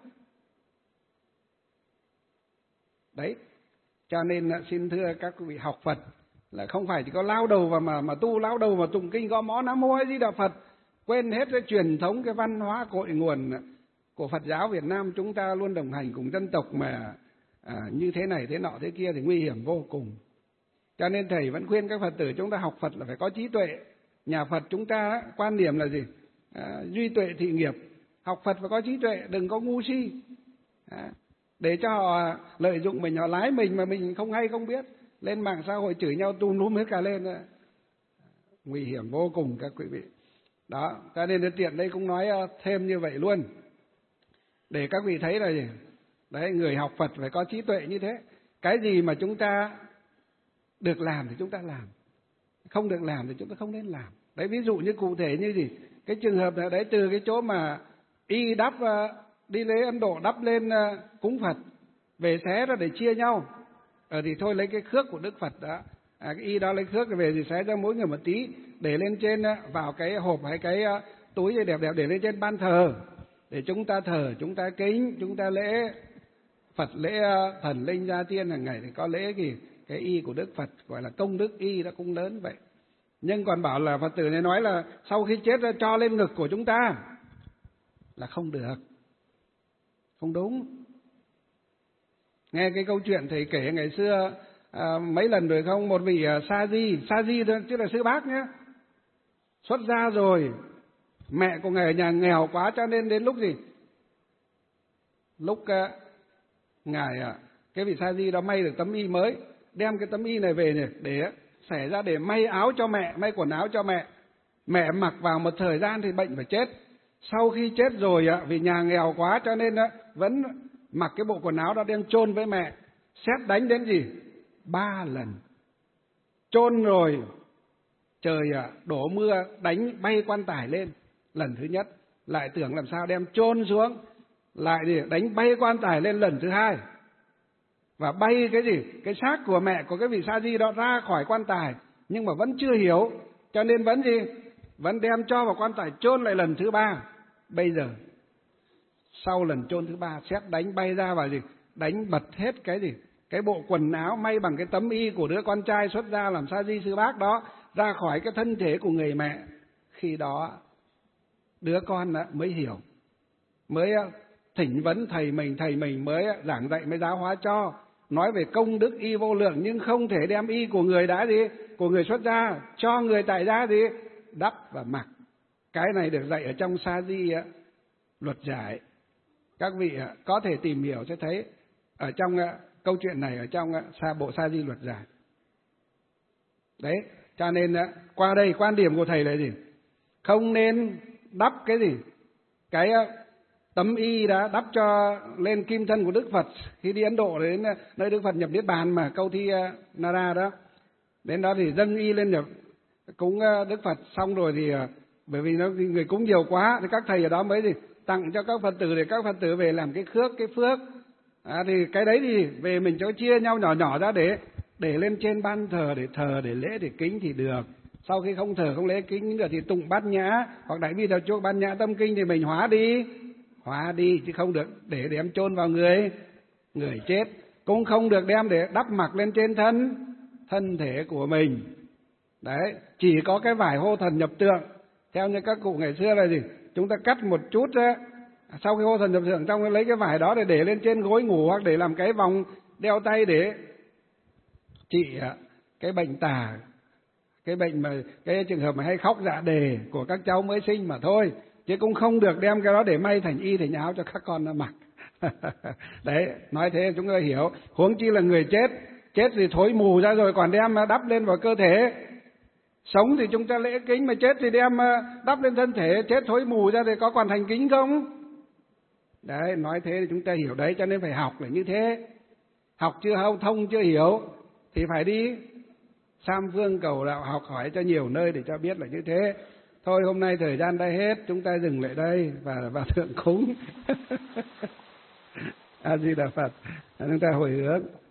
Đấy. Cho nên xin thưa các quý vị, học Phật là không phải chỉ có lao đầu vào mà, mà tu, lao đầu vào tụng kinh gõ mõ Nam Mô A Di Đà Phật, quên hết cái truyền thống, cái văn hóa cội nguồn của Phật giáo Việt Nam chúng ta luôn đồng hành cùng dân tộc mà à, như thế này thế nọ thế kia thì nguy hiểm vô cùng. Cho nên thầy vẫn khuyên các Phật tử chúng ta học Phật là phải có trí tuệ. Nhà Phật chúng ta quan điểm là gì? À, duy tuệ thị nghiệp. Học Phật phải có trí tuệ, đừng có ngu si. À, để cho họ lợi dụng mình, họ lái mình mà mình không hay không biết, lên mạng xã hội chửi nhau tùm lum hết cả lên. Nguy hiểm vô cùng các quý vị. Đó, cho nên tiện đây cũng nói thêm như vậy luôn, để các vị thấy là gì? Đấy, người học Phật phải có trí tuệ như thế. Cái gì mà chúng ta được làm thì chúng ta làm, không được làm thì chúng ta không nên làm. Đấy, ví dụ như cụ thể như gì? Cái trường hợp này đấy, từ cái chỗ mà y đắp đi lấy Ấn Độ đắp lên cúng Phật, về xé ra để chia nhau. Ờ thì thôi lấy cái khước của Đức Phật đó, à, cái y đó lấy khước về thì xé ra mỗi người một tí, để lên trên vào cái hộp hay cái túi đẹp đẹp để lên trên ban thờ, để chúng ta thờ, chúng ta kính, chúng ta lễ Phật, lễ thần linh gia tiên hàng ngày thì có lễ gì cái y của Đức Phật, gọi là công đức y, nó cũng lớn vậy. Nhưng còn bảo là Phật tử này nói là sau khi chết ra cho lên ngực của chúng ta là không được, không đúng. Nghe cái câu chuyện thầy kể ngày xưa à, mấy lần rồi không? Một vị uh, sa di, sa di thôi chứ là sư bác nhé, xuất gia rồi, mẹ của ngài ở nhà nghèo quá cho nên đến lúc gì, lúc uh, ngài uh, cái vị sa di đó may được tấm y mới, đem cái tấm y này về này để xẻ ra để may áo cho mẹ, may quần áo cho mẹ. Mẹ mặc vào một thời gian thì bệnh phải chết. Sau khi chết rồi uh, vì nhà nghèo quá cho nên uh, vẫn mặc cái bộ quần áo đó đem chôn với mẹ. Sét đánh đến gì? Ba lần. Chôn rồi trời đổ mưa đánh bay quan tài lên. Lần thứ nhất lại tưởng làm sao đem chôn xuống, lại gì đánh bay quan tài lên lần thứ hai, và bay cái gì cái xác của mẹ của cái vị sa di đó ra khỏi quan tài, nhưng mà vẫn chưa hiểu, cho nên vẫn gì vẫn đem cho vào quan tài chôn lại lần thứ ba. Bây giờ sau lần chôn thứ ba, sét đánh bay ra và gì đánh bật hết cái gì cái bộ quần áo may bằng cái tấm y của đứa con trai xuất gia làm sa di sư bác đó ra khỏi cái thân thể của người mẹ. Khi đó đứa con đó mới hiểu, mới thỉnh vấn thầy mình, thầy mình mới giảng dạy, mới giáo hóa cho, nói về công đức y vô lượng, nhưng không thể đem y của người đã gì của người xuất gia cho người tại gia gì đắp và mặc. Cái này được dạy ở trong sa di luật giải. Các vị có thể tìm hiểu sẽ thấy ở trong câu chuyện này, ở trong sa bộ sa di luật giải. Đấy, cho nên qua đây quan điểm của thầy là gì? Không nên đắp cái gì cái tấm y đã đắp cho lên kim thân của Đức Phật khi đi Ấn Độ đến nơi Đức Phật nhập niết bàn mà câu thi Nara đó. Đến đó thì dâng y lên nhập cúng Đức Phật, xong rồi thì bởi vì nó người cúng nhiều quá thì các thầy ở đó mới gì tặng cho các Phật tử để các Phật tử về làm cái khước, cái phước. À, thì cái đấy thì về mình cho chia nhau nhỏ nhỏ ra để để lên trên ban thờ để thờ, để lễ, để kính thì được. Sau khi không thở không lễ kính nữa thì tụng bát nhã hoặc đại bi thập chuốc bát nhã tâm kinh thì mình hóa đi, hóa đi chứ không được để đem chôn vào người người chết, cũng không được đem để đắp mặc lên trên thân thân thể của mình. Đấy, chỉ có cái vải hô thần nhập tượng. Theo như các cụ ngày xưa là gì? Chúng ta cắt một chút á, sau khi hô thần nhập tượng trong lấy cái vải đó để để lên trên gối ngủ hoặc để làm cái vòng đeo tay để trị cái bệnh tả, cái bệnh mà cái trường hợp mà hay khóc dạ đề của các cháu mới sinh mà thôi, chứ cũng không được đem cái đó để may thành y thành áo cho các con nó mặc. Đấy, nói thế chúng ta hiểu. Huống chi là người chết, chết thì thối mù ra rồi còn đem đắp lên vào cơ thể. Sống thì chúng ta lễ kính, mà chết thì đem đắp lên thân thể, chết thối mù ra thì có còn thành kính không? Đấy, nói thế thì chúng ta hiểu đấy, cho nên phải học là như thế. Học chưa hâu thông chưa hiểu thì phải đi sam phương cầu đạo, học hỏi cho nhiều nơi để cho biết là như thế. Thôi hôm nay thời gian đã hết, chúng ta dừng lại đây và vào thượng cúng. A Di Đà Phật. Chúng ta hồi hướng.